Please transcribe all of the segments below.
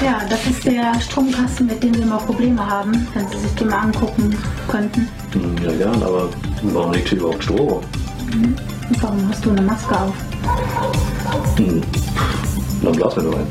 Ja, das ist der Stromkasten, mit dem wir mal Probleme haben, wenn Sie sich den mal angucken könnten. Ja, gern, aber warum liegt hier überhaupt Strom? Warum hast du eine Maske auf? Dann blasen wir nur ein.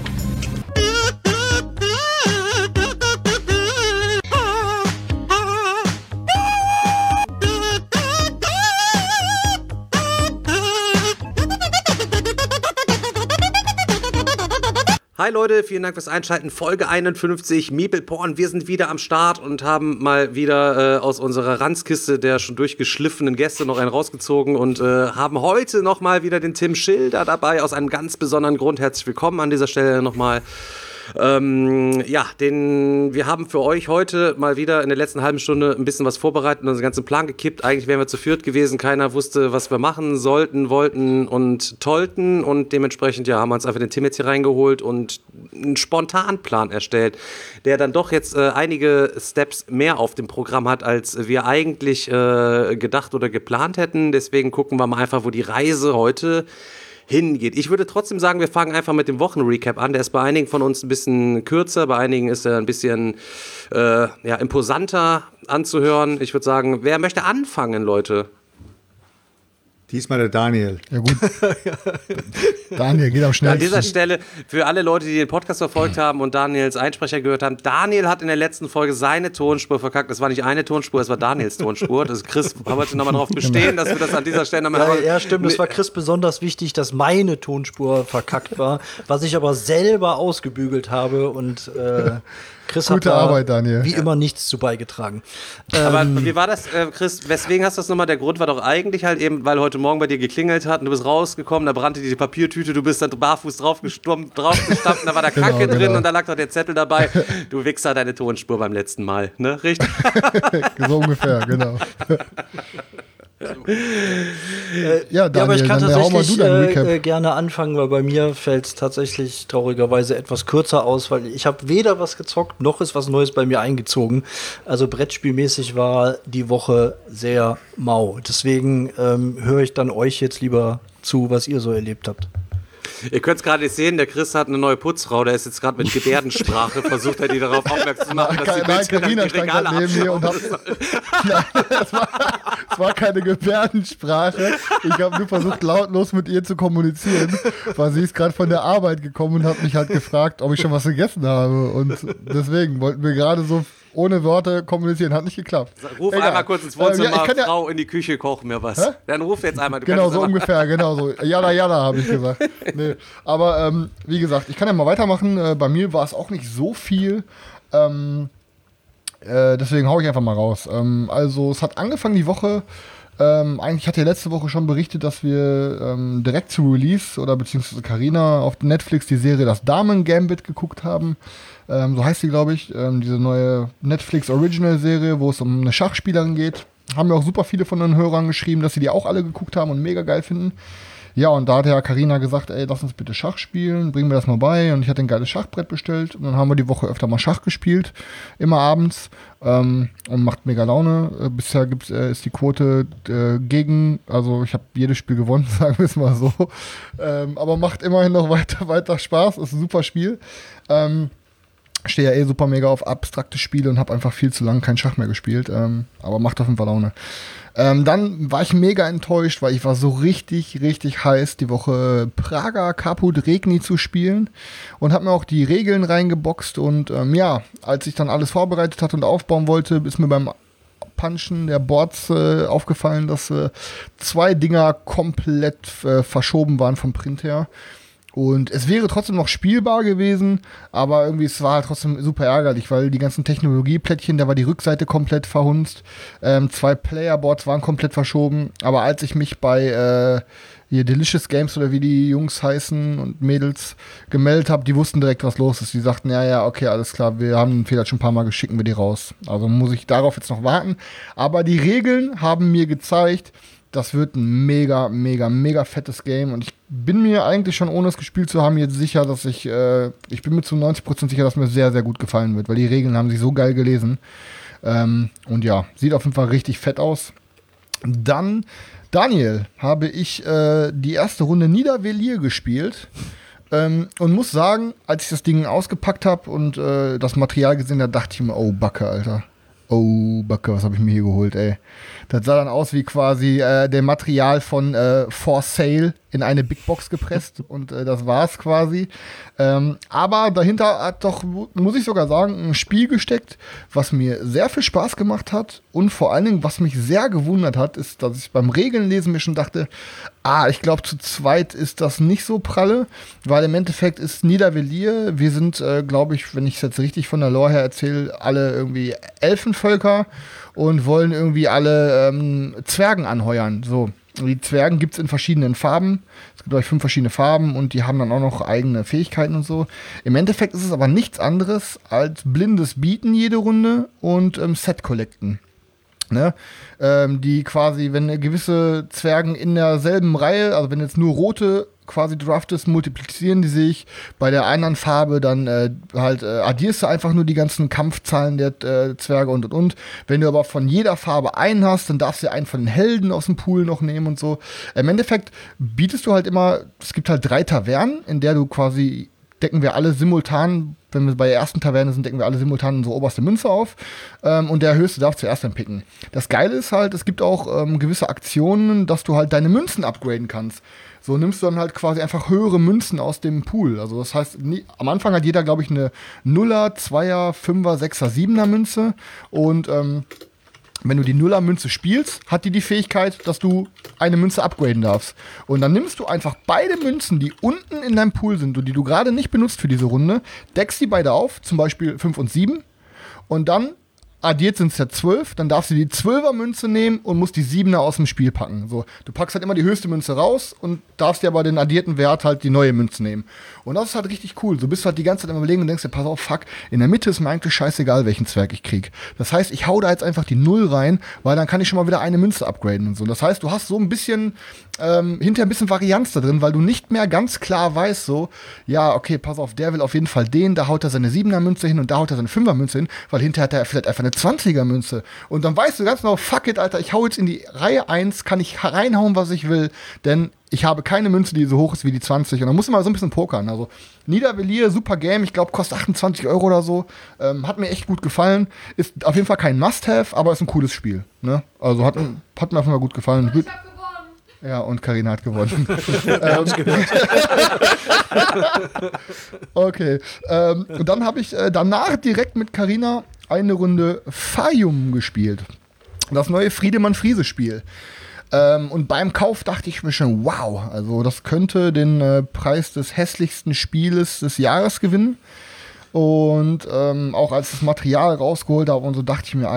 Hi Leute, vielen Dank fürs Einschalten. Folge 51, Meepleporn. Wir sind wieder am Start und haben mal wieder aus unserer Ranzkiste der schon durchgeschliffenen Gäste noch einen rausgezogen und haben heute nochmal wieder den Tim Schilder dabei, aus einem ganz besonderen Grund. Herzlich willkommen an dieser Stelle nochmal. Wir haben für euch heute mal wieder in der letzten halben Stunde ein bisschen was vorbereitet und unseren ganzen Plan gekippt. Eigentlich wären wir zu viert gewesen, keiner wusste, was wir machen sollten, wollten und tollten und dementsprechend haben wir uns einfach den Tim jetzt hier reingeholt und einen Spontanplan erstellt, der dann doch jetzt einige Steps mehr auf dem Programm hat, als wir eigentlich gedacht oder geplant hätten. Deswegen gucken wir mal einfach, wo die Reise heute hingeht. Ich würde trotzdem sagen, wir fangen einfach mit dem Wochenrecap an. Der ist bei einigen von uns ein bisschen kürzer, bei einigen ist er ein bisschen imposanter anzuhören. Ich würde sagen, wer möchte anfangen, Leute? Diesmal der Daniel. Ja gut. Daniel geht am schnellsten. An dieser Stelle, für alle Leute, die den Podcast verfolgt haben und Daniels Einsprecher gehört haben, Daniel hat in der letzten Folge seine Tonspur verkackt. Das war nicht eine Tonspur, es war Daniels Tonspur. Das ist Chris wollte nochmal darauf bestehen, dass wir das an dieser Stelle nochmal... Ja, stimmt. Es war Chris besonders wichtig, dass meine Tonspur verkackt war, was ich aber selber ausgebügelt habe und... Chris Gute hat Arbeit, Daniel. Wie immer nichts zu beigetragen. Aber wie war das, Chris? Weswegen hast du das nochmal? Der Grund war doch eigentlich halt eben, weil heute Morgen bei dir geklingelt hat und du bist rausgekommen, da brannte die Papiertüte, du bist dann barfuß draufgestanden, da war da Kacke drin und da lag doch der Zettel dabei. Du Wichser, deine Tonspur beim letzten Mal, ne? Richtig? So ungefähr, genau. Ja, Daniel, aber ich kann dann hau mal tatsächlich du deinen Recap. gerne anfangen, weil bei mir fällt es tatsächlich traurigerweise etwas kürzer aus, weil ich habe weder was gezockt, noch ist was Neues bei mir eingezogen. Also Brettspielmäßig war die Woche sehr mau. Deswegen höre ich dann euch jetzt lieber zu, was ihr so erlebt habt. Ihr könnt es gerade nicht sehen, der Chris hat eine neue Putzfrau, der ist jetzt gerade mit Gebärdensprache, versucht er die darauf aufmerksam zu machen, dass die Carina stand gerade neben mir und Nein, es war keine Gebärdensprache. Ich habe nur versucht, lautlos mit ihr zu kommunizieren, weil sie ist gerade von der Arbeit gekommen und hat mich halt gefragt, ob ich schon was gegessen habe. Und deswegen wollten wir gerade so ohne Worte kommunizieren, hat nicht geklappt. Ruf einmal kurz ins Wohnzimmer, Frau, in die Küche, koch mir was. Hä? Dann ruf jetzt einmal. Genau, so ungefähr, genau so. Jada, jada, habe ich gesagt. Nee. Aber wie gesagt, ich kann ja mal weitermachen. Bei mir war es auch nicht so viel. Deswegen hau ich einfach mal raus. Also es hat angefangen die Woche. Eigentlich hat ja letzte Woche schon berichtet, dass wir direkt zu Release oder beziehungsweise Carina auf Netflix die Serie Das Damen-Gambit geguckt haben. So heißt sie, glaube ich. Diese neue Netflix-Original-Serie, wo es um eine Schachspielerin geht. Haben mir auch super viele von den Hörern geschrieben, dass sie die auch alle geguckt haben und mega geil finden. Ja, und da hat ja Carina gesagt, ey, lass uns bitte Schach spielen, bring mir das mal bei. Und ich hatte ein geiles Schachbrett bestellt. Und dann haben wir die Woche öfter mal Schach gespielt, immer abends. Und macht mega Laune. Bisher ist die Quote gegen, also ich habe jedes Spiel gewonnen, sagen wir es mal so. Aber macht immerhin noch weiter Spaß, ist ein super Spiel. Stehe ja super mega auf abstrakte Spiele und habe einfach viel zu lange kein Schach mehr gespielt. Aber macht auf jeden Fall Laune. Dann war ich mega enttäuscht, weil ich war so richtig heiß, die Woche Praga Caput Regni zu spielen und habe mir auch die Regeln reingeboxt und als ich dann alles vorbereitet hatte und aufbauen wollte, ist mir beim Punchen der Boards aufgefallen, dass 2 Dinger komplett verschoben waren vom Print her. Und es wäre trotzdem noch spielbar gewesen, aber irgendwie es war halt trotzdem super ärgerlich, weil die ganzen Technologieplättchen, da war die Rückseite komplett verhunzt, 2 Playerboards waren komplett verschoben, aber als ich mich bei hier Delicious Games oder wie die Jungs heißen und Mädels gemeldet habe, die wussten direkt, was los ist. Die sagten, ja, okay, alles klar, wir haben den Fehler schon ein paar Mal, schicken wir die raus. Also muss ich darauf jetzt noch warten. Aber die Regeln haben mir gezeigt, das wird ein mega fettes Game und ich bin mir eigentlich schon, ohne es gespielt zu haben, jetzt sicher, dass ich bin mir zu 90% sicher, dass mir sehr, sehr gut gefallen wird, weil die Regeln haben sich so geil gelesen. Und ja, sieht auf jeden Fall richtig fett aus. Dann, Daniel, habe ich die erste Runde Niedervelier gespielt. Und muss sagen, als ich das Ding ausgepackt habe und das Material gesehen habe, dachte ich mir, oh Backe, Alter. Oh Backe, was habe ich mir hier geholt, ey. Das sah dann aus wie quasi der Material von For Sale in eine Big Box gepresst und das war's quasi. Aber dahinter hat doch, muss ich sogar sagen, ein Spiel gesteckt, was mir sehr viel Spaß gemacht hat und vor allen Dingen, was mich sehr gewundert hat, ist, dass ich beim Regelnlesen mir schon dachte, ich glaube, zu zweit ist das nicht so pralle, weil im Endeffekt ist Niedervellir, wir sind, glaube ich, wenn ich es jetzt richtig von der Lore her erzähle, alle irgendwie Elfenvölker und wollen irgendwie alle Zwergen anheuern. So. Die Zwergen gibt es in verschiedenen Farben. Es gibt, glaube ich, 5 verschiedene Farben und die haben dann auch noch eigene Fähigkeiten und so. Im Endeffekt ist es aber nichts anderes als blindes Bieten jede Runde und Set-Collecten. Ne? Die quasi, wenn gewisse Zwergen in derselben Reihe, also wenn jetzt nur rote quasi draftest, multiplizieren die sich. Bei der anderen Farbe dann addierst du einfach nur die ganzen Kampfzahlen der Zwerge und. Wenn du aber von jeder Farbe einen hast, dann darfst du einen von den Helden aus dem Pool noch nehmen und so. Im Endeffekt bietest du halt immer, es gibt halt 3 Tavernen, in der du quasi, decken wir alle simultan, wenn wir bei der ersten Taverne sind, decken wir alle simultan unsere oberste Münze auf und der Höchste darf zuerst dann picken. Das Geile ist halt, es gibt auch gewisse Aktionen, dass du halt deine Münzen upgraden kannst. So nimmst du dann halt quasi einfach höhere Münzen aus dem Pool. Also das heißt, am Anfang hat jeder, glaube ich, eine 0er, 2er, 5er, 6er, 7er Münze und wenn du die Nuller-Münze spielst, hat die Fähigkeit, dass du eine Münze upgraden darfst. Und dann nimmst du einfach beide Münzen, die unten in deinem Pool sind und die du gerade nicht benutzt für diese Runde, deckst die beide auf, zum Beispiel 5 und 7. Und dann addiert sind es ja 12, dann darfst du die 12er Münze nehmen und musst die 7er aus dem Spiel packen. So, du packst halt immer die höchste Münze raus und darfst dir aber den addierten Wert halt die neue Münze nehmen. Und das ist halt richtig cool. So bist du halt die ganze Zeit am Überlegen und denkst dir, pass auf, fuck, in der Mitte ist mir eigentlich scheißegal, welchen Zwerg ich krieg. Das heißt, ich hau da jetzt einfach die 0 rein, weil dann kann ich schon mal wieder eine Münze upgraden und so. Das heißt, du hast so ein bisschen, hinterher ein bisschen Varianz da drin, weil du nicht mehr ganz klar weißt, so, ja, okay, pass auf, der will auf jeden Fall den, da haut er seine 7er Münze hin und da haut er seine 5er Münze hin, weil hinterher hat er vielleicht einfach eine 20er Münze. Und dann weißt du ganz genau, fuck it, Alter, ich hau jetzt in die Reihe 1, kann ich reinhauen, was ich will, denn ich habe keine Münze, die so hoch ist wie die 20. Und dann muss man mal so ein bisschen pokern. Also Niedervellir, super Game, ich glaube, kostet 28 € oder so. Hat mir echt gut gefallen. Ist auf jeden Fall kein Must-Have, aber ist ein cooles Spiel. Ne? Also hat mir auf jeden Fall gut gefallen. Ich hab gewonnen. Ja, und Carina hat gewonnen. Okay. Und dann habe ich danach direkt mit Carina eine Runde Fayum gespielt. Das neue Friedemann-Friese-Spiel. Und beim Kauf dachte ich mir schon, wow, also das könnte den Preis des hässlichsten Spieles des Jahres gewinnen. Und auch als das Material rausgeholt habe und so, dachte ich mir,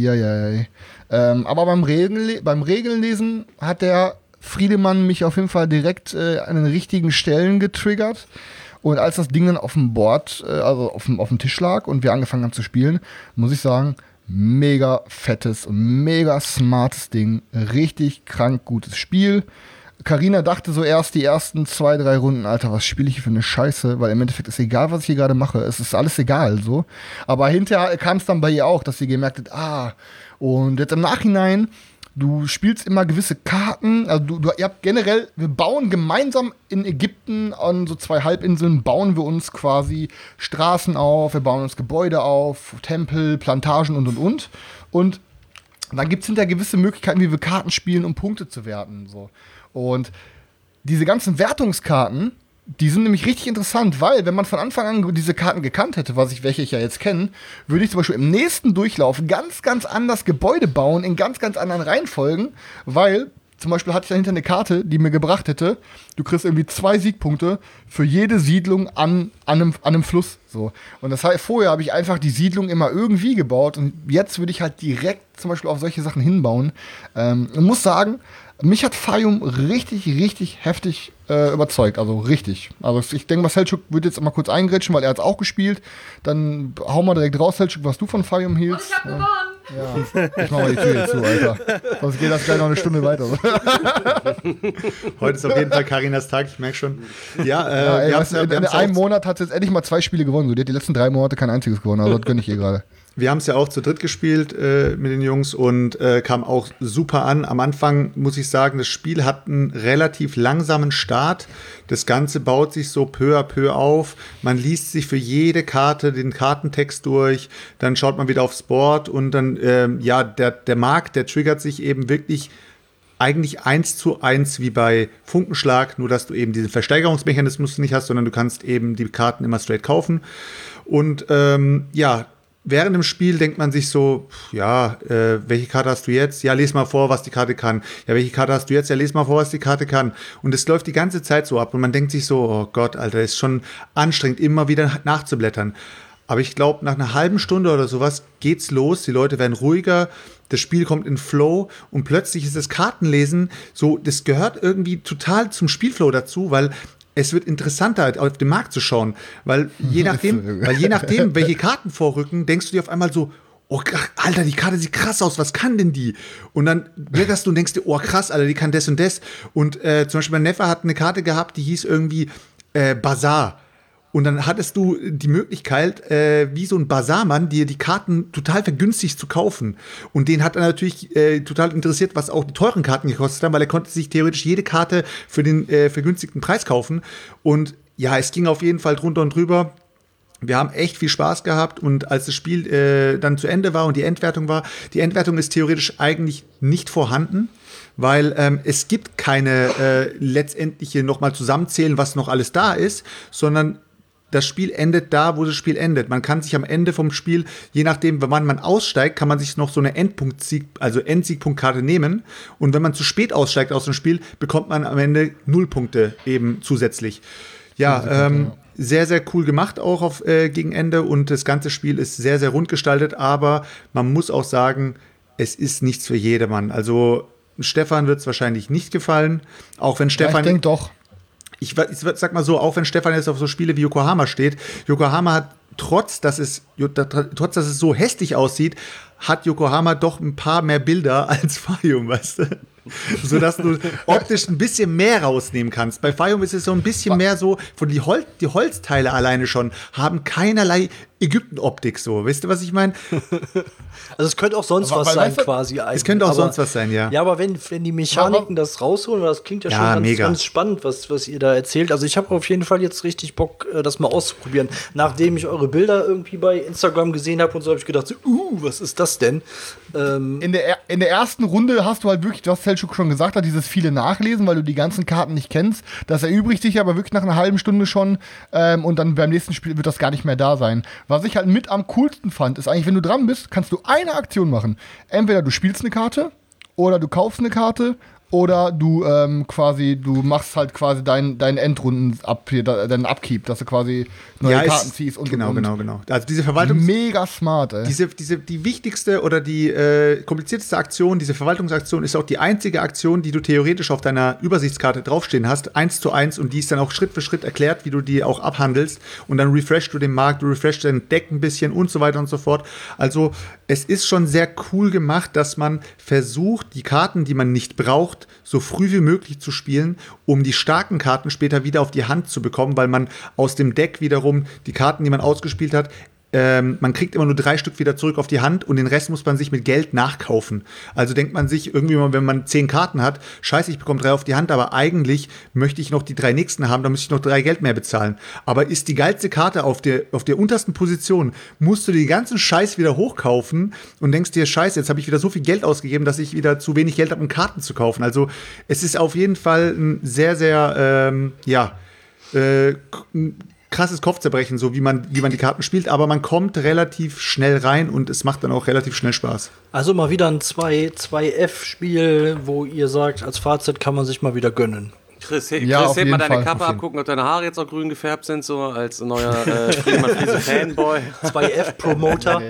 aber beim Regelnlesen hat der Friedemann mich auf jeden Fall direkt an den richtigen Stellen getriggert. Und als das Ding dann auf dem Board, also auf dem Tisch lag und wir angefangen haben zu spielen, muss ich sagen, mega fettes und mega smartes Ding. Richtig krank gutes Spiel. Carina dachte so erst die ersten 2-3 Runden, Alter, was spiele ich hier für eine Scheiße? Weil im Endeffekt ist egal, was ich hier gerade mache. Es ist alles egal, so. Aber hinterher kam es dann bei ihr auch, dass sie gemerkt hat, und jetzt im Nachhinein, du spielst immer gewisse Karten, also ihr habt generell, wir bauen gemeinsam in Ägypten an so 2 Halbinseln, bauen wir uns quasi Straßen auf, wir bauen uns Gebäude auf, Tempel, Plantagen und. Und dann gibt es hinterher gewisse Möglichkeiten, wie wir Karten spielen, um Punkte zu werten. So. Und diese ganzen Wertungskarten, die sind nämlich richtig interessant, weil wenn man von Anfang an diese Karten gekannt hätte, welche ich ja jetzt kenne, würde ich zum Beispiel im nächsten Durchlauf ganz, ganz anders Gebäude bauen, in ganz, ganz anderen Reihenfolgen, weil zum Beispiel hatte ich dahinter eine Karte, die mir gebracht hätte, du kriegst irgendwie 2 Siegpunkte für jede Siedlung an einem Fluss. So. Und das heißt, vorher habe ich einfach die Siedlung immer irgendwie gebaut und jetzt würde ich halt direkt zum Beispiel auf solche Sachen hinbauen. Und muss sagen, mich hat Fayum richtig, richtig heftig überzeugt. Also richtig. Also ich denke mal, Selçuk wird jetzt mal kurz eingrätschen, weil er hat es auch gespielt. Dann hau mal direkt raus, Selçuk, was du von Fayum hielst. Und ich hab gewonnen. Ja, ich mach mal die Tür jetzt zu, Alter. Sonst geht das gleich noch eine Stunde weiter. Heute ist auf jeden Fall Carinas Tag, ich merke schon. Ja, ey, in einem Monat hat sie jetzt endlich mal 2 Spiele gewonnen. So, die hat die letzten 3 Monate kein einziges gewonnen. Also das gönne ich ihr gerade. Wir haben es ja auch zu dritt gespielt mit den Jungs und kam auch super an. Am Anfang muss ich sagen, das Spiel hat einen relativ langsamen Start. Das Ganze baut sich so peu à peu auf. Man liest sich für jede Karte den Kartentext durch. Dann schaut man wieder aufs Board und dann, der Markt, der triggert sich eben wirklich eigentlich 1:1 wie bei Funkenschlag, nur dass du eben diesen Versteigerungsmechanismus nicht hast, sondern du kannst eben die Karten immer straight kaufen. Und während dem Spiel denkt man sich so, welche Karte hast du jetzt? Ja, les mal vor, was die Karte kann. Ja, welche Karte hast du jetzt? Ja, les mal vor, was die Karte kann. Und es läuft die ganze Zeit so ab und man denkt sich so, oh Gott, Alter, ist schon anstrengend, immer wieder nachzublättern. Aber ich glaube, nach einer halben Stunde oder sowas geht's los, die Leute werden ruhiger, das Spiel kommt in Flow und plötzlich ist das Kartenlesen so, das gehört irgendwie total zum Spielflow dazu, weil es wird interessanter, auf den Markt zu schauen, weil je nachdem, welche Karten vorrücken, denkst du dir auf einmal so, oh, Alter, die Karte sieht krass aus, was kann denn die? Und dann blätterst du und denkst dir, oh krass, Alter, die kann das und das. Und zum Beispiel mein Neffe hat eine Karte gehabt, die hieß irgendwie Bazar. Und dann hattest du die Möglichkeit, wie so ein Basarmann, dir die Karten total vergünstigt zu kaufen. Und den hat er natürlich total interessiert, was auch die teuren Karten gekostet haben, weil er konnte sich theoretisch jede Karte für den vergünstigten Preis kaufen. Und ja, es ging auf jeden Fall drunter und drüber. Wir haben echt viel Spaß gehabt und als das Spiel dann zu Ende war und die Endwertung ist theoretisch eigentlich nicht vorhanden, weil es gibt keine letztendliche nochmal zusammenzählen, was noch alles da ist, sondern das Spiel endet da, wo das Spiel endet. Man kann sich am Ende vom Spiel, je nachdem, wann man aussteigt, kann man sich noch so eine Endsiegpunktkarte nehmen. Und wenn man zu spät aussteigt aus dem Spiel, bekommt man am Ende 0 Punkte eben zusätzlich. Ja, sehr, sehr cool gemacht auch gegen Ende. Und das ganze Spiel ist sehr, sehr rund gestaltet. Aber man muss auch sagen, es ist nichts für jedermann. Also Stefan wird es wahrscheinlich nicht gefallen. Auch wenn Stefan... Ja, ich denke doch. Ich sag mal so, auch wenn Stefan jetzt auf so Spiele wie Yokohama steht, Yokohama hat, trotz dass es so hässlich aussieht, hat Yokohama doch ein paar mehr Bilder als Fayum, weißt du? Sodass du optisch ein bisschen mehr rausnehmen kannst. Bei Fayum ist es so ein bisschen mehr so, die Holzteile alleine schon haben keinerlei Ägypten-Optik so. Weißt du, was ich meine? Also es könnte auch sonst was sein quasi. Es könnte auch sonst was sein, ja. Ja, aber wenn die Mechaniken das rausholen, das klingt ja schon ganz spannend, was ihr da erzählt. Also ich habe auf jeden Fall jetzt richtig Bock, das mal auszuprobieren. Nachdem ich eure Bilder irgendwie bei Instagram gesehen habe und so, habe ich gedacht, so, was ist das denn? In der ersten Runde hast du halt wirklich, was Selchuk schon gesagt hat, dieses viele Nachlesen, weil du die ganzen Karten nicht kennst. Das erübrigt sich aber wirklich nach einer halben Stunde schon und dann beim nächsten Spiel wird das gar nicht mehr da sein. Was ich halt mit am coolsten fand, ist eigentlich, wenn du dran bist, kannst du eine Aktion machen. Entweder du spielst eine Karte oder du kaufst eine Karte oder du machst halt quasi deinen deinen Upkeep, dass du quasi neue Karten ziehst und genau. Also diese Verwaltung mega smart, ey. Die wichtigste oder die komplizierteste Aktion, diese Verwaltungsaktion ist auch die einzige Aktion, die du theoretisch auf deiner Übersichtskarte draufstehen hast, 1:1 und die ist dann auch Schritt für Schritt erklärt, wie du die auch abhandelst und dann refreshst du den Markt, du refreshst dein Deck ein bisschen und so weiter und so fort. Also es ist schon sehr cool gemacht, dass man versucht, die Karten, die man nicht braucht, so früh wie möglich zu spielen, um die starken Karten später wieder auf die Hand zu bekommen, weil man aus dem Deck wiederum die Karten, die man ausgespielt hat, man kriegt immer nur 3 Stück wieder zurück auf die Hand und den Rest muss man sich mit Geld nachkaufen. Also denkt man sich irgendwie mal, wenn man 10 Karten hat, scheiße, ich bekomme 3 auf die Hand, aber eigentlich möchte ich noch die 3 nächsten haben, da müsste ich noch 3 Geld mehr bezahlen. Aber ist die geilste Karte auf der untersten Position, musst du den ganzen Scheiß wieder hochkaufen und denkst dir, scheiße, jetzt habe ich wieder so viel Geld ausgegeben, dass ich wieder zu wenig Geld habe, um Karten zu kaufen. Also es ist auf jeden Fall ein sehr, sehr, krasses Kopfzerbrechen, so wie man die Karten spielt, aber man kommt relativ schnell rein und es macht dann auch relativ schnell Spaß. Also mal wieder ein 2F-Spiel, wo ihr sagt, als Fazit kann man sich mal wieder gönnen. Chris, heb mal deine Kappe ab, gucken, ob deine Haare jetzt auch grün gefärbt sind, so als neuer Friedemann-Friese-Fanboy. 2F-Promoter.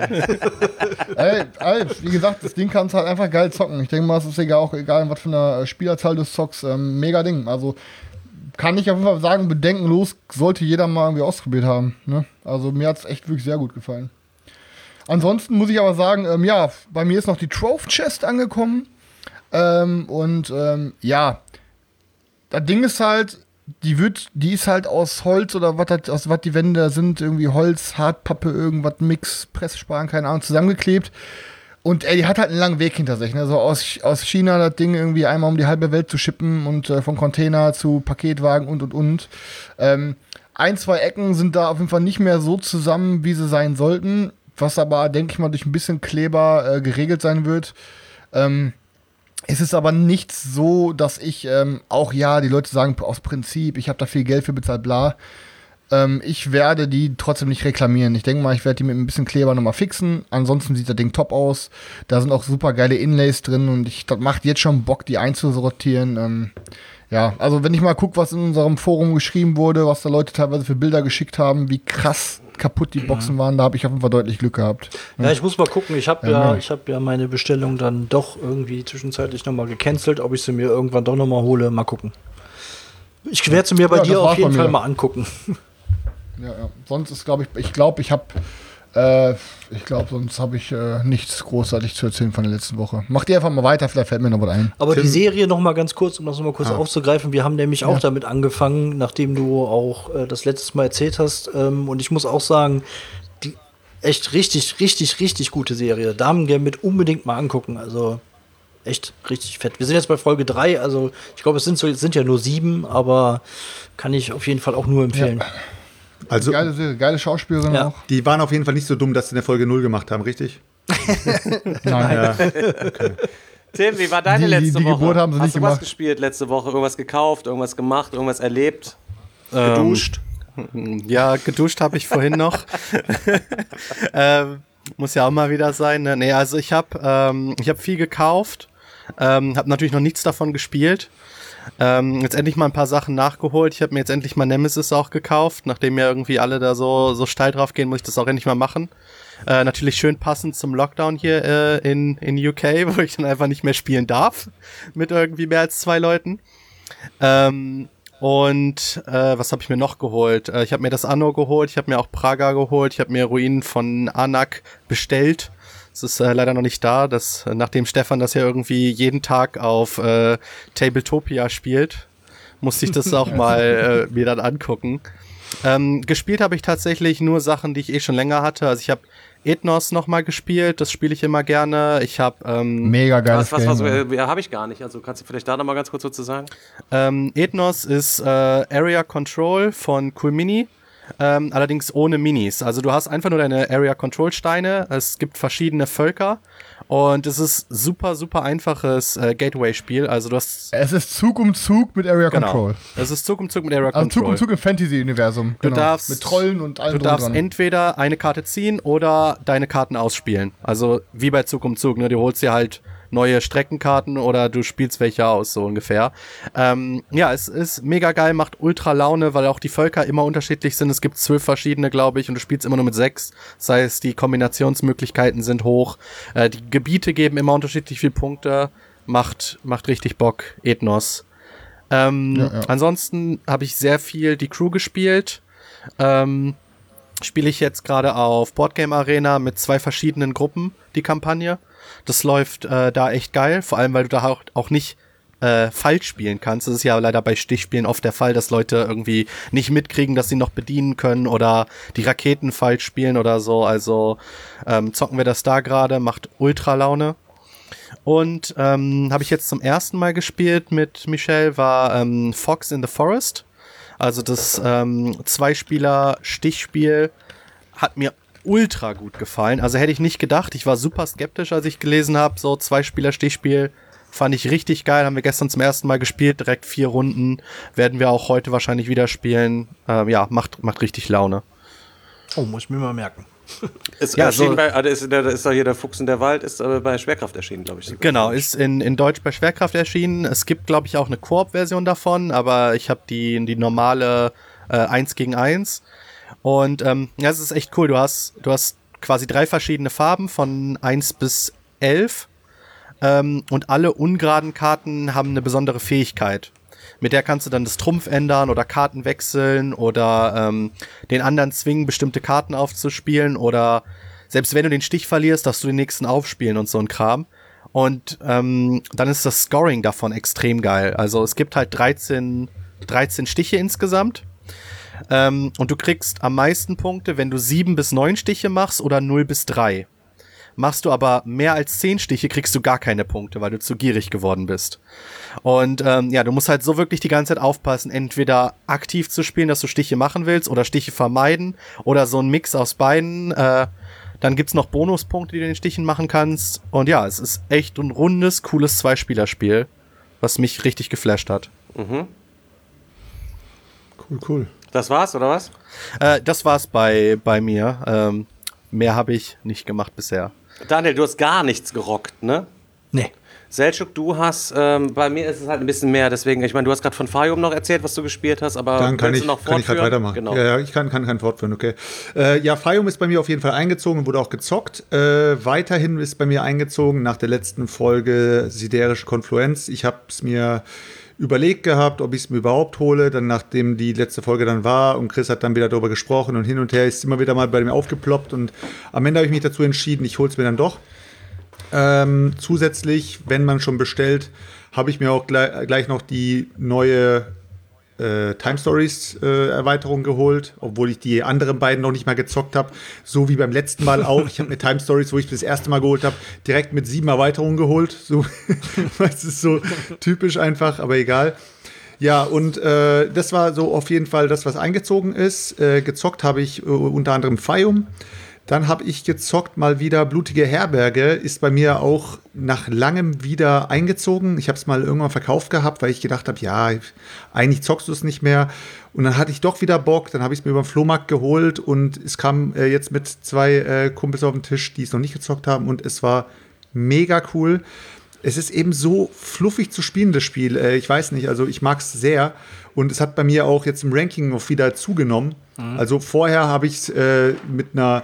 Wie gesagt, das Ding kannst halt einfach geil zocken. Ich denke mal, es ist egal, was für eine Spielerzahl du zockst. Mega Ding. Also kann ich auf jeden Fall sagen, bedenkenlos sollte jeder mal irgendwie ausprobiert haben. Ne? Also mir hat es echt wirklich sehr gut gefallen. Ansonsten muss ich aber sagen, bei mir ist noch die Trove Chest angekommen. Das Ding ist halt, die ist halt aus Holz oder aus was die Wände da sind, irgendwie Holz, Hartpappe, irgendwas, Mix, Pressspan, keine Ahnung, zusammengeklebt. Und die hat halt einen langen Weg hinter sich, ne? So aus China das Ding irgendwie einmal um die halbe Welt zu schippen und von Container zu Paketwagen und. 1, 2 Ecken sind da auf jeden Fall nicht mehr so zusammen, wie sie sein sollten, was aber, denke ich mal, durch ein bisschen Kleber geregelt sein wird. Es ist aber nicht so, dass ich die Leute sagen, aus Prinzip, ich habe da viel Geld für bezahlt, bla. Ich werde die trotzdem nicht reklamieren. Ich denke mal, ich werde die mit ein bisschen Kleber nochmal fixen. Ansonsten sieht das Ding top aus. Da sind auch super geile Inlays drin und das macht jetzt schon Bock, die einzusortieren. Also wenn ich mal gucke, was in unserem Forum geschrieben wurde, was da Leute teilweise für Bilder geschickt haben, wie krass kaputt die Boxen waren, da habe ich auf jeden Fall deutlich Glück gehabt. Ja, ich muss mal gucken. Ich habe ja meine Bestellung dann doch irgendwie zwischenzeitlich nochmal gecancelt, ob ich sie mir irgendwann doch nochmal hole. Mal gucken. Ich werde sie mir bei dir auf jeden Fall mal angucken. Ja. Sonst ist, sonst habe ich nichts großartig zu erzählen von der letzten Woche. Mach die einfach mal weiter, vielleicht fällt mir noch was ein. Aber die Serie noch mal ganz kurz, um das noch mal kurz aufzugreifen. Wir haben nämlich auch damit angefangen, nachdem du auch das letztes Mal erzählt hast. Und ich muss auch sagen, die echt richtig, richtig, richtig gute Serie. Damen-Gambit unbedingt mal angucken. Also echt richtig fett. Wir sind jetzt bei Folge 3, also ich glaube, es sind ja nur 7, aber kann ich auf jeden Fall auch nur empfehlen. Ja. Also, geile Serie, geile Schauspielerin auch. Die waren auf jeden Fall nicht so dumm, dass sie eine Folge 0 gemacht haben, richtig? Nein. Ja, okay. Tim, wie war deine letzte Woche? Geburt haben sie Hast nicht du gemacht. was gespielt letzte Woche? Irgendwas gekauft, irgendwas gemacht, irgendwas erlebt? Geduscht? Ja, geduscht habe ich vorhin noch. Muss ja auch mal wieder sein. Ne? Nee, also ich habe viel gekauft, habe natürlich noch nichts davon gespielt. Jetzt endlich mal ein paar Sachen nachgeholt. Ich habe mir jetzt endlich mal Nemesis auch gekauft. Nachdem ja irgendwie alle da so steil drauf gehen, muss ich das auch endlich mal machen. Natürlich schön passend zum Lockdown hier in UK, wo ich dann einfach nicht mehr spielen darf. Mit irgendwie mehr als 2 Leuten. Was habe ich mir noch geholt? Ich habe mir das Anno geholt. Ich habe mir auch Praga geholt. Ich habe mir Ruinen von Anak bestellt. Es ist leider noch nicht da, nachdem Stefan das ja irgendwie jeden Tag auf Tabletopia spielt, musste ich das auch mal mir dann angucken. Gespielt habe ich tatsächlich nur Sachen, die ich schon länger hatte. Also ich habe Ethnos nochmal gespielt, das spiele ich immer gerne. Ich habe mega geiles Game. Habe ich gar nicht. Also kannst du vielleicht da nochmal ganz kurz was zu sagen? Ethnos ist Area Control von Cool Mini. Allerdings ohne Minis. Also du hast einfach nur deine Area-Control-Steine. Es gibt verschiedene Völker. Und es ist super, super einfaches Gateway-Spiel. Also es ist Zug um Zug mit Area Control. Es ist Zug um Zug mit Area Also Control. Zug um Zug im Fantasy-Universum. Du darfst, mit Trollen und allem. Du darfst entweder eine Karte ziehen oder deine Karten ausspielen. Also wie bei Zug um Zug. Ne? Du holst dir halt neue Streckenkarten oder du spielst welche aus, so ungefähr. Es ist mega geil, macht ultra Laune, weil auch die Völker immer unterschiedlich sind. Es gibt 12 verschiedene, glaube ich, und du spielst immer nur mit 6. Das heißt, die Kombinationsmöglichkeiten sind hoch. Die Gebiete geben immer unterschiedlich viele Punkte. Macht richtig Bock, Ethnos. Ansonsten habe ich sehr viel die Crew gespielt. Spiele ich jetzt gerade auf Boardgame Arena mit 2 verschiedenen Gruppen, die Kampagne. Das läuft da echt geil, vor allem, weil du da auch nicht falsch spielen kannst. Das ist ja leider bei Stichspielen oft der Fall, dass Leute irgendwie nicht mitkriegen, dass sie noch bedienen können oder die Raketen falsch spielen oder so. Also zocken wir das da gerade, macht ultra Laune. Und habe ich jetzt zum ersten Mal gespielt mit Michelle, war Fox in the Forest. Also das 2-Spieler-Stichspiel hat mir ultra gut gefallen. Also hätte ich nicht gedacht. Ich war super skeptisch, als ich gelesen habe, so 2-Spieler-Stichspiel. Fand ich richtig geil. Haben wir gestern zum ersten Mal gespielt. Direkt 4 Runden. Werden wir auch heute wahrscheinlich wieder spielen. Macht richtig Laune. Oh, muss ich mir mal merken. Ist doch hier der Fuchs in der Wald, ist bei Schwerkraft erschienen, glaube ich. Sogar. Genau, ist in Deutsch bei Schwerkraft erschienen. Es gibt, glaube ich, auch eine Koop-Version davon, aber ich habe die normale 1 gegen 1. Und es ist echt cool. Du hast quasi 3 verschiedene Farben von 1 bis 11. Und alle ungeraden Karten haben eine besondere Fähigkeit. Mit der kannst du dann das Trumpf ändern oder Karten wechseln oder den anderen zwingen, bestimmte Karten aufzuspielen. Oder selbst wenn du den Stich verlierst, darfst du den nächsten aufspielen und so ein Kram. Und dann ist das Scoring davon extrem geil. Also es gibt halt 13 13 Stiche insgesamt. Und du kriegst am meisten Punkte, wenn du 7 bis 9 Stiche machst oder 0 bis 3. Machst du aber mehr als 10 Stiche, kriegst du gar keine Punkte, weil du zu gierig geworden bist. Und du musst halt so wirklich die ganze Zeit aufpassen, entweder aktiv zu spielen, dass du Stiche machen willst oder Stiche vermeiden oder so ein Mix aus beiden. Dann gibt's noch Bonuspunkte, die du in den Stichen machen kannst. Und ja, es ist echt ein rundes, cooles Zweispielerspiel, was mich richtig geflasht hat. Mhm. Cool. Das war's, oder was? Das war's bei mir. Mehr habe ich nicht gemacht bisher. Daniel, du hast gar nichts gerockt, ne? Nee. Selçuk, du hast, bei mir ist es halt ein bisschen mehr, deswegen, ich meine, du hast gerade von Fayum noch erzählt, was du gespielt hast, aber Dann kann willst ich, du noch kann ich fortführen? halt weitermachen. Genau. Ja, ich kann fortführen, okay. Fayum ist bei mir auf jeden Fall eingezogen, wurde auch gezockt. Weiterhin ist bei mir eingezogen nach der letzten Folge Siderische Konfluenz. Ich habe es mir überlegt gehabt, ob ich es mir überhaupt hole, dann nachdem die letzte Folge dann war und Chris hat dann wieder darüber gesprochen und hin und her ist immer wieder mal bei mir aufgeploppt und am Ende habe ich mich dazu entschieden, ich hole es mir dann doch. Zusätzlich, wenn man schon bestellt, habe ich mir auch gleich noch die neue Time Stories Erweiterung geholt, obwohl ich die anderen beiden noch nicht mal gezockt habe, so wie beim letzten Mal auch. Ich habe mir Time Stories, wo ich das erste Mal geholt habe, direkt mit 7 Erweiterungen geholt. So, es ist so typisch einfach, aber egal. Ja, und das war so auf jeden Fall das, was eingezogen ist. Gezockt habe ich unter anderem Fayum. Dann habe ich gezockt mal wieder Blutige Herberge, ist bei mir auch nach langem wieder eingezogen. Ich habe es mal irgendwann verkauft gehabt, weil ich gedacht habe, ja, eigentlich zockst du es nicht mehr. Und dann hatte ich doch wieder Bock, dann habe ich es mir über den Flohmarkt geholt und es kam jetzt mit 2 Kumpels auf den Tisch, die es noch nicht gezockt haben und es war mega cool. Es ist eben so fluffig zu spielen, das Spiel. Ich weiß nicht, also ich mag es sehr. Und es hat bei mir auch jetzt im Ranking noch wieder zugenommen. Also vorher habe ich es mit einer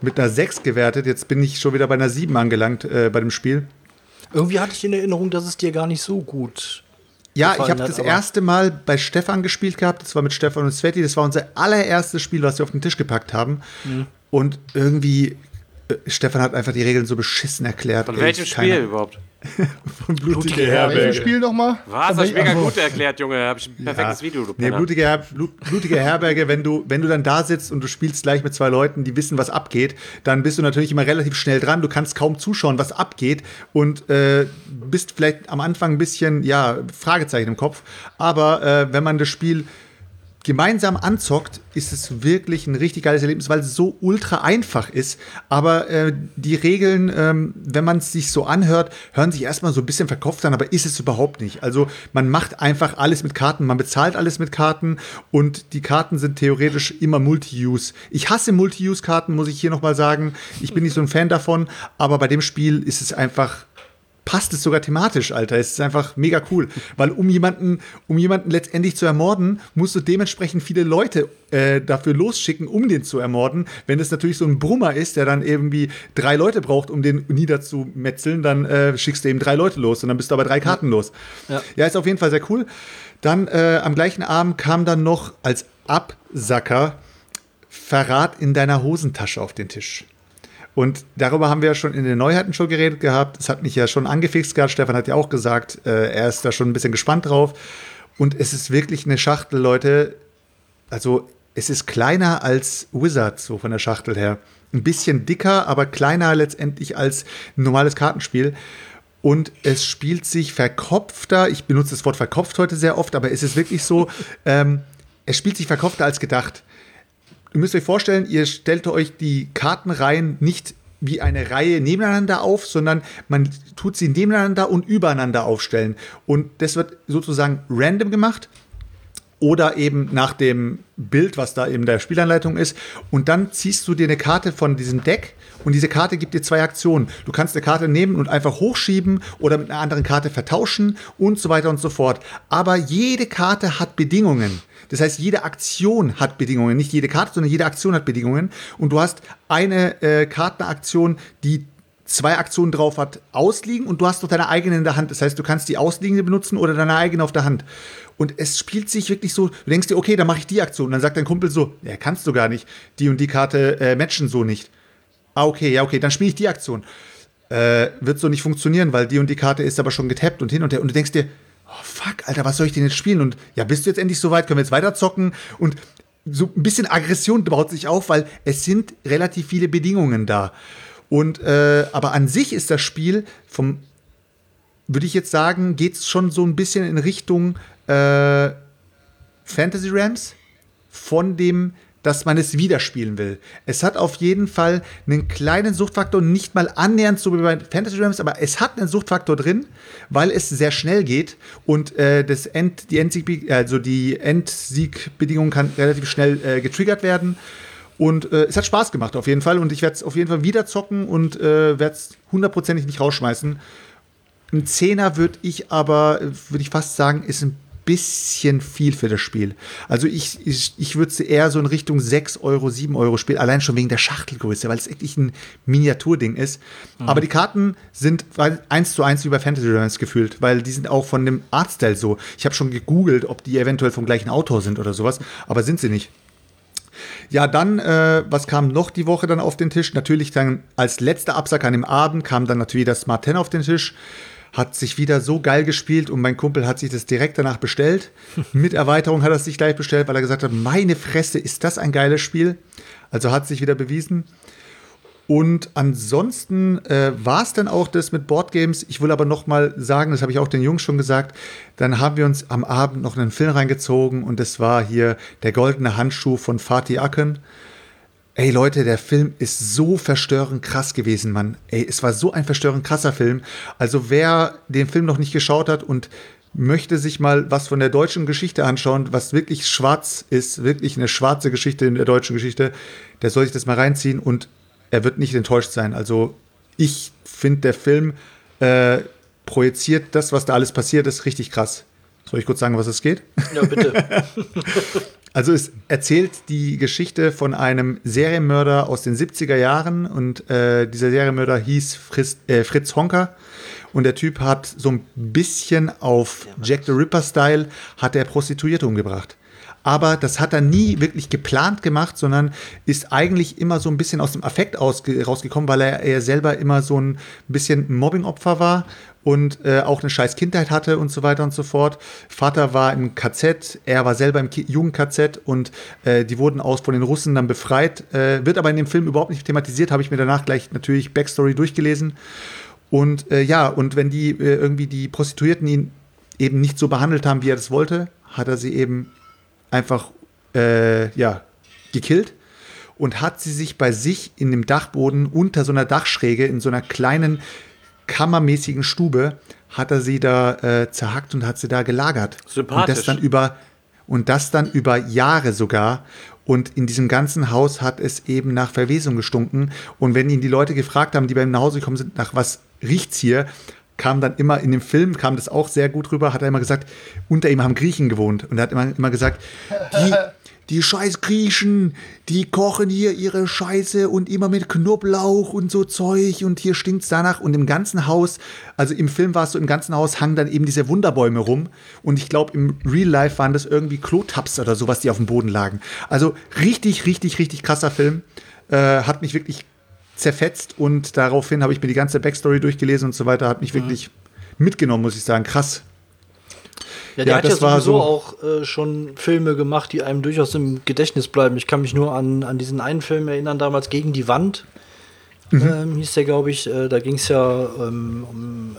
6 gewertet. Jetzt bin ich schon wieder bei einer 7 angelangt bei dem Spiel. Irgendwie hatte ich in Erinnerung, dass es dir gar nicht so gut Ja, gefallen ich habe hat, das aber- erste Mal bei Stefan gespielt gehabt. Das war mit Stefan und Sveti. Das war unser allererstes Spiel, was wir auf den Tisch gepackt haben. Und irgendwie, Stefan hat einfach die Regeln so beschissen erklärt. Von Ey, welchem Spiel überhaupt? Von Blutige Welches Herberge. Spiel nochmal? Was? Hast du mega gut erklärt, Junge. Hab ich ein perfektes Video, du Nee, Penner. Blutige Herberge, wenn du dann da sitzt und du spielst gleich mit 2 Leuten, die wissen, was abgeht, dann bist du natürlich immer relativ schnell dran. Du kannst kaum zuschauen, was abgeht und bist vielleicht am Anfang ein bisschen, Fragezeichen im Kopf. Aber wenn man das Spiel gemeinsam anzockt, ist es wirklich ein richtig geiles Erlebnis, weil es so ultra einfach ist. Aber die Regeln, wenn man es sich so anhört, hören sich erstmal so ein bisschen verkopft an, aber ist es überhaupt nicht. Also man macht einfach alles mit Karten, man bezahlt alles mit Karten und die Karten sind theoretisch immer Multi-Use. Ich hasse Multi-Use-Karten, muss ich hier nochmal sagen. Ich bin nicht so ein Fan davon, aber bei dem Spiel ist es einfach passt es sogar thematisch, Alter. Es ist einfach mega cool. Weil um jemanden letztendlich zu ermorden, musst du dementsprechend viele Leute dafür losschicken, um den zu ermorden. Wenn es natürlich so ein Brummer ist, der dann irgendwie 3 Leute braucht, um den niederzumetzeln, dann schickst du eben 3 Leute los und dann bist du aber 3 Karten los. Ja, ist auf jeden Fall sehr cool. Dann am gleichen Abend kam dann noch als Absacker Verrat in deiner Hosentasche auf den Tisch. Und darüber haben wir ja schon in den Neuheiten schon geredet gehabt. Es hat mich ja schon angefixt gehabt. Stefan hat ja auch gesagt, er ist da schon ein bisschen gespannt drauf. Und es ist wirklich eine Schachtel, Leute. Also es ist kleiner als Wizard, so von der Schachtel her. Ein bisschen dicker, aber kleiner letztendlich als ein normales Kartenspiel. Und es spielt sich verkopfter. Ich benutze das Wort verkopft heute sehr oft, aber es ist wirklich so, es spielt sich verkopfter als gedacht. Ihr müsst euch vorstellen, ihr stellt euch die Kartenreihen nicht wie eine Reihe nebeneinander auf, sondern man tut sie nebeneinander und übereinander aufstellen. Und das wird sozusagen random gemacht oder eben nach dem Bild, was da in der Spielanleitung ist. Und dann ziehst du dir eine Karte von diesem Deck und diese Karte gibt dir 2 Aktionen. Du kannst eine Karte nehmen und einfach hochschieben oder mit einer anderen Karte vertauschen und so weiter und so fort. Aber jede Karte hat Bedingungen. Das heißt, jede Aktion hat Bedingungen. Nicht jede Karte, sondern jede Aktion hat Bedingungen. Und du hast eine Kartenaktion, die 2 Aktionen drauf hat, ausliegen und du hast noch deine eigene in der Hand. Das heißt, du kannst die ausliegende benutzen oder deine eigene auf der Hand. Und es spielt sich wirklich so, du denkst dir, okay, dann mache ich die Aktion. Und dann sagt dein Kumpel so, ja, kannst du gar nicht. Die und die Karte matchen so nicht. Ah, okay, dann spiele ich die Aktion. Wird so nicht funktionieren, weil die und die Karte ist aber schon getappt und hin und her. Und du denkst dir, oh, fuck, Alter, was soll ich denn jetzt spielen? Und ja, bist du jetzt endlich soweit? Können wir jetzt weiter zocken? Und so ein bisschen Aggression baut sich auf, weil es sind relativ viele Bedingungen da. Und aber an sich ist das Spiel würde ich jetzt sagen, geht es schon so ein bisschen in Richtung Fantasy Realms von dem, dass man es wieder spielen will. Es hat auf jeden Fall einen kleinen Suchtfaktor, nicht mal annähernd so wie bei Fantasy Realms, aber es hat einen Suchtfaktor drin, weil es sehr schnell geht und die Endsiegbedingung kann relativ schnell getriggert werden. Und es hat Spaß gemacht auf jeden Fall und ich werde es auf jeden Fall wieder zocken und werde es hundertprozentig nicht rausschmeißen. Ein 10er würde ich fast sagen, ist ein bisschen viel für das Spiel. Also ich würde es eher so in Richtung 6 Euro, 7 Euro spielen, allein schon wegen der Schachtelgröße, weil es wirklich ein Miniaturding ist. Aber die Karten sind 1:1 wie bei Fantasy Realms gefühlt, weil die sind auch von dem Artstyle so. Ich habe schon gegoogelt, ob die eventuell vom gleichen Autor sind oder sowas, aber sind sie nicht. Ja, dann, was kam noch die Woche dann auf den Tisch? Natürlich dann als letzter Absack an dem Abend kam dann natürlich das Smart 10 auf den Tisch. Hat sich wieder so geil gespielt und mein Kumpel hat sich das direkt danach bestellt. Mit Erweiterung hat er es sich gleich bestellt, weil er gesagt hat, meine Fresse, ist das ein geiles Spiel. Also hat sich wieder bewiesen. Und ansonsten war es dann auch das mit Boardgames. Ich will aber noch mal sagen, das habe ich auch den Jungs schon gesagt, dann haben wir uns am Abend noch einen Film reingezogen und das war hier Der goldene Handschuh von Fatih Akin. Ey Leute, der Film ist so verstörend krass gewesen, Mann. Ey, es war so ein verstörend krasser Film. Also wer den Film noch nicht geschaut hat und möchte sich mal was von der deutschen Geschichte anschauen, was wirklich schwarz ist, wirklich eine schwarze Geschichte in der deutschen Geschichte, der soll sich das mal reinziehen und er wird nicht enttäuscht sein. Also ich finde, der Film projiziert das, was da alles passiert ist, richtig krass. Soll ich kurz sagen, was es geht? Ja, bitte. Also es erzählt die Geschichte von einem Serienmörder aus den 70er Jahren und dieser Serienmörder hieß Fritz Honka und der Typ hat so ein bisschen auf Jack the Ripper-Style hat er Prostituierte umgebracht. Aber das hat er nie wirklich geplant gemacht, sondern ist eigentlich immer so ein bisschen aus dem Affekt rausgekommen, weil er selber immer so ein bisschen Mobbing-Opfer war und auch eine scheiß Kindheit hatte und so weiter und so fort. Vater war im KZ, er war selber im Jugend-KZ und die wurden von den Russen dann befreit. Wird aber in dem Film überhaupt nicht thematisiert, habe ich mir danach gleich natürlich Backstory durchgelesen. Und und wenn die irgendwie die Prostituierten ihn eben nicht so behandelt haben, wie er das wollte, hat er sie eben einfach gekillt und hat sie sich bei sich in dem Dachboden unter so einer Dachschräge in so einer kleinen kammermäßigen Stube hat er sie da zerhackt und hat sie da gelagert. Sympathisch. Und das dann über Jahre sogar. Und in diesem ganzen Haus hat es eben nach Verwesung gestunken. Und wenn ihn die Leute gefragt haben, die bei ihm nach Hause gekommen sind, nach was riecht's hier, kam dann immer, in dem Film kam das auch sehr gut rüber, hat er immer gesagt, unter ihm haben Griechen gewohnt. Und er hat immer gesagt, die scheiß Griechen, die kochen hier ihre Scheiße und immer mit Knoblauch und so Zeug und hier stinkt's danach. Und im ganzen Haus, also im Film war es so, im ganzen Haus hangen dann eben diese Wunderbäume rum. Und ich glaube, im Real Life waren das irgendwie Klotaps oder sowas, die auf dem Boden lagen. Also richtig, richtig, richtig krasser Film. Hat mich wirklich zerfetzt und daraufhin habe ich mir die ganze Backstory durchgelesen und so weiter, hat mich wirklich mitgenommen, muss ich sagen. Krass. Ja, der hat ja sowieso auch schon Filme gemacht, die einem durchaus im Gedächtnis bleiben. Ich kann mich nur an diesen einen Film erinnern, damals Gegen die Wand, hieß der, glaube ich. Da ging es ja um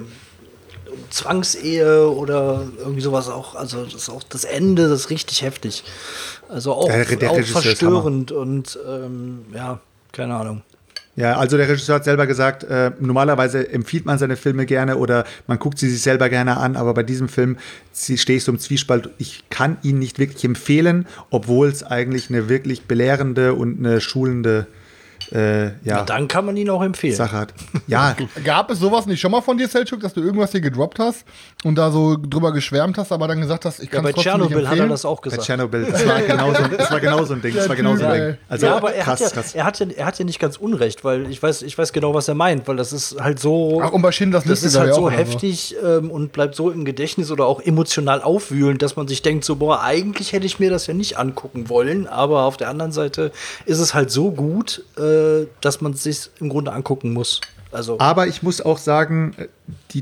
Zwangsehe oder irgendwie sowas auch. Also das ist auch das Ende, das ist richtig heftig. Also auch, auch verstörend und keine Ahnung. Ja, also der Regisseur hat selber gesagt, normalerweise empfiehlt man seine Filme gerne oder man guckt sie sich selber gerne an, aber bei diesem Film stehe ich so im Zwiespalt. Ich kann ihn nicht wirklich empfehlen, obwohl es eigentlich eine wirklich belehrende und eine schulende dann kann man ihn auch empfehlen. Sache hat. Ja. Gab es sowas nicht schon mal von dir, Selchuk, dass du irgendwas hier gedroppt hast und da so drüber geschwärmt hast, aber dann gesagt hast, ich kann es trotzdem nicht empfehlen? Bei Tschernobyl hat er das auch gesagt. Bei Tschernobyl, das war genau so ein Ding. Also, ja, aber er hat ja nicht ganz unrecht, weil ich weiß genau, was er meint, weil das ist halt so. Ach, und bei Schindlers Liste das ist halt so heftig und bleibt so im Gedächtnis oder auch emotional aufwühlend, dass man sich denkt, so, boah, eigentlich hätte ich mir das ja nicht angucken wollen, aber auf der anderen Seite ist es halt so gut, dass man es sich im Grunde angucken muss. Also. Aber ich muss auch sagen,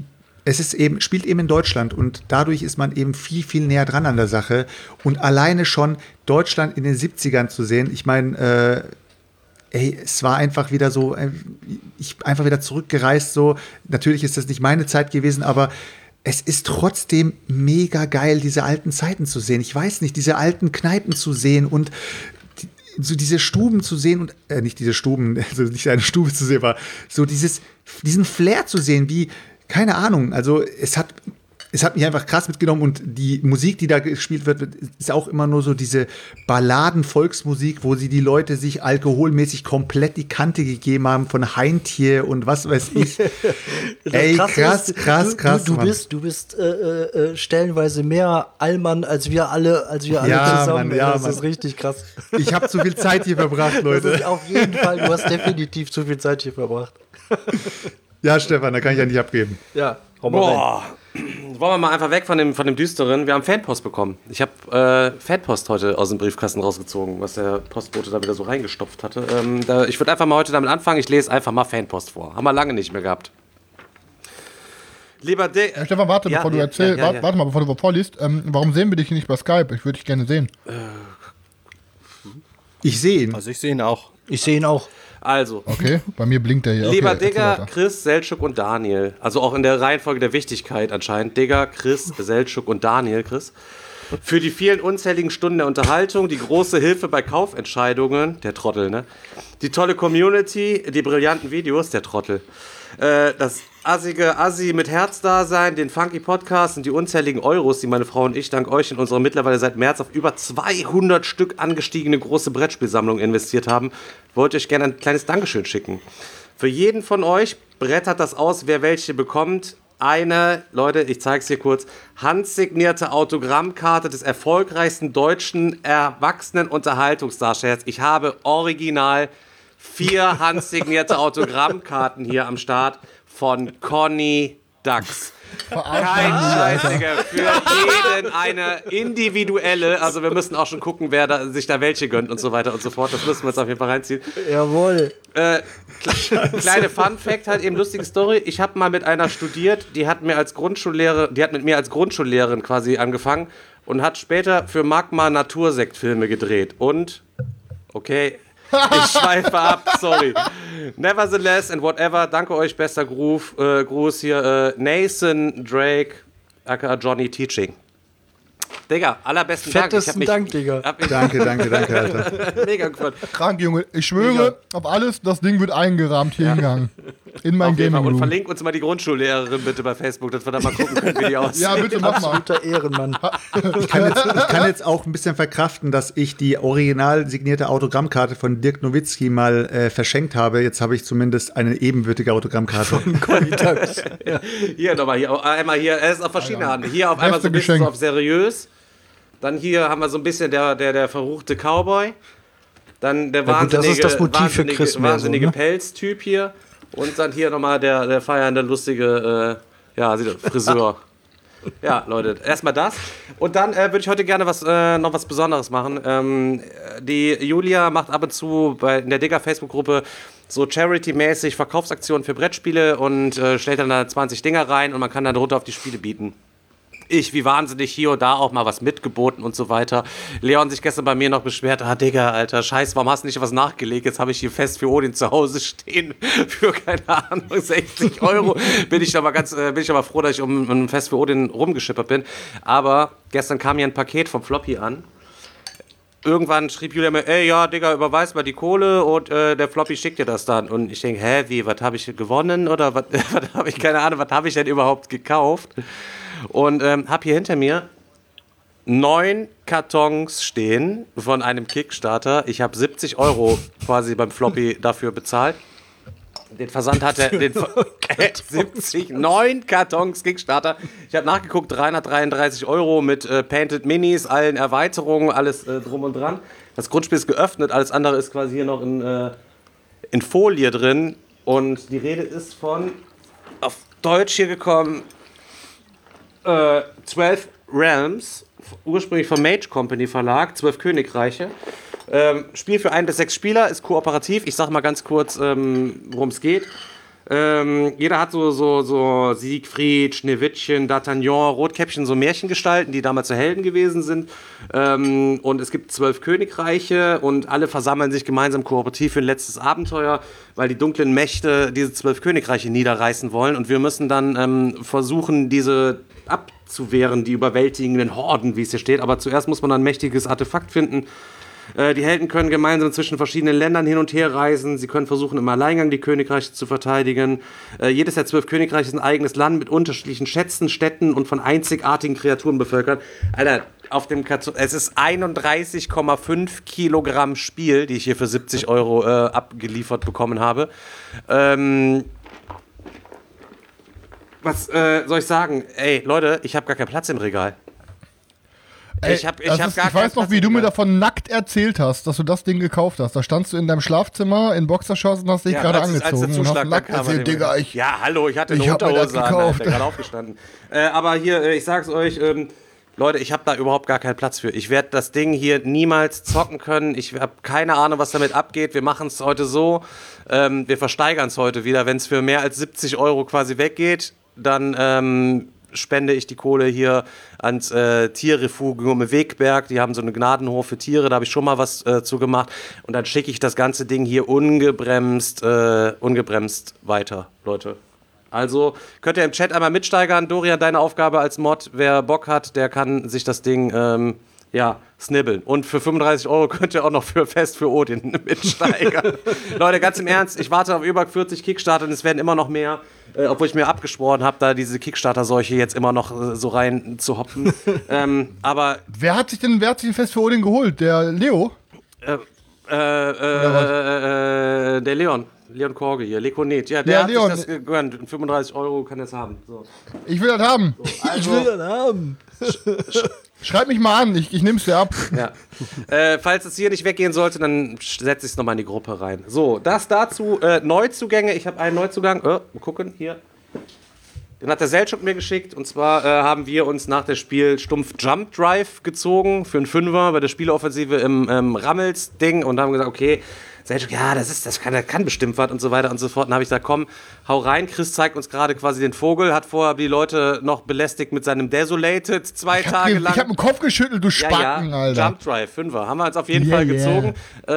es ist eben, spielt eben in Deutschland und dadurch ist man eben viel, viel näher dran an der Sache. Und alleine schon Deutschland in den 70ern zu sehen, ich meine, es war einfach wieder so, einfach wieder zurückgereist, so. Natürlich ist das nicht meine Zeit gewesen, aber es ist trotzdem mega geil, diese alten Zeiten zu sehen. Ich weiß nicht, diese alten Kneipen zu sehen und so diese Stuben zu sehen und nicht diese Stuben, also nicht eine Stube zu sehen, aber so diesen Flair zu sehen, wie, keine Ahnung, also es hat mich einfach krass mitgenommen und die Musik, die da gespielt wird, ist auch immer nur so diese Balladen-Volksmusik, wo sie die Leute sich alkoholmäßig komplett die Kante gegeben haben von Heintje und was weiß ich. Ey, krass. Du bist stellenweise mehr Allmann als wir alle zusammen. Mann, das ist richtig krass. Ich habe zu viel Zeit hier verbracht, Leute. Das ist auf jeden Fall, du hast definitiv zu viel Zeit hier verbracht. Ja, Stefan, da kann ich ja nicht abgeben. Ja, hau mal rein. Wollen wir mal einfach weg von dem Düsteren. Wir haben Fanpost bekommen. Ich habe Fanpost heute aus dem Briefkasten rausgezogen, was der Postbote da wieder so reingestopft hatte. Ich würde einfach mal heute damit anfangen. Ich lese einfach mal Fanpost vor. Haben wir lange nicht mehr gehabt. Lieber Stefan, warte, bevor du erzählst. Warte mal, bevor du vorliest. Warum sehen wir dich hier nicht bei Skype? Ich würde dich gerne sehen. Ich sehe ihn. Also ich sehe ihn auch. Ich sehe ihn auch. Also. Okay, bei mir blinkt er hier. Okay, Lieber Digga, Chris, Seltschuk und Daniel. Also auch in der Reihenfolge der Wichtigkeit anscheinend. Digga, Chris, Seltschuk und Daniel, Chris. Für die vielen unzähligen Stunden der Unterhaltung, die große Hilfe bei Kaufentscheidungen, der Trottel, ne? Die tolle Community, die brillanten Videos, der Trottel. Das assige Assi mit Herzdasein, den funky Podcast und die unzähligen Euros, die meine Frau und ich dank euch in unsere mittlerweile seit März auf über 200 Stück angestiegene große Brettspielsammlung investiert haben, wollte ich gerne ein kleines Dankeschön schicken. Für jeden von euch brettert das aus, wer welche bekommt. Eine, Leute, ich zeige es hier kurz, handsignierte Autogrammkarte des erfolgreichsten deutschen Erwachsenen-Unterhaltungsdarstellers. Ich habe original 4 handsignierte Autogrammkarten hier am Start von Conny Dax. Kein Scheiß, Digga. Für jeden eine individuelle. Also wir müssen auch schon gucken, wer sich da welche gönnt und so weiter und so fort. Das müssen wir uns auf jeden Fall reinziehen. Jawohl. Kleine Fun-Fact, halt eben lustige Story. Ich habe mal mit einer studiert, die hat mit mir als Grundschullehrerin quasi angefangen und hat später für Magma Natursektfilme gedreht. Und, okay, ich schweife ab, sorry. Nevertheless and whatever, danke euch, bester Gruß hier, Nathan Drake, aka Johnny Teaching. Digga, allerbesten Dank. Fettesten Dank, Digga. Danke, Alter. Mega gefreut. Krank, Junge. Ich schwöre auf alles, das Ding wird eingerahmt hier hingegangen. In mein Gaming Room. Und verlink uns mal die Grundschullehrerin bitte bei Facebook, dass wir da mal gucken können, wie die aussieht. Ja, bitte mach mal. Absoluter Ehrenmann. Ich kann jetzt auch ein bisschen verkraften, dass ich die original signierte Autogrammkarte von Dirk Nowitzki mal verschenkt habe. Jetzt habe ich zumindest eine ebenbürtige Autogrammkarte. Ja. Hier nochmal, einmal hier, er ist auf verschiedene Arten. Hier auf einmal so ein bisschen so auf seriös. Dann hier haben wir so ein bisschen der verruchte Cowboy. Dann der wahnsinnige Pelztyp hier. Und dann hier nochmal der feiernde, lustige Friseur. Ja, Leute, erstmal das. Und dann würde ich heute gerne noch was Besonderes machen. Die Julia macht ab und zu in der Digger Facebook-Gruppe so Charity-mäßig Verkaufsaktionen für Brettspiele und stellt dann da 20 Dinger rein und man kann dann drunter auf die Spiele bieten. Ich, wie wahnsinnig, hier und da auch mal was mitgeboten und so weiter. Leon sich gestern bei mir noch beschwert, Digga, Alter, scheiße, warum hast du nicht was nachgelegt? Jetzt habe ich hier Fest für Odin zu Hause stehen für, keine Ahnung, 60 €. Bin ich aber froh, dass ich um ein Fest für Odin rumgeschippert bin. Aber gestern kam hier ein Paket vom Floppy an. Irgendwann schrieb Julia mir, Digga, überweis mal die Kohle und der Floppy schickt dir das dann. Und ich denke, was habe ich gewonnen? Oder was habe ich, keine Ahnung, was habe ich denn überhaupt gekauft? Und habe hier hinter mir 9 Kartons stehen von einem Kickstarter. Ich habe 70 € quasi beim Floppy dafür bezahlt. Den Versand hat er 9 Kartons Kickstarter. Ich habe nachgeguckt, 333 € mit Painted Minis, allen Erweiterungen, alles drum und dran. Das Grundspiel ist geöffnet, alles andere ist quasi hier noch in Folie drin. Und die Rede ist von, auf Deutsch hier gekommen, 12 Realms, ursprünglich vom Mage Company Verlag, 12 Königreiche. Spiel für 1 bis 6 Spieler, ist kooperativ. Ich sag mal ganz kurz, worum es geht. Jeder hat so Siegfried, Schneewittchen, D'Artagnan, Rotkäppchen, so Märchengestalten, die damals so Helden gewesen sind. Und es gibt 12 Königreiche und alle versammeln sich gemeinsam kooperativ für ein letztes Abenteuer, weil die dunklen Mächte diese 12 Königreiche niederreißen wollen. Und wir müssen dann versuchen, diese abzuwehren, die überwältigenden Horden, wie es hier steht. Aber zuerst muss man ein mächtiges Artefakt finden. Die Helden können gemeinsam zwischen verschiedenen Ländern hin und her reisen. Sie können versuchen, im Alleingang die Königreiche zu verteidigen. Jedes der 12 Königreiche ist ein eigenes Land mit unterschiedlichen Schätzen, Städten und von einzigartigen Kreaturen bevölkert. Alter, es ist 31,5 Kilogramm Spiel, die ich hier für 70 Euro abgeliefert bekommen habe. Was soll ich sagen? Ey, Leute, ich habe gar keinen Platz im Regal. Ich weiß noch, wie du mir davon nackt erzählt hast, dass du das Ding gekauft hast. Da standst du in deinem Schlafzimmer in Boxershorts und hast dich gerade angezogen und hast nackt erzählt, Digga, ja, hallo, ich hatte eine Unterhose an, der gerade aufgestanden. Aber hier, ich sag's euch, Leute, ich habe da überhaupt gar keinen Platz für. Ich werde das Ding hier niemals zocken können. Ich habe keine Ahnung, was damit abgeht. Wir machen es heute so, wir versteigern es heute wieder. Wenn es für mehr als 70 Euro quasi weggeht, dann spende ich die Kohle hier ans Tierrefugium Wegberg. Die haben so einen Gnadenhof für Tiere, da habe ich schon mal was zu gemacht. Und dann schicke ich das ganze Ding hier ungebremst weiter, Leute. Also könnt ihr im Chat einmal mitsteigern. Dorian, deine Aufgabe als Mod, wer Bock hat, der kann sich das Ding snibbeln. Und für 35 Euro könnt ihr auch noch für Odin mitsteigern. Leute, ganz im Ernst, ich warte auf über 40 Kickstarter und es werden immer noch mehr. Obwohl ich mir abgeschworen habe, da diese Kickstarter-Seuche jetzt immer noch so rein zu hoppen. Aber wer hat sich denn fest für Odin geholt? Der Leo? Der Leon Korge hier, Lekonet. Ja, der hat sich das gegönnt. 35 Euro kann er es haben. So. Ich will das haben. So, also, ich will das haben. Schreib mich mal an, ich nehm's dir ab. Ja. Falls es hier nicht weggehen sollte, dann setze ich es nochmal in die Gruppe rein. So, das dazu. Neuzugänge. Ich habe einen Neuzugang. Mal gucken, hier. Den hat der Selchuk mir geschickt. Und zwar haben wir uns nach dem Spiel stumpf Jump Drive gezogen für einen Fünfer bei der Spieleoffensive im Rammels-Ding und haben gesagt, okay, Selchuk, ja, das kann bestimmt was und so weiter und so fort. Und dann habe ich gesagt, komm, hau rein. Chris zeigt uns gerade quasi den Vogel, hat vorher die Leute noch belästigt mit seinem Desolated 2 Tage lang. Ich habe den Kopf geschüttelt, du Spacken, Alter. Jump Drive, Fünfer. Haben wir uns auf jeden Fall gezogen.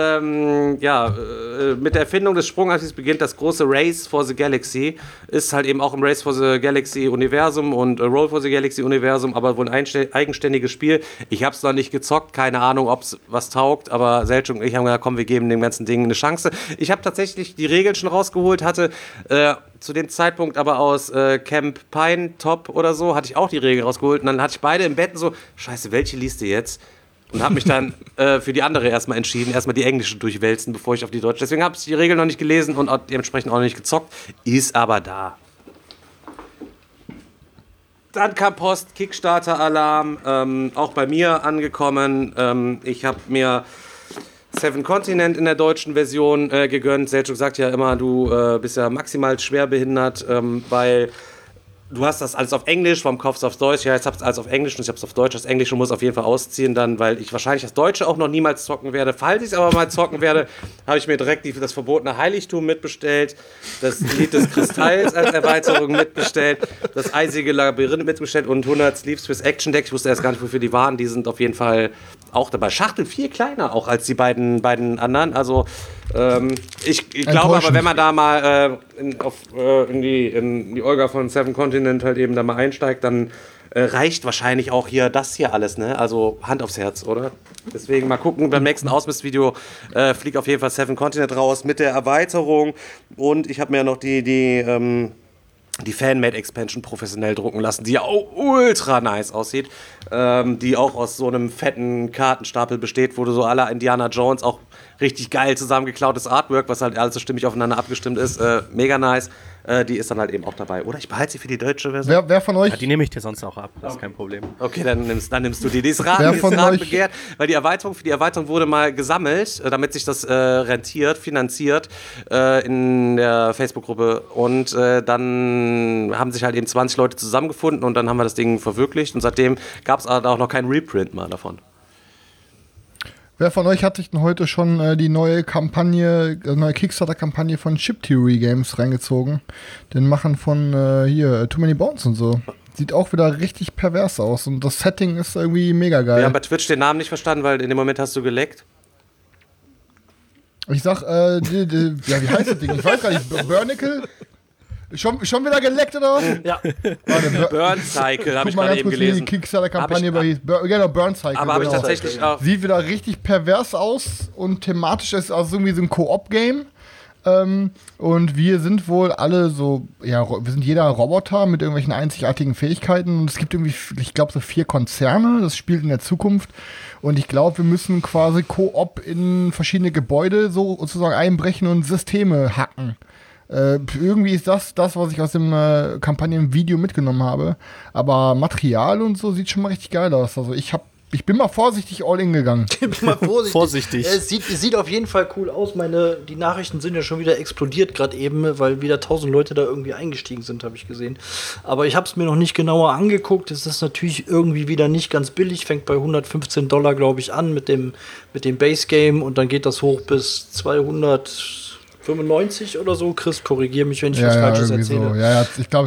Mit der Erfindung des Sprungantriebs beginnt das große Race for the Galaxy. Ist halt eben auch im Race for the Galaxy Universum und Roll for the Galaxy Universum, aber wohl ein eigenständiges Spiel. Ich habe es noch nicht gezockt, keine Ahnung, ob es was taugt, aber Selchuk und ich haben gesagt, komm, wir geben dem ganzen Ding eine Chance. Ich habe tatsächlich die Regeln schon rausgeholt, hatte zu dem Zeitpunkt aber aus Camp Pine Top oder so, hatte ich auch die Regeln rausgeholt und dann hatte ich beide im Bett so, scheiße, welche liest du jetzt? Und habe mich dann für die andere erstmal entschieden, erstmal die englische durchwälzen, bevor ich auf die deutsche. Deswegen habe ich die Regeln noch nicht gelesen und dementsprechend auch noch nicht gezockt, ist aber da. Dann kam Post, Kickstarter-Alarm, auch bei mir angekommen. Ich habe mir Seven Continent in der deutschen Version gegönnt. Selchuk sagt ja immer, du bist ja maximal schwerbehindert, weil du hast das alles auf Englisch, warum kaufst du auf Deutsch? Ja, jetzt hab's alles auf Englisch und ich hab's auf Deutsch. Das Englische muss auf jeden Fall ausziehen dann, weil ich wahrscheinlich das Deutsche auch noch niemals zocken werde. Falls ich es aber mal zocken werde, habe ich mir direkt das verbotene Heiligtum mitbestellt, das Lied des Kristalls als Erweiterung mitbestellt, das eisige Labyrinth mitbestellt und 100 Sleeves fürs Action-Deck. Ich wusste erst gar nicht, wofür die waren. Die sind auf jeden Fall auch dabei. Schachtel viel kleiner auch als die beiden anderen. Also ich glaube aber, wenn man da mal in die Olga von Seven Continent halt eben da mal einsteigt, dann reicht wahrscheinlich auch hier das hier alles, ne? Also Hand aufs Herz, oder? Deswegen mal gucken, beim nächsten Ausmistvideo fliegt auf jeden Fall Seven Continent raus mit der Erweiterung und ich habe mir noch die Fan-Made-Expansion professionell drucken lassen, die auch ultra nice aussieht, die auch aus so einem fetten Kartenstapel besteht, wo du so à la Indiana Jones auch richtig geil zusammengeklautes Artwork, was halt alles so stimmig aufeinander abgestimmt ist, mega nice. Die ist dann halt eben auch dabei. Oder ich behalte sie für die deutsche Version. Wer von euch? Ja, die nehme ich dir sonst auch ab, das ist kein Problem. Okay, dann nimmst du die. Die ist rat begehrt, weil die Erweiterung wurde mal gesammelt, damit sich das finanziert in der Facebook-Gruppe. Und dann haben sich halt eben 20 Leute zusammengefunden und dann haben wir das Ding verwirklicht. Und seitdem gab es auch noch keinen Reprint mal davon. Wer von euch hat sich denn heute schon die neue Kickstarter-Kampagne von Chip Theory Games reingezogen? Den Machen von Too Many Bones und so. Sieht auch wieder richtig pervers aus und das Setting ist irgendwie mega geil. Wir haben bei Twitch den Namen nicht verstanden, weil in dem Moment hast du geleckt. Ich sag, wie heißt das Ding? Ich weiß gar nicht, Burnicle? Schon wieder geleckt oder was? Ja. Burn Cycle habe ich mal gerade ganz eben kurz, wie die gelesen. Kickstarter-Kampagne hieß. Genau, Burn Cycle. Aber habe ich genau. tatsächlich auch. Sieht wieder richtig pervers aus und thematisch ist also irgendwie so ein Koop-Game. Und wir sind wohl alle so, ja, wir sind jeder Roboter mit irgendwelchen einzigartigen Fähigkeiten und es gibt irgendwie, ich glaube, so 4 Konzerne, das spielt in der Zukunft und ich glaube, wir müssen quasi Koop in verschiedene Gebäude so sozusagen einbrechen und Systeme hacken. Irgendwie ist das, was ich aus dem Kampagnenvideo mitgenommen habe, aber Material und so sieht schon mal richtig geil aus, also ich bin mal vorsichtig all in gegangen. Ich bin mal vorsichtig. Vorsichtig. Es sieht auf jeden Fall cool aus. Die Nachrichten sind ja schon wieder explodiert gerade eben, weil wieder 1000 Leute da irgendwie eingestiegen sind, habe ich gesehen. Aber ich habe es mir noch nicht genauer angeguckt. Es ist natürlich irgendwie wieder nicht ganz billig. Fängt bei $115, glaube ich, an mit dem Base Game und dann geht das hoch bis 295 oder so. Chris, korrigiere mich, wenn ich was Falsches erzähle. So. Ja, ich glaube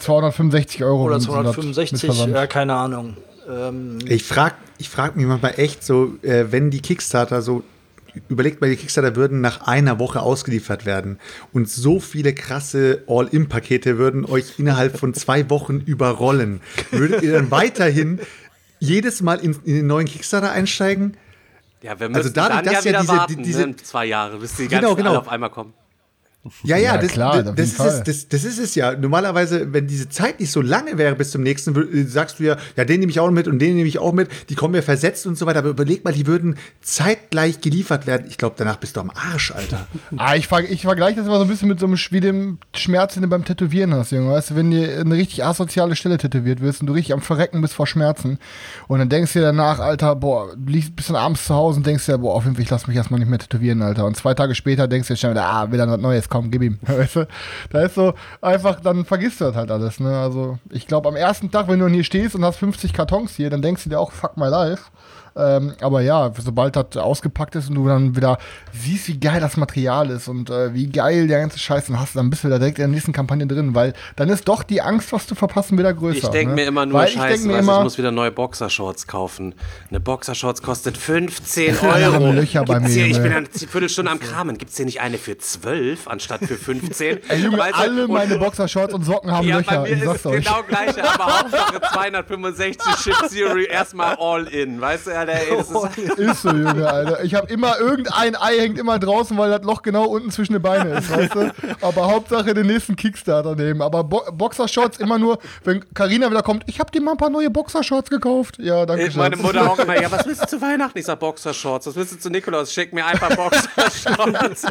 265 Euro. Oder 265, ja, keine Ahnung. Ich frag mich manchmal echt so, wenn die Kickstarter so, überlegt mal, die Kickstarter würden nach einer Woche ausgeliefert werden und so viele krasse All-In-Pakete würden euch innerhalb von 2 Wochen überrollen. Würdet ihr dann weiterhin jedes Mal in den neuen Kickstarter einsteigen? Ja, wir müssen Also dadurch, dann dass ja ja wieder warten, diese ne? 2 Jahre, bis die Genau, ganzen alle auf einmal kommen. Ja, klar, auf jeden Fall. das ist es ja. Normalerweise, wenn diese Zeit nicht so lange wäre bis zum nächsten, sagst du ja, den nehme ich auch mit und den nehme ich auch mit, die kommen ja versetzt und so weiter. Aber überleg mal, die würden zeitgleich geliefert werden. Ich glaube, danach bist du am Arsch, Alter. Ich vergleiche das immer so ein bisschen mit so einem wie dem Schmerz, den du beim Tätowieren hast, Junge. Weißt du, wenn dir eine richtig asoziale Stelle tätowiert wirst und du richtig am Verrecken bist vor Schmerzen und dann denkst du dir danach, Alter, boah, du liegst bis dann abends zu Hause und denkst dir, boah, auf jeden Fall, ich lass mich erstmal nicht mehr tätowieren, Alter. Und 2 Tage später denkst du dir schon wieder, will dann was Neues, komm, gib ihm. Weißt du? Da ist so einfach, dann vergisst du das halt alles, ne? Also, ich glaube, am ersten Tag, wenn du hier stehst und hast 50 Kartons hier, dann denkst du dir auch, fuck my life. Aber ja, sobald das ausgepackt ist und du dann wieder siehst, wie geil das Material ist und wie geil der ganze Scheiß dann hast, dann bist du wieder direkt in der nächsten Kampagne drin, weil dann ist doch die Angst, was zu verpassen, wieder größer. Ich denke mir immer nur, weil scheiße, ich muss wieder neue Boxershorts kaufen. Eine Boxershorts kostet 15 Ja, Euro. haben Löcher bei Gibt's mir, hier, ich ne? bin eine Viertelstunde am Kramen. Gibt es hier nicht eine für 12 anstatt für 15? Ey, Junge, Weißt du, alle und- meine Boxershorts und Socken haben Ja, Löcher, bei ich mir ist sag's es euch. genau gleiche, aber Hauptsache 265 Chip Theory erstmal all in. Weißt du, Alter, ey, das ist... Ist so, Junge, Alter. Ich habe immer, irgendein Ei hängt immer draußen, weil das Loch genau unten zwischen den Beinen ist, weißt du? Aber Hauptsache den nächsten Kickstarter nehmen. Aber Boxershorts immer nur, wenn Carina wieder kommt, ich habe dir mal ein paar neue Boxershorts gekauft. Ja, danke schön. Meine Mutter auch immer, ja, was willst du zu Weihnachten? Ich sag Boxershorts. Was willst du zu Nikolaus? Schick mir einfach Boxershorts.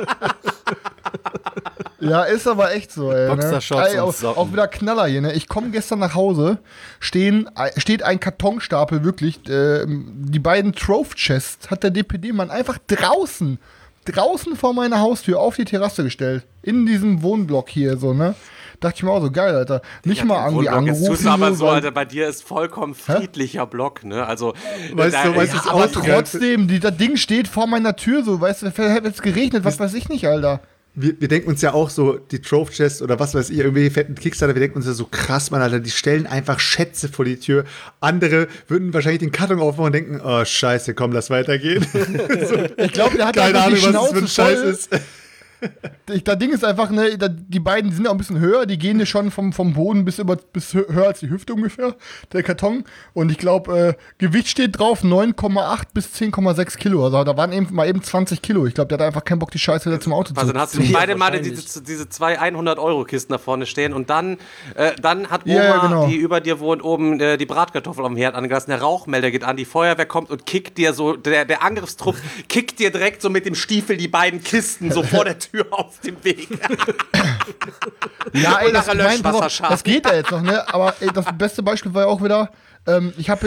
Ja, ist aber echt so, ey. Boxershorts Ne? Ey, und auch, Socken. auch wieder Knaller hier, ne? Ich komme gestern nach Hause, steht ein Kartonstapel, wirklich, die beiden Trove-Chests hat der DPD-Mann einfach draußen vor meiner Haustür auf die Terrasse gestellt. In diesem Wohnblock hier, so, ne? Dachte ich mir auch so, geil, Alter. Nicht mal irgendwie Wohnblock. Jetzt tust angerufen. du aber so, weil- Alter, bei dir ist vollkommen friedlicher Block, ne? Also, Weißt du, Ja, ist aber auch so trotzdem, das Ding steht vor meiner Tür, so, weißt du, hätte es geregnet, was weiß ich nicht, Alter. Wir denken uns ja auch so, die Trove Chest oder was weiß ich, irgendwie fetten Kickstarter, wir denken uns ja so krass, Mann, Alter, die stellen einfach Schätze vor die Tür. Andere würden wahrscheinlich den Karton aufmachen und denken, oh, scheiße, komm, lass weitergehen. Ich glaube, der hat Keine einfach Ahnung, die was das Schnauze für ein Scheiß voll. ist. Das Ding ist einfach, ne, die beiden die sind auch ein bisschen höher, die gehen ja schon vom Boden bis höher als die Hüfte ungefähr, der Karton. Und ich glaube, Gewicht steht drauf 9,8 bis 10,6 Kilo. Also da waren eben mal eben 20 Kilo. Ich glaube, der hat einfach keinen Bock, die Scheiße wieder zum Auto Also zu dann hast du Ja, beide Male wahrscheinlich. diese 2 100-Euro-Kisten da vorne stehen und dann hat Oma, Ja, genau. die über dir wohnt, oben die Bratkartoffel am Herd angelassen, der Rauchmelder geht an, die Feuerwehr kommt und kickt dir so, der Angriffstrupp kickt dir direkt so mit dem Stiefel die beiden Kisten so vor der Tür auf dem Weg. Ja, ey, das, nachher nein, pass auf, Löschwasser das geht ja jetzt noch, ne? Aber ey, das beste Beispiel war ja auch wieder, ich habe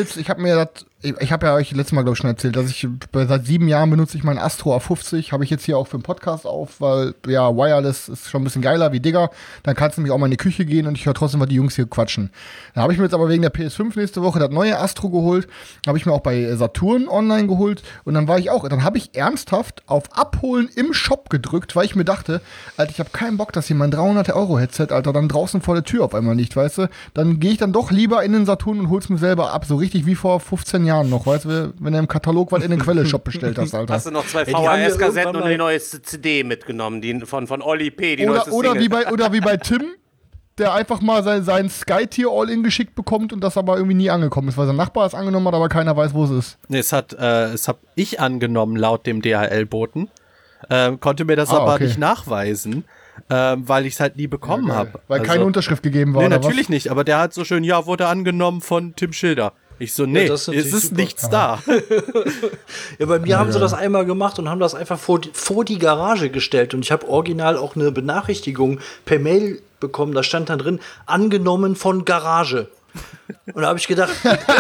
ja euch letztes Mal, glaube ich, schon erzählt, dass ich seit 7 Jahren benutze ich meinen Astro A50, habe ich jetzt hier auch für den Podcast auf, weil, ja, Wireless ist schon ein bisschen geiler wie Digger, dann kannst du nämlich auch mal in die Küche gehen und ich höre trotzdem, was die Jungs hier quatschen. Da habe ich mir jetzt aber wegen der PS5 nächste Woche das neue Astro geholt, habe ich mir auch bei Saturn online geholt und dann habe ich ernsthaft auf Abholen im Shop gedrückt, weil ich mir dachte, Alter, ich habe keinen Bock, dass hier mein 300-Euro-Headset, Alter, dann draußen vor der Tür auf einmal liegt, weißt du, dann gehe ich dann doch lieber in den Saturn und hol's mir selber ab, so richtig wie vor 15 Jahren noch, weißt du, wenn du im Katalog was in den Quelle-Shop bestellt hast, Alter. Hast du noch 2 die haben ja VHS-Kassetten irgendwann und eine neue CD mitgenommen, die von Olli P., die neueste Oder Single. wie bei Tim, der einfach mal sein Sky-Tier All-In geschickt bekommt und das aber irgendwie nie angekommen ist, weil sein Nachbar es angenommen hat, aber keiner weiß, wo es ist. Nee, es hab ich angenommen, laut dem DHL-Boten. Konnte mir das aber okay. nicht nachweisen, weil ich es halt nie bekommen habe. Weil keine Unterschrift gegeben war, Nee, oder natürlich nicht, aber der hat so schön, ja, wurde angenommen von Tim Schilder. Ich so, nee, das ist es natürlich ist super. nichts da. Ja, bei mir haben sie das einmal gemacht und haben das einfach vor die Garage gestellt. Und ich habe original auch eine Benachrichtigung per Mail bekommen. Da stand dann drin, angenommen von Garage. Und da habe ich gedacht,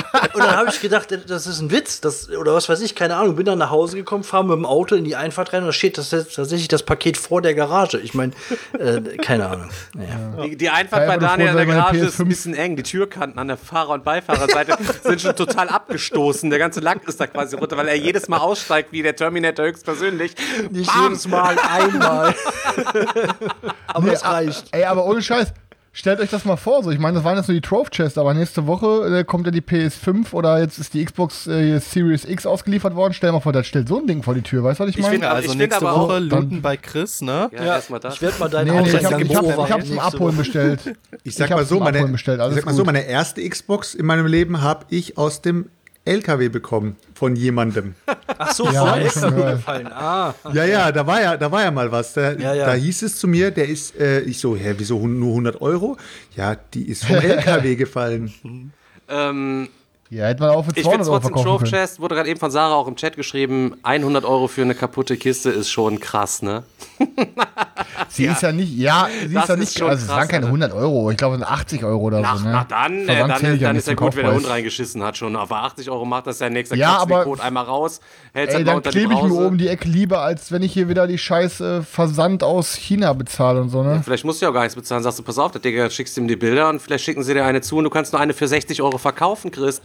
das ist ein Witz, oder was weiß ich, keine Ahnung. Bin dann nach Hause gekommen, fahre mit dem Auto in die Einfahrt rein und da steht tatsächlich das Paket vor der Garage. Ich meine, keine Ahnung. Naja. Die Einfahrt Ja, bei aber du Daniel in der froh, Garage meine ist ein bisschen eng. Die Türkanten an der Fahrer- und Beifahrerseite sind schon total abgestoßen. Der ganze Lack ist da quasi runter, weil er jedes Mal aussteigt, wie der Terminator höchstpersönlich. Nicht jedes Mal, einmal. Aber das reicht. Ey, aber ohne Scheiß, stellt euch das mal vor, so, ich meine, das waren jetzt nur die Trophy Chests, aber nächste Woche kommt ja die PS5 oder jetzt ist die Xbox Series X ausgeliefert worden. Stell mal vor, das stellt so ein Ding vor die Tür, weißt du, was ich meine? Also find nächste aber auch, Woche looten bei Chris, ne? Ja, erstmal das. Ich werde mal deinen Nee, ich Ausgang hab's zum Abholen bestellt. Ich sag mal so, Also meine erste Xbox in meinem Leben habe ich aus dem LKW bekommen von jemandem. Ach so, Ja, voll hab ich schon gehört. gefallen. Ah. Ja, da war ja mal was. Ja. Da hieß es zu mir, der ist, ich so, wieso nur 100 Euro? Ja, die ist vom LKW gefallen. Ja, hätte man auch für Ich 200 finde Euro trotzdem, verkaufen Trophy können. Chest, wurde gerade eben von Sarah auch im Chat geschrieben, 100 Euro für eine kaputte Kiste ist schon krass, ne? Sie ist ja nicht, Das ist schon also es krass, waren keine Alter. 100 Euro, ich glaube es sind 80 Euro oder so, ne? Dann Versand zählt ja ist nicht ja zum gut, wenn der Hund Kaufpreis. reingeschissen hat schon. Aber 80 Euro macht das ja nichts. Dann Ja, kratzt aber- den Code einmal raus, hält Ey, mal dann unter die klebe ich mir Brause. oben die Ecke lieber, als wenn ich hier wieder die scheiß Versand aus China bezahle und so, ne? Vielleicht musst du ja auch gar nichts bezahlen. Sagst du, pass auf, der Digga, schickst ihm die Bilder und vielleicht schicken sie dir eine zu und du kannst nur eine für 60 Euro verkaufen, Chris.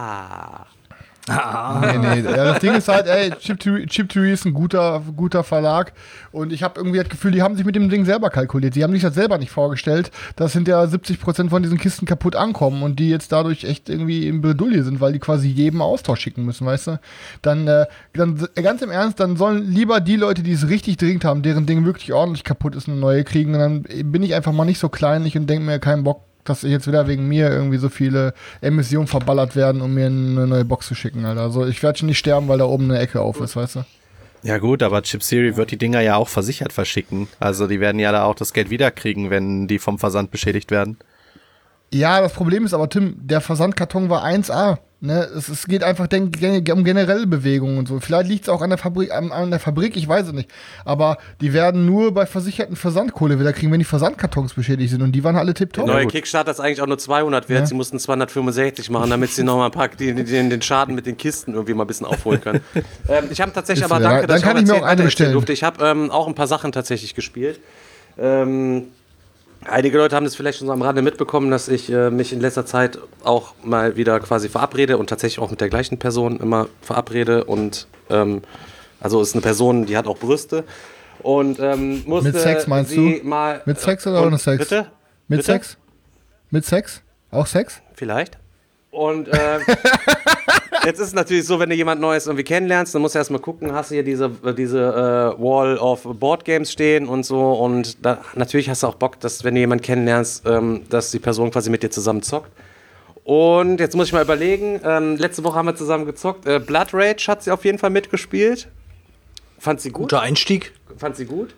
Nee. Ja, das Ding ist halt, ey, Chip2E ist ein guter Verlag und ich habe irgendwie das Gefühl, die haben sich mit dem Ding selber kalkuliert. Die haben sich das selber nicht vorgestellt, dass hinterher 70% von diesen Kisten kaputt ankommen und die jetzt dadurch echt irgendwie im Bredouille sind, weil die quasi jedem Austausch schicken müssen, weißt du? Dann ganz im Ernst, dann sollen lieber die Leute, die es richtig dringend haben, deren Ding wirklich ordentlich kaputt ist, eine neue kriegen. Und dann bin ich einfach mal nicht so kleinlich und denke mir, keinen Bock, dass jetzt wieder wegen mir irgendwie so viele Emissionen verballert werden, um mir eine neue Box zu schicken, Alter. Also ich werde schon nicht sterben, weil da oben eine Ecke auf ist, weißt du? Ja gut, aber Chip Series wird die Dinger ja auch versichert verschicken. Also die werden ja da auch das Geld wiederkriegen, wenn die vom Versand beschädigt werden. Ja, das Problem ist aber, Tim, der Versandkarton war 1A. Ne? Es geht einfach um generelle Bewegungen und so. Vielleicht liegt es auch an der Fabrik, ich weiß es nicht. Aber die werden nur bei versicherten Versandkohle wieder kriegen, wenn die Versandkartons beschädigt sind. Und die waren alle tipptopp. Der neue Kickstarter ist eigentlich auch nur 200 wert. Ja. Sie mussten 265 machen, damit sie nochmal ein paar den Schaden mit den Kisten irgendwie mal ein bisschen aufholen können. Ich habe tatsächlich, Ist aber so, danke, dann dass kann ich mir auch eine weitererzählen bestellen. durfte. Ich habe auch ein paar Sachen tatsächlich gespielt. Einige Leute haben das vielleicht schon so am Rande mitbekommen, dass ich mich in letzter Zeit auch mal wieder quasi verabrede und tatsächlich auch mit der gleichen Person immer verabrede. Und also ist eine Person, die hat auch Brüste. Und musste Mit Sex meinst sie du? mal. Mit Sex oder ohne Sex? Bitte? Mit Bitte? Sex? Mit Sex? Auch Sex? Vielleicht. Und jetzt ist es natürlich so, wenn du jemand Neues irgendwie kennenlernst, dann musst du erstmal gucken, hast du hier diese Wall of Board Games stehen und so. Und da, natürlich hast du auch Bock, dass, wenn du jemanden kennenlernst, dass die Person quasi mit dir zusammen zockt. Und jetzt muss ich mal überlegen, letzte Woche haben wir zusammen gezockt. Blood Rage hat sie auf jeden Fall mitgespielt. Fand sie gut. Guter Einstieg. Fand sie gut.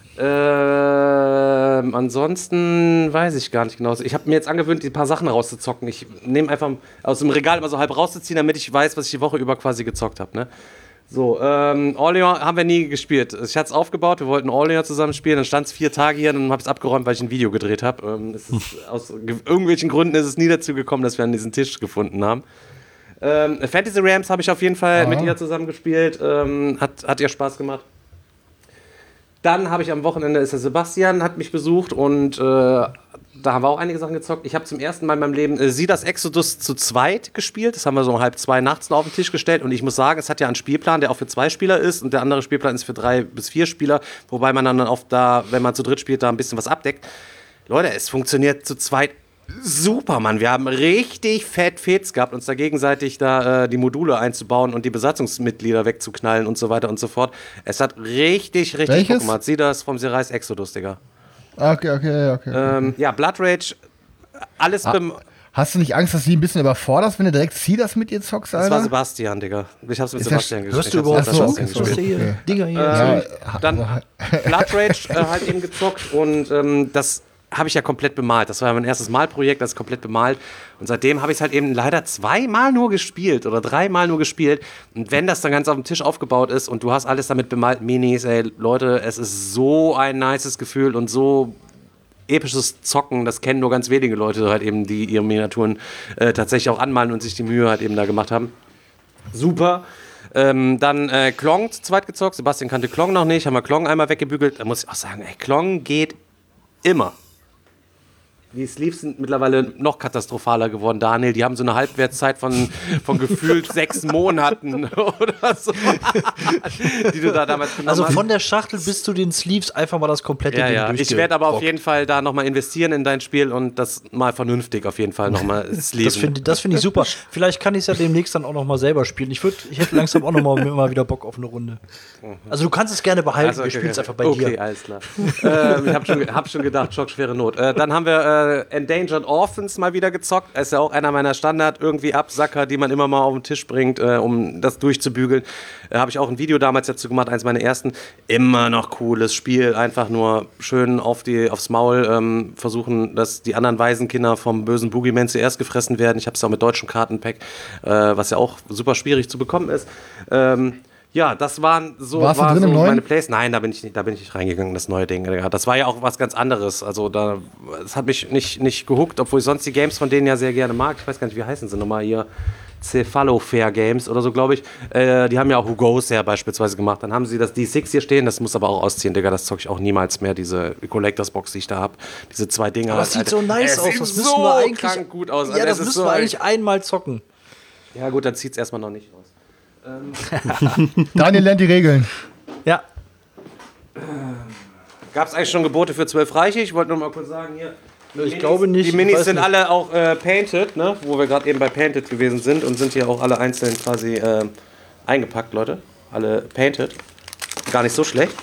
Ansonsten weiß ich gar nicht genau. Ich habe mir jetzt angewöhnt, die paar Sachen rauszuzocken. Ich nehme einfach aus dem Regal immer so halb rauszuziehen, damit ich weiß, was ich die Woche über quasi gezockt habe. Ne? So, Orleans haben wir nie gespielt. Ich hatte es aufgebaut, wir wollten Orleans zusammen spielen, dann stand es 4 Tage hier, dann habe ich es abgeräumt, weil ich ein Video gedreht habe. Aus irgendwelchen Gründen ist es nie dazu gekommen, dass wir an diesen Tisch gefunden haben. Fantasy Rams habe ich auf jeden Fall mit ihr zusammen gespielt, hat ihr Spaß gemacht. Dann habe ich am Wochenende, ist der Sebastian, hat mich besucht und da haben wir auch einige Sachen gezockt. Ich habe zum ersten Mal in meinem Leben Sidas Exodus zu zweit gespielt. Das haben wir so um 1:30 nachts noch auf den Tisch gestellt. Und ich muss sagen, es hat ja einen Spielplan, der auch für 2 Spieler ist. Und der andere Spielplan ist für 3 bis 4 Spieler. Wobei man dann oft da, wenn man zu dritt spielt, da ein bisschen was abdeckt. Leute, es funktioniert zu zweit super, Mann. Wir haben richtig Fets gehabt, uns da gegenseitig da die Module einzubauen und die Besatzungsmitglieder wegzuknallen und so weiter und so fort. Es hat richtig Bock gemacht. Sidas vom Serais Exodus, Digga. Okay. Ja, Blood Rage, alles Hast du nicht Angst, dass du die ein bisschen überforderst, wenn du direkt Sidas mit ihr zockst, Alter? Das war Sebastian, Digga. Ich hab's mit Sebastian gespielt. Hörst du überhaupt Dinger hier? Dann Blood Rage halt eben gezockt und das habe ich ja komplett bemalt. Das war ja mein erstes Malprojekt, das ist komplett bemalt. Und seitdem habe ich es halt eben leider 2-mal nur gespielt oder 3-mal nur gespielt. Und wenn das dann ganz auf dem Tisch aufgebaut ist und du hast alles damit bemalt, Minis, ey, Leute, es ist so ein nices Gefühl und so episches Zocken, das kennen nur ganz wenige Leute halt eben, die ihre Miniaturen tatsächlich auch anmalen und sich die Mühe halt eben da gemacht haben. Super. Dann Klong zu zweit gezockt. Sebastian kannte Klong noch nicht, haben wir Klong einmal weggebügelt. Da muss ich auch sagen, ey, Klong geht immer. Die Sleeves sind mittlerweile noch katastrophaler geworden, Daniel. Die haben so eine Halbwertszeit von gefühlt 6 Monaten oder so. Die du da damals genommen Also hast. von der Schachtel bis zu den Sleeves einfach mal das komplette Ding Ja. Ich werde aber auf jeden Fall da nochmal investieren in dein Spiel und das mal vernünftig auf jeden Fall nochmal sleeven. Das finde ich super. Vielleicht kann ich es ja demnächst dann auch nochmal selber spielen. Ich hätte langsam auch nochmal mal wieder Bock auf eine Runde. Also du kannst es gerne behalten, wir spielen es einfach bei dir. Okay, alles klar. Ich hab schon gedacht, schockschwere Not. Dann haben wir Endangered Orphans mal wieder gezockt. Das ist ja auch einer meiner Standard-Absacker, die man immer mal auf den Tisch bringt, um das durchzubügeln. Habe ich auch ein Video damals dazu gemacht, eins meiner ersten. Immer noch cooles Spiel, einfach nur schön aufs Maul versuchen, dass die anderen Waisenkinder vom bösen Boogeyman zuerst gefressen werden. Ich habe es auch mit deutschem Kartenpack, was ja auch super schwierig zu bekommen ist. Ja, das war so meine Plays. Nein, da bin ich nicht reingegangen, das neue Ding. Das war ja auch was ganz anderes. Also das hat mich nicht gehuckt, obwohl ich sonst die Games von denen ja sehr gerne mag. Ich weiß gar nicht, wie heißen sie nochmal hier? Cephalofair Games oder so, glaube ich. Die haben ja auch Who Goes ja beispielsweise gemacht. Dann haben sie das D6 hier stehen, das muss aber auch ausziehen, Digga. Das zocke ich auch niemals mehr, diese Collectors Box, die ich da habe. Diese 2 Dinger. Das sieht so nice aus. Das müssen wir eigentlich gut aus. Ja, das müssen wir eigentlich einmal zocken. Ja gut, dann zieht es erstmal noch nicht aus. Daniel lernt die Regeln. Ja. Gab es eigentlich schon Gebote für 12 Reiche? Ich wollte nur mal kurz sagen hier. Ich glaube nicht. Die Minis sind alle auch painted, ne? Wo wir gerade eben bei Painted gewesen sind und sind hier auch alle einzeln quasi eingepackt, Leute. Alle painted. Gar nicht so schlecht.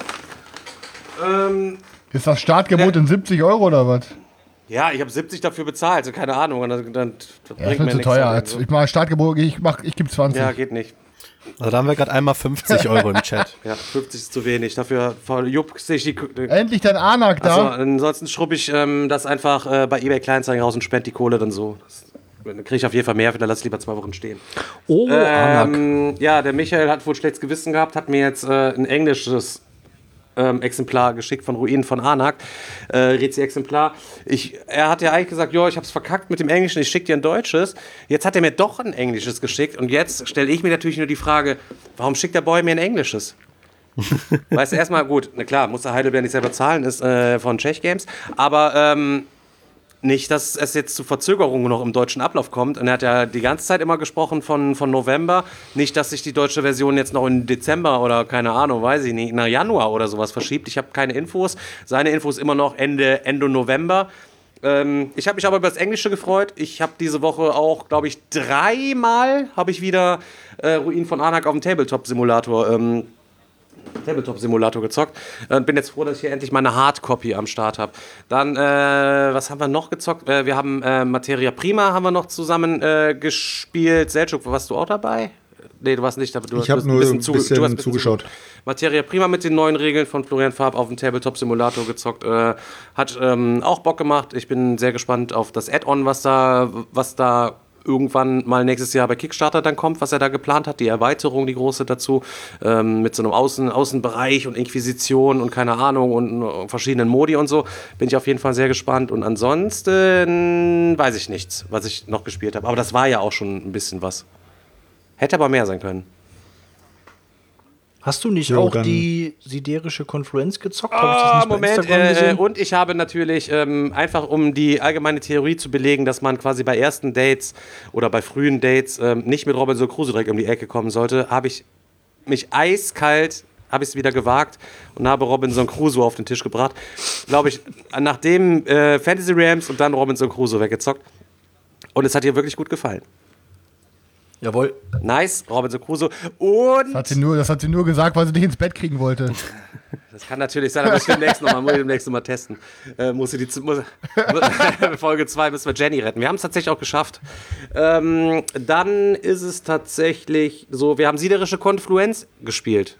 Ist das Startgebot in 70 Euro oder was? Ja, ich habe 70 dafür bezahlt, also keine Ahnung. Und dann das bringt mir zu teuer. So. Ich mache Startgebot, ich gebe 20. Ja, geht nicht. Also da haben wir gerade einmal 50 Euro im Chat. Ja, 50 ist zu wenig. Dafür juckst ich die. Endlich dein Anak da. Achso, ansonsten schrubbe ich das einfach bei eBay Kleinanzeigen raus und spende die Kohle dann so. Dann kriege ich auf jeden Fall mehr, dann lass ich lieber 2 Wochen stehen. Oh, Anak. Ja, der Michael hat wohl schlechtes Gewissen gehabt, hat mir jetzt ein englisches Exemplar geschickt von Ruinen von Anak. Rezi-Exemplar. Er hat ja eigentlich gesagt, ich hab's verkackt mit dem Englischen, ich schicke dir ein deutsches. Jetzt hat er mir doch ein englisches geschickt und jetzt stelle ich mir natürlich nur die Frage, warum schickt der Boy mir ein englisches? Weißt du, erstmal, gut, na klar, muss der Heidelberg nicht selber zahlen, ist von Czech Games, aber nicht, dass es jetzt zu Verzögerungen noch im deutschen Ablauf kommt. Und er hat ja die ganze Zeit immer gesprochen von November. Nicht, dass sich die deutsche Version jetzt noch in Dezember oder keine Ahnung, weiß ich nicht, nach Januar oder sowas verschiebt. Ich habe keine Infos. Seine Infos immer noch Ende November. Ich habe mich aber über das Englische gefreut. Ich habe diese Woche auch, glaube ich, 3-mal habe ich wieder Ruinen von Anak auf dem Tabletop-Simulator gezockt. Bin jetzt froh, dass ich hier endlich mal eine Hardcopy am Start habe. Dann, was haben wir noch gezockt? Wir haben Materia Prima haben wir noch zusammen gespielt. Selçuk, warst du auch dabei? Nee, du warst nicht dabei. Ich habe nur ein bisschen zugeschaut. Materia Prima mit den neuen Regeln von Florian Farb auf dem Tabletop-Simulator gezockt. Hat auch Bock gemacht. Ich bin sehr gespannt auf das Add-on, was da irgendwann mal nächstes Jahr bei Kickstarter dann kommt, was er da geplant hat, die Erweiterung, die große dazu, mit so einem Außenbereich und Inquisition und keine Ahnung und verschiedenen Modi und so, bin ich auf jeden Fall sehr gespannt. Und ansonsten weiß ich nichts, was ich noch gespielt habe. Aber das war ja auch schon ein bisschen was. Hätte aber mehr sein können. Hast du nicht Jo, auch dann- die siderische Konfluenz gezockt? Hab ich das nicht bei Moment, Instagram gesehen? und ich habe natürlich, einfach um die allgemeine Theorie zu belegen, dass man quasi bei ersten Dates oder bei frühen Dates nicht mit Robinson Crusoe direkt um die Ecke kommen sollte, habe ich mich eiskalt, habe ich es wieder gewagt und habe Robinson Crusoe auf den Tisch gebracht. Glaube ich, nachdem Fantasy Realms und dann Robinson Crusoe weggezockt. Und es hat ihr wirklich gut gefallen. Jawohl. Nice, Robinson Crusoe. Und Das hat sie nur gesagt, weil sie dich ins Bett kriegen wollte. das kann natürlich sein, aber muss ich demnächst nochmal testen. Folge 2 müssen wir Jenny retten. Wir haben es tatsächlich auch geschafft. Dann ist es tatsächlich so, wir haben Siderische Konfluenz gespielt.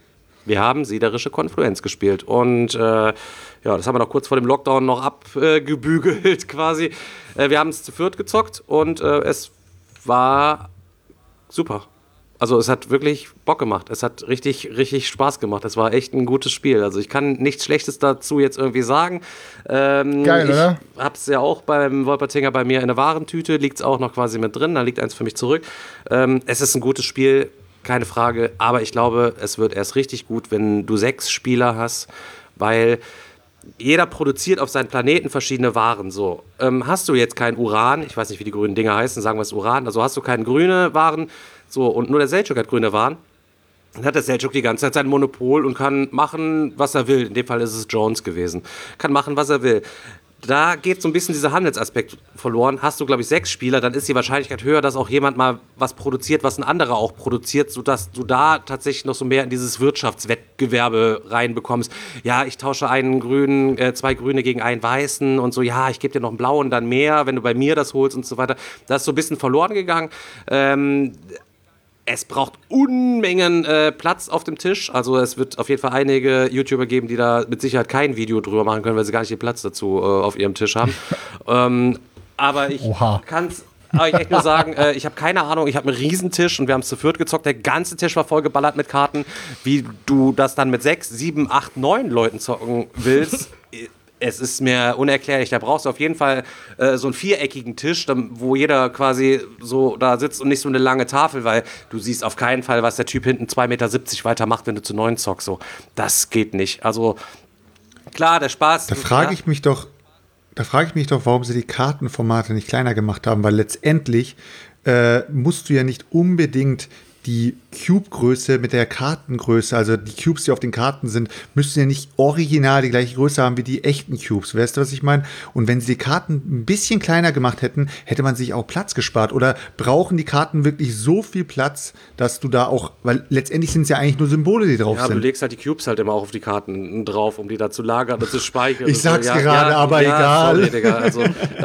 Und ja, das haben wir noch kurz vor dem Lockdown noch abgebügelt quasi. Wir haben es zu viert gezockt und es war super. Also es hat wirklich Bock gemacht. Es hat richtig, richtig Spaß gemacht. Es war echt ein gutes Spiel. Also ich kann nichts Schlechtes dazu jetzt irgendwie sagen. Geil, oder? Ich hab's ja auch beim Wolpertinger bei mir in der Warentüte. Liegt's auch noch quasi mit drin. Da liegt eins für mich zurück. Es ist ein gutes Spiel, keine Frage. Aber ich glaube, es wird erst richtig gut, wenn du 6 Spieler hast. Weil jeder produziert auf seinen Planeten verschiedene Waren. So, hast du jetzt kein Uran, ich weiß nicht, wie die grünen Dinger heißen, sagen wir es Uran, also hast du keine grüne Waren, so, und nur der Selçuk hat grüne Waren, dann hat der Selçuk die ganze Zeit sein Monopol und kann machen, was er will. In dem Fall ist es Jones gewesen. Kann machen, was er will. Da geht so ein bisschen dieser Handelsaspekt verloren. Hast du, glaube ich, 6 Spieler, dann ist die Wahrscheinlichkeit höher, dass auch jemand mal was produziert, was ein anderer auch produziert, sodass du da tatsächlich noch so mehr in dieses Wirtschaftswettgewerbe reinbekommst. Ja, ich tausche 2 Grüne gegen einen Weißen und so, ja, ich gebe dir noch einen Blauen, dann mehr, wenn du bei mir das holst und so weiter. Das ist so ein bisschen verloren gegangen. Es braucht Unmengen Platz auf dem Tisch. Also es wird auf jeden Fall einige YouTuber geben, die da mit Sicherheit kein Video drüber machen können, weil sie gar nicht den Platz dazu auf ihrem Tisch haben. Aber ich kann es euch echt nur sagen, ich habe keine Ahnung, ich habe einen Riesentisch und wir haben es zu viert gezockt. Der ganze Tisch war vollgeballert mit Karten. Wie du das dann mit 6, 7, 8, 9 Leuten zocken willst, es ist mir unerklärlich. Da brauchst du auf jeden Fall so einen viereckigen Tisch, wo jeder quasi so da sitzt und nicht so eine lange Tafel, weil du siehst auf keinen Fall, was der Typ hinten 2,70 Meter weiter macht, wenn du zu 9 zockst. So, das geht nicht. Also klar, der Spaß. Da frage ich mich doch, warum sie die Kartenformate nicht kleiner gemacht haben, weil letztendlich musst du ja nicht unbedingt die Cube-Größe mit der Kartengröße, also die Cubes, die auf den Karten sind, müssen ja nicht original die gleiche Größe haben wie die echten Cubes. Weißt du, was ich meine? Und wenn sie die Karten ein bisschen kleiner gemacht hätten, hätte man sich auch Platz gespart. Oder brauchen die Karten wirklich so viel Platz, dass du da auch, weil letztendlich sind es ja eigentlich nur Symbole, die drauf Ja, aber sind. du legst halt die Cubes halt immer auch auf die Karten drauf, um die da zu lagern und zu speichern. Ich und sag's so. gerade, aber egal. Sorry, Digga. Also,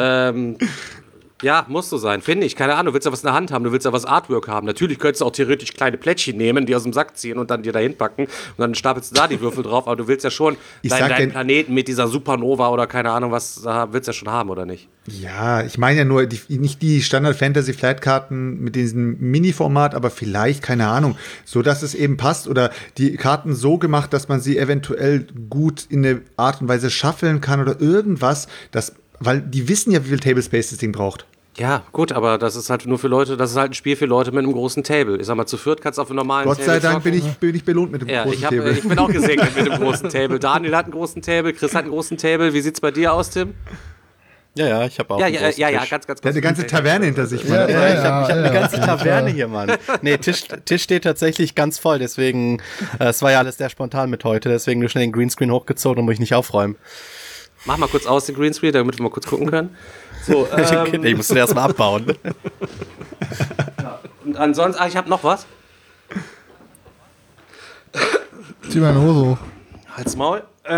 ja, muss so sein, finde ich. Keine Ahnung, du willst ja was in der Hand haben, du willst ja was Artwork haben. Natürlich könntest du auch theoretisch kleine Plättchen nehmen, die aus dem Sack ziehen und dann dir dahin packen und dann stapelst du da die Würfel drauf, aber du willst ja schon deinen Planeten mit dieser Supernova oder keine Ahnung was, willst du ja schon haben, oder nicht? Ja, ich meine ja nur, nicht die Standard-Fantasy-Flight-Karten mit diesem Mini-Format, aber vielleicht, keine Ahnung, so dass es eben passt oder die Karten so gemacht, dass man sie eventuell gut in eine Art und Weise schaffeln kann oder irgendwas, weil die wissen ja, wie viel Table Space das Ding braucht. Ja, gut, aber das ist halt nur für Leute, das ist halt ein Spiel für Leute mit einem großen Table. Ich sag mal, zu viert kannst du auf einem normalen Gott sei Table Dank bin ich belohnt mit dem großen Table. Ich bin auch gesegnet mit dem großen Table. Daniel hat einen großen Table, Chris hat einen großen Table. Wie sieht's bei dir aus, Tim? Ja, ich habe auch einen großen Tisch. ganz Der hat eine ganze Taverne hinter sich. Mann. Ich hab eine ganze Taverne hier, Mann. Nee, Tisch steht tatsächlich ganz voll, deswegen, es war ja alles sehr spontan mit heute, deswegen nur schnell den Greenscreen hochgezogen und muss ich nicht aufräumen. Mach mal kurz aus den Greenscreen, damit wir mal kurz gucken können. So, Ich muss den erstmal abbauen. und ansonsten, ich habe noch was. Zieh meine Hose hoch. Halt's Maul.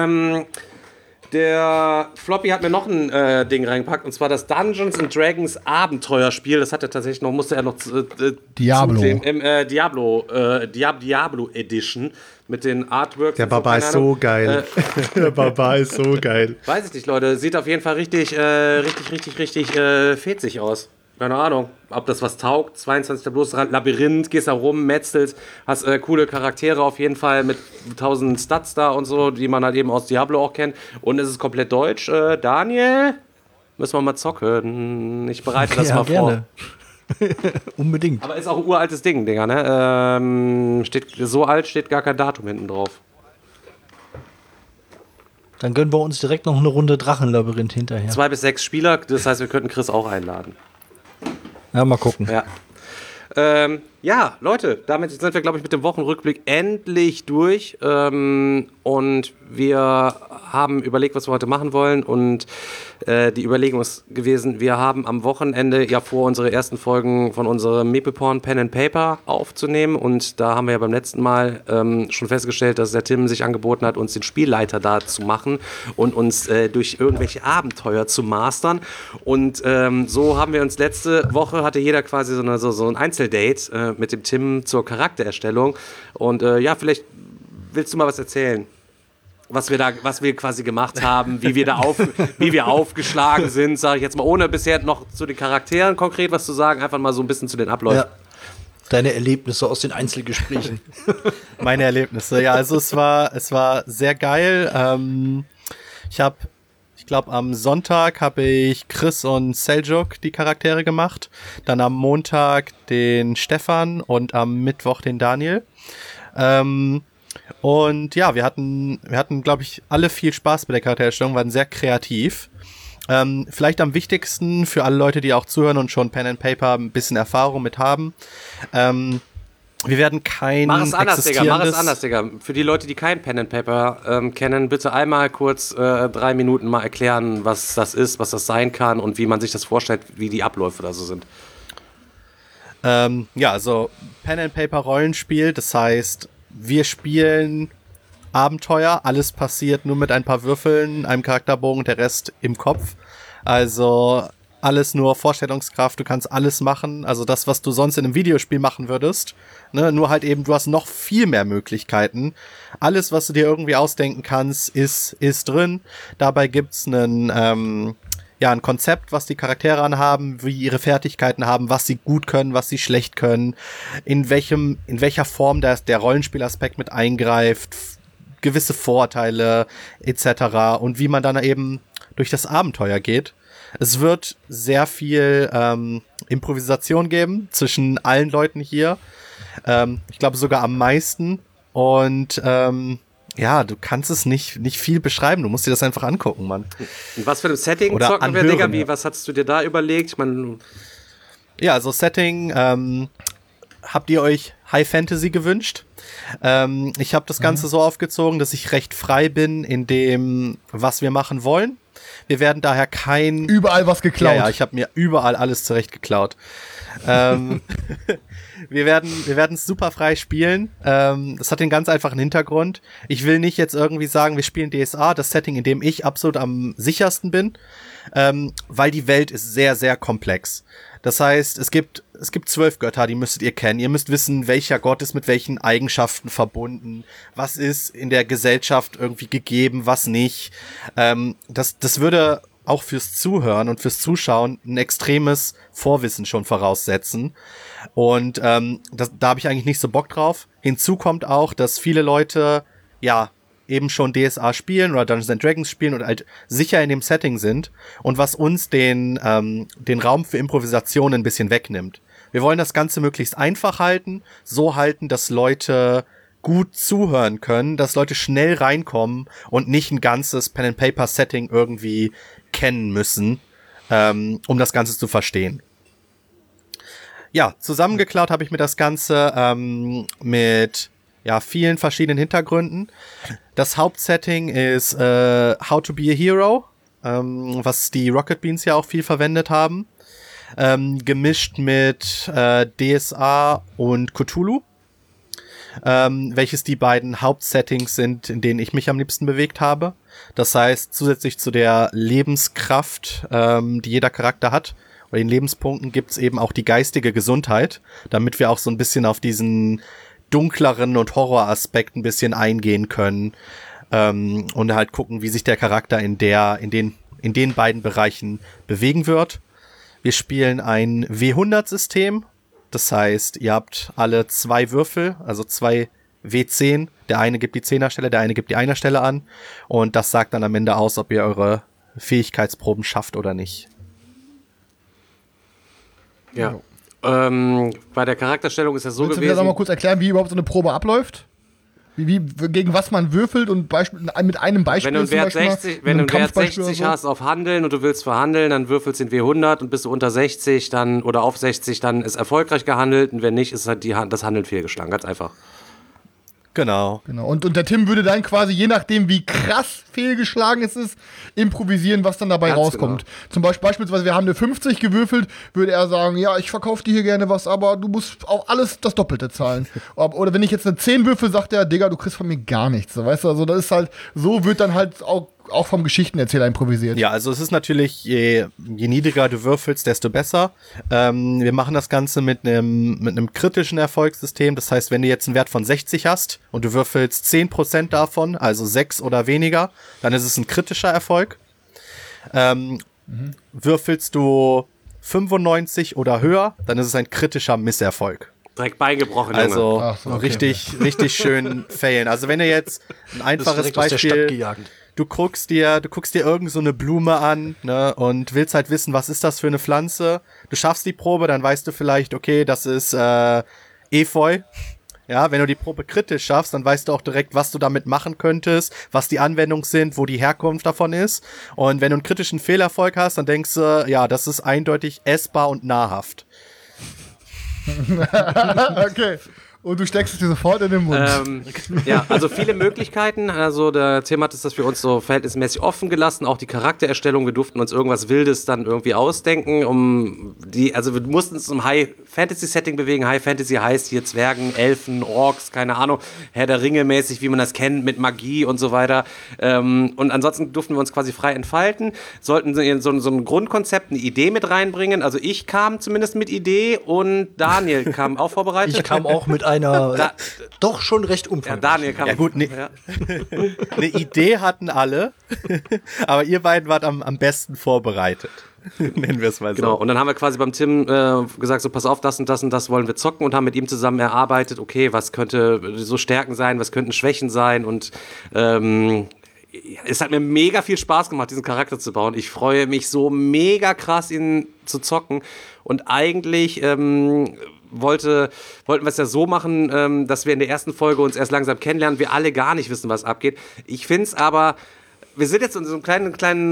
Der Floppy hat mir noch ein Ding reingepackt, und zwar das Dungeons and Dragons Abenteuerspiel. Das hatte tatsächlich noch, musste er noch Diablo. Im Diablo Edition mit den Artworks. Der Baba ist so geil. Der Baba ist so geil. Weiß ich nicht, Leute. Sieht auf jeden Fall richtig fetzig aus. Keine Ahnung, ob das was taugt. 22. bloß Labyrinth, gehst da rum, metzelst, hast coole Charaktere auf jeden Fall mit 1000 Stats da und so, die man halt eben aus Diablo auch kennt. Und es ist komplett deutsch. Daniel, müssen wir mal zocken. Ich bereite das mal gerne. vor. Unbedingt. Aber ist auch ein uraltes Ding, Digga, ne? So alt steht gar kein Datum hinten drauf. Dann gönnen wir uns direkt noch eine Runde Drachenlabyrinth hinterher. 2 bis 6 Spieler, das heißt, wir könnten Chris auch einladen. Ja, mal gucken. Ja. Ja, Leute, damit sind wir, glaube ich, mit dem Wochenrückblick endlich durch. Und wir haben überlegt, was wir heute machen wollen. Und die Überlegung ist gewesen, wir haben am Wochenende ja vor, unsere ersten Folgen von unserem Meeple-Porn Pen and Paper aufzunehmen. Und da haben wir ja beim letzten Mal schon festgestellt, dass der Tim sich angeboten hat, uns den Spielleiter da zu machen und uns durch irgendwelche Abenteuer zu mastern. Und so haben wir uns letzte Woche, hatte jeder quasi so ein Einzeldate mit dem Tim zur Charaktererstellung. Und ja, vielleicht willst du mal was erzählen? Was wir quasi gemacht haben, wie wir aufgeschlagen sind, sage ich jetzt mal, ohne bisher noch zu den Charakteren konkret was zu sagen, einfach mal so ein bisschen zu den Abläufen. Ja. Deine Erlebnisse aus den Einzelgesprächen. Meine Erlebnisse, ja, also es war sehr geil. Ich glaube, am Sonntag habe ich Chris und Seljuk die Charaktere gemacht, dann am Montag den Stefan und am Mittwoch den Daniel. Und ja, wir hatten, glaube ich, alle viel Spaß bei der Charaktererstellung, waren sehr kreativ. Vielleicht am wichtigsten für alle Leute, die auch zuhören und schon Pen and Paper ein bisschen Erfahrung mit haben. Wir werden kein Mach es anders, Digga. Für die Leute, die kein Pen and Paper kennen, bitte einmal kurz 3 Minuten mal erklären, was das ist, was das sein kann und wie man sich das vorstellt, wie die Abläufe da so sind. Ja, also Pen and Paper Rollenspiel, das heißt, wir spielen Abenteuer, alles passiert nur mit ein paar Würfeln, einem Charakterbogen, der Rest im Kopf. Also alles nur Vorstellungskraft, du kannst alles machen, also das, was du sonst in einem Videospiel machen würdest, ne? Nur halt eben, du hast noch viel mehr Möglichkeiten. Alles, was du dir irgendwie ausdenken kannst, ist drin. Dabei gibt's ein Konzept, was die Charaktere anhaben, wie ihre Fertigkeiten haben, was sie gut können, was sie schlecht können, in welcher Form der Rollenspielaspekt mit eingreift, gewisse Vorteile etc. und wie man dann eben durch das Abenteuer geht. Es wird sehr viel Improvisation geben zwischen allen Leuten hier. Ich glaube sogar am meisten. Und ja, du kannst es nicht viel beschreiben. Du musst dir das einfach angucken, Mann. Und was für ein Setting oder zocken wir, anhören, Digga? Was hattest du dir da überlegt? Ich mein, ja, also Setting, habt ihr euch High Fantasy gewünscht? Ich habe das Ganze so aufgezogen, dass ich recht frei bin in dem, was wir machen wollen. Wir werden daher Überall was geklaut. Ja, ich habe mir überall alles zurecht geklaut. Wir werden es super frei spielen. Das hat den ganz einfachen Hintergrund. Ich will nicht jetzt irgendwie sagen, wir spielen DSA, das Setting, in dem ich absolut am sichersten bin, weil die Welt ist sehr, sehr komplex. Das heißt, es gibt 12 Götter, die müsstet ihr kennen. Ihr müsst wissen, welcher Gott ist mit welchen Eigenschaften verbunden. Was ist in der Gesellschaft irgendwie gegeben, was nicht. Das würde auch fürs Zuhören und fürs Zuschauen ein extremes Vorwissen schon voraussetzen. Und da habe ich eigentlich nicht so Bock drauf. Hinzu kommt auch, dass viele Leute ja eben schon DSA spielen oder Dungeons & Dragons spielen und halt sicher in dem Setting sind und was uns den Raum für Improvisation ein bisschen wegnimmt. Wir wollen das Ganze möglichst einfach halten, so halten, dass Leute gut zuhören können, dass Leute schnell reinkommen und nicht ein ganzes Pen-and-Paper-Setting irgendwie kennen müssen, um das Ganze zu verstehen. Ja, zusammengeklaut habe ich mir das Ganze mit vielen verschiedenen Hintergründen. Das Hauptsetting ist How to be a Hero, was die Rocket Beans ja auch viel verwendet haben. Gemischt mit DSA und Cthulhu, welches die beiden Hauptsettings sind, in denen ich mich am liebsten bewegt habe. Das heißt, zusätzlich zu der Lebenskraft, die jeder Charakter hat, oder den Lebenspunkten, gibt's eben auch die geistige Gesundheit, damit wir auch so ein bisschen auf diesen dunkleren und Horroraspekt ein bisschen eingehen können und halt gucken, wie sich der Charakter in den beiden Bereichen bewegen wird. Wir spielen ein W100-System. Das heißt, ihr habt alle 2 Würfel, also 2 W10. Der eine gibt die 10er-Stelle, der eine gibt die 1er-Stelle an. Und das sagt dann am Ende aus, ob ihr eure Fähigkeitsproben schafft oder nicht. Ja. Bei der Charakterstellung ist ja so Willst du mir gewesen. das noch mal kurz erklären, wie überhaupt so eine Probe abläuft? Gegen was man würfelt und mit einem Beispiel. Wenn du einen Wert 60, wenn du einen Wert 60 so. hast auf Handeln und du willst verhandeln, dann würfelst du den W100 und bist du unter 60 dann oder auf 60, dann ist erfolgreich gehandelt und wenn nicht, ist halt das Handeln fehlgeschlagen. Ganz einfach. Genau. Und der Tim würde dann quasi, je nachdem wie krass fehlgeschlagen es ist, improvisieren, was dann dabei Ganz rauskommt. Zum Beispiel, beispielsweise, wir haben eine 50 gewürfelt, würde er sagen, ja, ich verkaufe dir hier gerne was, aber du musst auch alles das Doppelte zahlen. Oder wenn ich jetzt eine 10 würfel, sagt er, Digga, du kriegst von mir gar nichts. Weißt du, also das ist halt, so wird dann halt auch vom Geschichtenerzähler improvisiert. Ja, also es ist natürlich, je niedriger du würfelst, desto besser. Wir machen das Ganze mit einem kritischen Erfolgssystem. Das heißt, wenn du jetzt einen Wert von 60 hast und du würfelst 10% davon, also 6 oder weniger, dann ist es ein kritischer Erfolg. Würfelst du 95 oder höher, dann ist es ein kritischer Misserfolg. Direkt beingebrochen, Junge. Also Ach so, okay. richtig schön failen. Also wenn ihr jetzt ein einfaches direkt aus der Stadt Beispiel, gejagt. du guckst dir irgend so eine Blume an, ne, und willst halt wissen, was ist das für eine Pflanze. Du schaffst die Probe, dann weißt du vielleicht, okay, das ist Efeu. Ja, wenn du die Probe kritisch schaffst, dann weißt du auch direkt, was du damit machen könntest, was die Anwendungen sind, wo die Herkunft davon ist. Und wenn du einen kritischen Fehlerfolg hast, dann denkst du, ja, das ist eindeutig essbar und nahrhaft. Okay. Und du steckst es dir sofort in den Mund. Ja, also viele Möglichkeiten. Also der Tim hat es das für uns so verhältnismäßig offen gelassen. Auch die Charaktererstellung, wir durften uns irgendwas Wildes dann irgendwie ausdenken. Also wir mussten uns im High-Fantasy-Setting bewegen. High-Fantasy heißt hier Zwergen, Elfen, Orks, keine Ahnung, Herr der Ringe mäßig, wie man das kennt, mit Magie und so weiter. Und ansonsten durften wir uns quasi frei entfalten, sollten so ein Grundkonzept, eine Idee mit reinbringen. Also ich kam zumindest mit Idee und Daniel kam auch vorbereitet. Ich kam auch mit einer doch schon recht umfangreich. Ja, Daniel kam. Ja gut, eine Idee hatten alle, aber ihr beiden wart am besten vorbereitet. Nennen wir es mal so. Genau, und dann haben wir quasi beim Tim gesagt, so pass auf, das und das und das wollen wir zocken und haben mit ihm zusammen erarbeitet, okay, was könnte so Stärken sein, was könnten Schwächen sein und es hat mir mega viel Spaß gemacht, diesen Charakter zu bauen. Ich freue mich so mega krass, ihn zu zocken und eigentlich wollten wir es ja so machen, dass wir in der ersten Folge uns erst langsam kennenlernen, wir alle gar nicht wissen, was abgeht. Ich finde es aber, wir sind jetzt in so einem kleinen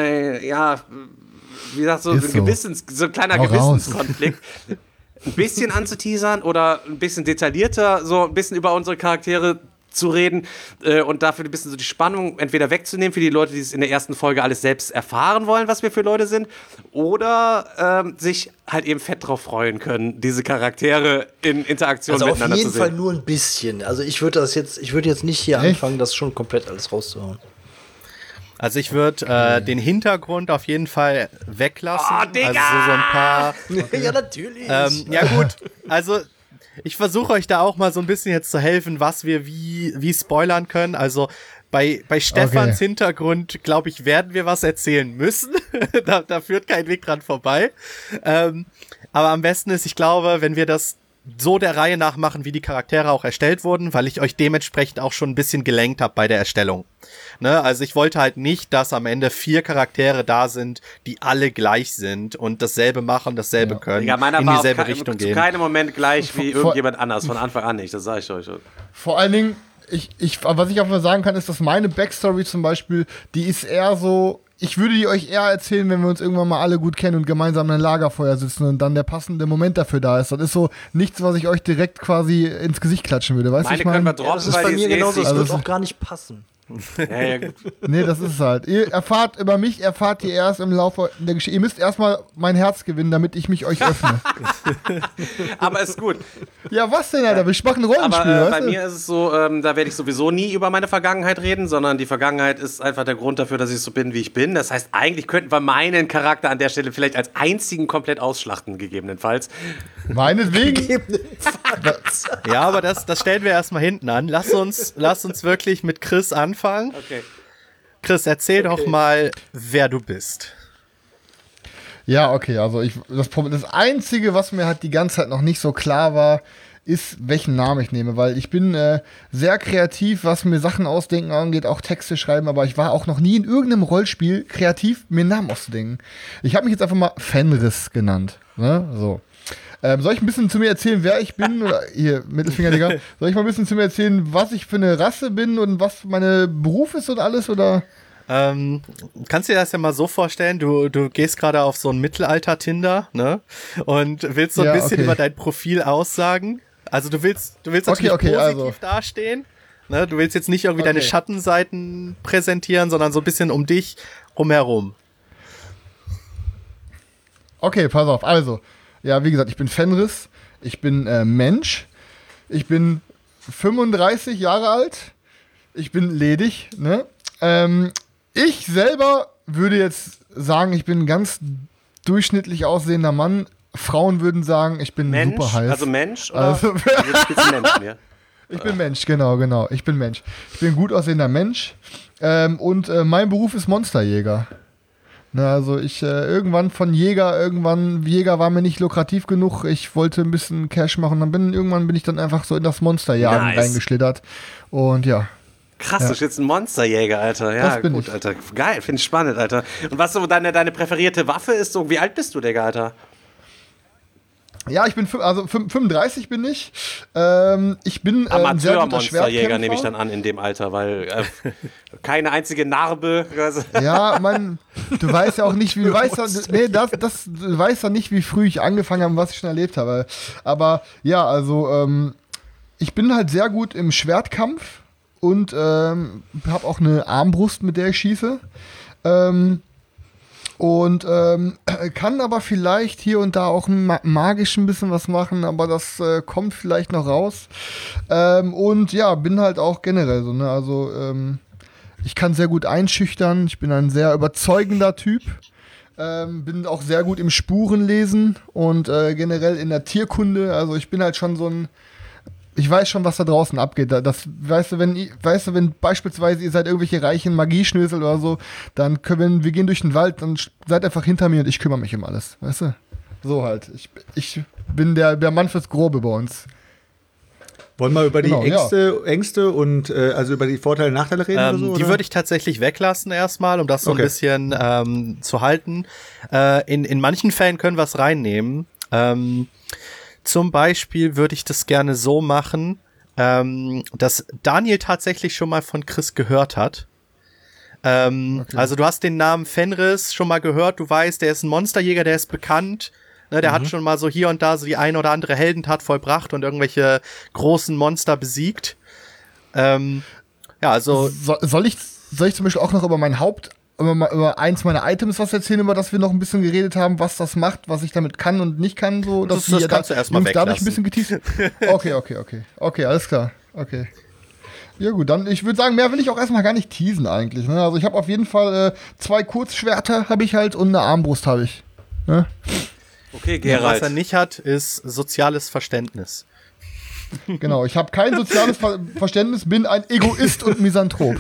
wie gesagt, so ein kleiner Gewissenskonflikt. Ein bisschen anzuteasern oder ein bisschen detaillierter, so ein bisschen über unsere Charaktere zu reden und dafür ein bisschen so die Spannung entweder wegzunehmen für die Leute, die es in der ersten Folge alles selbst erfahren wollen, was wir für Leute sind, oder sich halt eben fett drauf freuen können, diese Charaktere in Interaktion miteinander zu sehen. Also auf jeden Fall nur ein bisschen. Also ich würde jetzt nicht hier anfangen, das schon komplett alles rauszuhauen. Also ich würde den Hintergrund auf jeden Fall weglassen. Oh, Digga! Also so ein paar. Ja, natürlich. Ja gut, also ich versuche euch da auch mal so ein bisschen jetzt zu helfen, was wir wie spoilern können. Also bei Stefans Hintergrund, glaube ich, werden wir was erzählen müssen. da führt kein Weg dran vorbei. Aber am besten ist, ich glaube, wenn wir das so der Reihe nach machen, wie die Charaktere auch erstellt wurden, weil ich euch dementsprechend auch schon ein bisschen gelenkt habe bei der Erstellung. Ne? Also ich wollte halt nicht, dass am Ende 4 Charaktere da sind, die alle gleich sind und dasselbe machen, dasselbe können, Ja, meiner in war dieselbe zu Richtung gehen. keinem Moment gleich wie irgendjemand anders, von Anfang an nicht, das sage ich euch schon. Vor allen Dingen, was ich auch mal sagen kann, ist, dass meine Backstory zum Beispiel, die ist eher so, ich würde die euch eher erzählen, wenn wir uns irgendwann mal alle gut kennen und gemeinsam an einem Lagerfeuer sitzen und dann der passende Moment dafür da ist. Das ist so nichts, was ich euch direkt quasi ins Gesicht klatschen würde. Weißt du, ich können wir meine? droppen, das ist weil bei die mir genauso, nicht das wird also auch gar nicht passen. Ja, gut. Nee, das ist es halt. Über mich erfahrt ihr erst im Laufe der Geschichte. Ihr müsst erstmal mein Herz gewinnen, damit ich mich euch öffne. Aber ist gut. Ja, was denn, Alter? Wir machen ein Rollenspiel, Aber weißt bei du? mir ist es so, da werde ich sowieso nie über meine Vergangenheit reden, sondern die Vergangenheit ist einfach der Grund dafür, dass ich so bin, wie ich bin. Das heißt, eigentlich könnten wir meinen Charakter an der Stelle vielleicht als einzigen komplett ausschlachten, gegebenenfalls. Meinetwegen. Ja, aber das stellen wir erstmal hinten an. Lass uns wirklich mit Chris anfangen. Okay. Chris, erzähl doch mal, wer du bist. Ja, okay, also das Einzige, was mir halt die ganze Zeit noch nicht so klar war, ist, welchen Namen ich nehme, weil ich bin sehr kreativ, was mir Sachen ausdenken angeht, auch Texte schreiben, aber ich war auch noch nie in irgendeinem Rollenspiel kreativ, mir einen Namen auszudenken. Ich habe mich jetzt einfach mal Fenris genannt, ne, so. Soll ich ein bisschen zu mir erzählen, wer ich bin? Oder hier, Mittelfinger, Digga. Soll ich mal ein bisschen zu mir erzählen, was ich für eine Rasse bin und was mein Beruf ist und alles, oder? Kannst du dir das ja mal so vorstellen, du gehst gerade auf so ein Mittelalter-Tinder, ne? Und willst so ein bisschen über dein Profil aussagen. Also du willst natürlich positiv dastehen. Ne? Du willst jetzt nicht irgendwie deine Schattenseiten präsentieren, sondern so ein bisschen um dich rumherum. Okay, pass auf. Also, ja, wie gesagt, ich bin Fenris. Ich bin Mensch. Ich bin 35 Jahre alt. Ich bin ledig, ne? Ich selber würde jetzt sagen, ich bin ein ganz durchschnittlich aussehender Mann. Frauen würden sagen, ich bin super heiß. Also Mensch? Oder? Also Mensch mehr. Ich bin Mensch, genau. Ich bin Mensch. Ich bin ein gut aussehender Mensch. Und mein Beruf ist Monsterjäger. Na, also irgendwann Jäger war mir nicht lukrativ genug. Ich wollte ein bisschen Cash machen. Irgendwann bin ich dann einfach so in das Monsterjagen reingeschlittert. Und ja. Krass, du bist jetzt ein Monsterjäger, Alter. Ja, gut, Alter. Geil, finde ich spannend, Alter. Und was so deine präferierte Waffe ist, so wie alt bist du, Digga, Alter? Ja, ich bin 35 bin ich. Ich bin Amateur-Monsterjäger, nehme ich dann an in dem Alter, weil keine einzige Narbe. Ja, Mann, du weißt ja auch nicht, du weißt ja nicht, wie früh ich angefangen habe und was ich schon erlebt habe. Aber ja, also ich bin halt sehr gut im Schwertkampf und habe auch eine Armbrust, mit der ich schieße. Und kann aber vielleicht hier und da auch magisch ein bisschen was machen, aber das kommt vielleicht noch raus. Und ja, bin halt auch generell so, ne? Also ich kann sehr gut einschüchtern, ich bin ein sehr überzeugender Typ. Bin auch sehr gut im Spurenlesen und generell in der Tierkunde. Also ich bin halt schon so ein... Ich weiß schon, was da draußen abgeht. Weißt du, wenn beispielsweise ihr seid irgendwelche reichen Magieschnösel oder so, dann wir gehen durch den Wald, dann seid einfach hinter mir und ich kümmere mich um alles. Weißt du? So halt. Ich bin der Mann fürs Grobe bei uns. Wollen wir über die Ängste und also über die Vorteile und Nachteile reden oder so? Die würde ich tatsächlich weglassen erstmal, um das so ein bisschen zu halten. In manchen Fällen können wir es reinnehmen. Zum Beispiel würde ich das gerne so machen, dass Daniel tatsächlich schon mal von Chris gehört hat. Also du hast den Namen Fenris schon mal gehört, du weißt, der ist ein Monsterjäger, der ist bekannt. Ne, der hat schon mal so hier und da so die eine oder andere Heldentat vollbracht und irgendwelche großen Monster besiegt. Also soll ich zum Beispiel auch noch über über eins meiner Items was erzählen, über das wir noch ein bisschen geredet haben, was das macht, was ich damit kann und nicht kann, so das kannst du erstmal weglassen. Dadurch ein bisschen geteased. Okay, alles klar. Okay. Ja gut, dann ich würde sagen, mehr will ich auch erstmal gar nicht teasen eigentlich. Ne? Also ich habe auf jeden Fall 2 Kurzschwerter habe ich halt und eine Armbrust habe ich. Ne? Okay, Gerald. Was er nicht hat, ist soziales Verständnis. Genau, ich habe kein soziales Verständnis, bin ein Egoist und Misanthrop.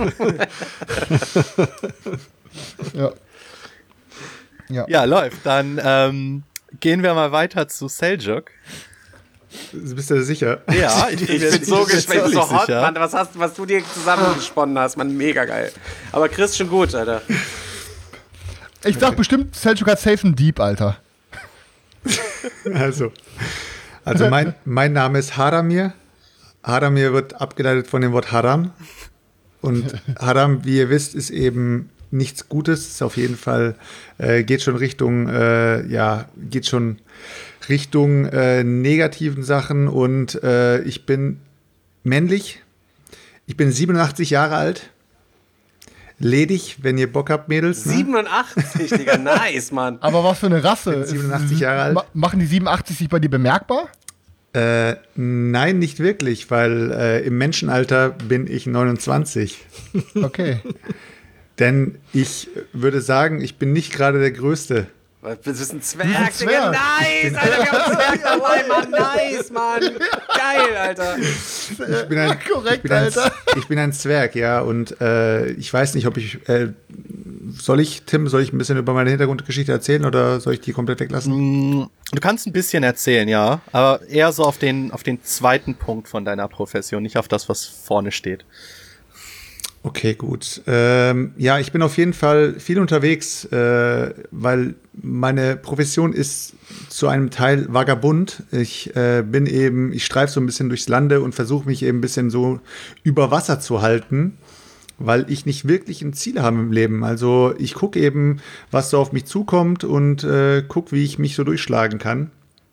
Ja, läuft. Dann gehen wir mal weiter zu Seljuk. Bist du sicher? Ja, ich bin so gespannt. So hot, Mann, was du dir zusammengesponnen hast, Mann, mega geil. Aber Chris schon gut, Alter. Ich sag bestimmt, Seljuk hat safe einen Dieb, Alter. Also mein Name ist Haramir. Haramir wird abgeleitet von dem Wort Haram. Und Haram, wie ihr wisst, ist eben nichts Gutes. Ist auf jeden Fall, geht schon Richtung negativen Sachen. Und ich bin männlich. Ich bin 87 Jahre alt. Ledig, wenn ihr Bock habt, Mädels. Ne? 87, Digga, nice, Mann. Aber was für eine Rasse? 87 Jahre alt. Machen die 87 sich bei dir bemerkbar? Nein, nicht wirklich, weil im Menschenalter bin ich 29. Okay. Denn ich würde sagen, ich bin nicht gerade der Größte. Du bist ein Zwerg, Digga, nice, Alter, wir haben einen Zwerg dabei, Mann, nice, Mann, geil, Alter. Ich bin ein Zwerg, ja, und ich weiß nicht, ob ich soll ich ein bisschen über meine Hintergrundgeschichte erzählen oder soll ich die komplett weglassen? Du kannst ein bisschen erzählen, ja, aber eher so auf den zweiten Punkt von deiner Profession, nicht auf das, was vorne steht. Okay, gut. Ja, ich bin auf jeden Fall viel unterwegs, weil meine Profession ist zu einem Teil vagabund. Ich streife so ein bisschen durchs Lande und versuche mich eben ein bisschen so über Wasser zu halten, weil ich nicht wirklich ein Ziel habe im Leben. Also ich gucke eben, was so auf mich zukommt und gucke, wie ich mich so durchschlagen kann.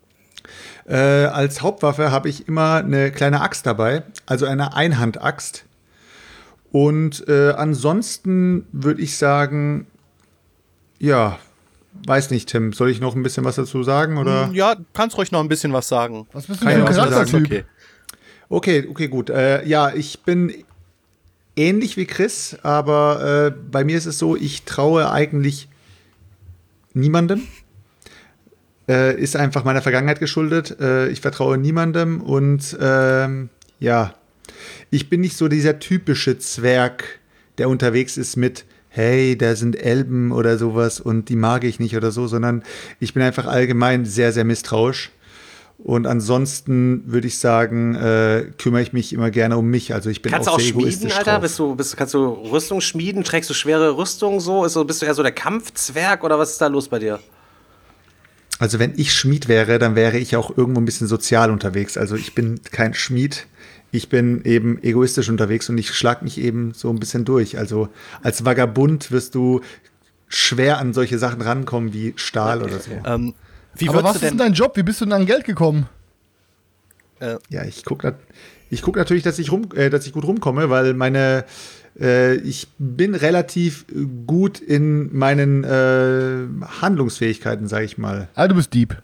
Als Hauptwaffe habe ich immer eine kleine Axt dabei, also eine Einhandaxt. Und ansonsten würde ich sagen, ja, weiß nicht, Tim, soll ich noch ein bisschen was dazu sagen? Oder? Ja, kannst ruhig noch ein bisschen was sagen. Was bist du denn für ein Charaktertyp? Okay, gut. Ja, ich bin ähnlich wie Chris, aber bei mir ist es so, ich traue eigentlich niemandem. Ist einfach meiner Vergangenheit geschuldet. Ich vertraue niemandem und ja, ich bin nicht so dieser typische Zwerg, der unterwegs ist mit, hey, da sind Elben oder sowas und die mag ich nicht oder so, sondern ich bin einfach allgemein sehr, sehr misstrauisch. Und ansonsten würde ich sagen, kümmere ich mich immer gerne um mich. Also ich bin Kannst auch du sehr auch schmieden, egoistisch Alter? drauf. Kannst du Rüstung schmieden? Trägst du schwere Rüstung so? Bist du eher so der Kampfzwerg oder was ist da los bei dir? Also wenn ich Schmied wäre, dann wäre ich auch irgendwo ein bisschen sozial unterwegs. Also ich bin kein Schmied. Ich bin eben egoistisch unterwegs und ich schlag mich eben so ein bisschen durch. Also als Vagabund wirst du schwer an solche Sachen rankommen wie Stahl oder so. Aber was ist denn dein Job? Wie bist du denn an Geld gekommen? Ja, ich guck natürlich, dass ich gut rumkomme, weil ich bin relativ gut in meinen Handlungsfähigkeiten, sag ich mal. Ah, du bist Dieb.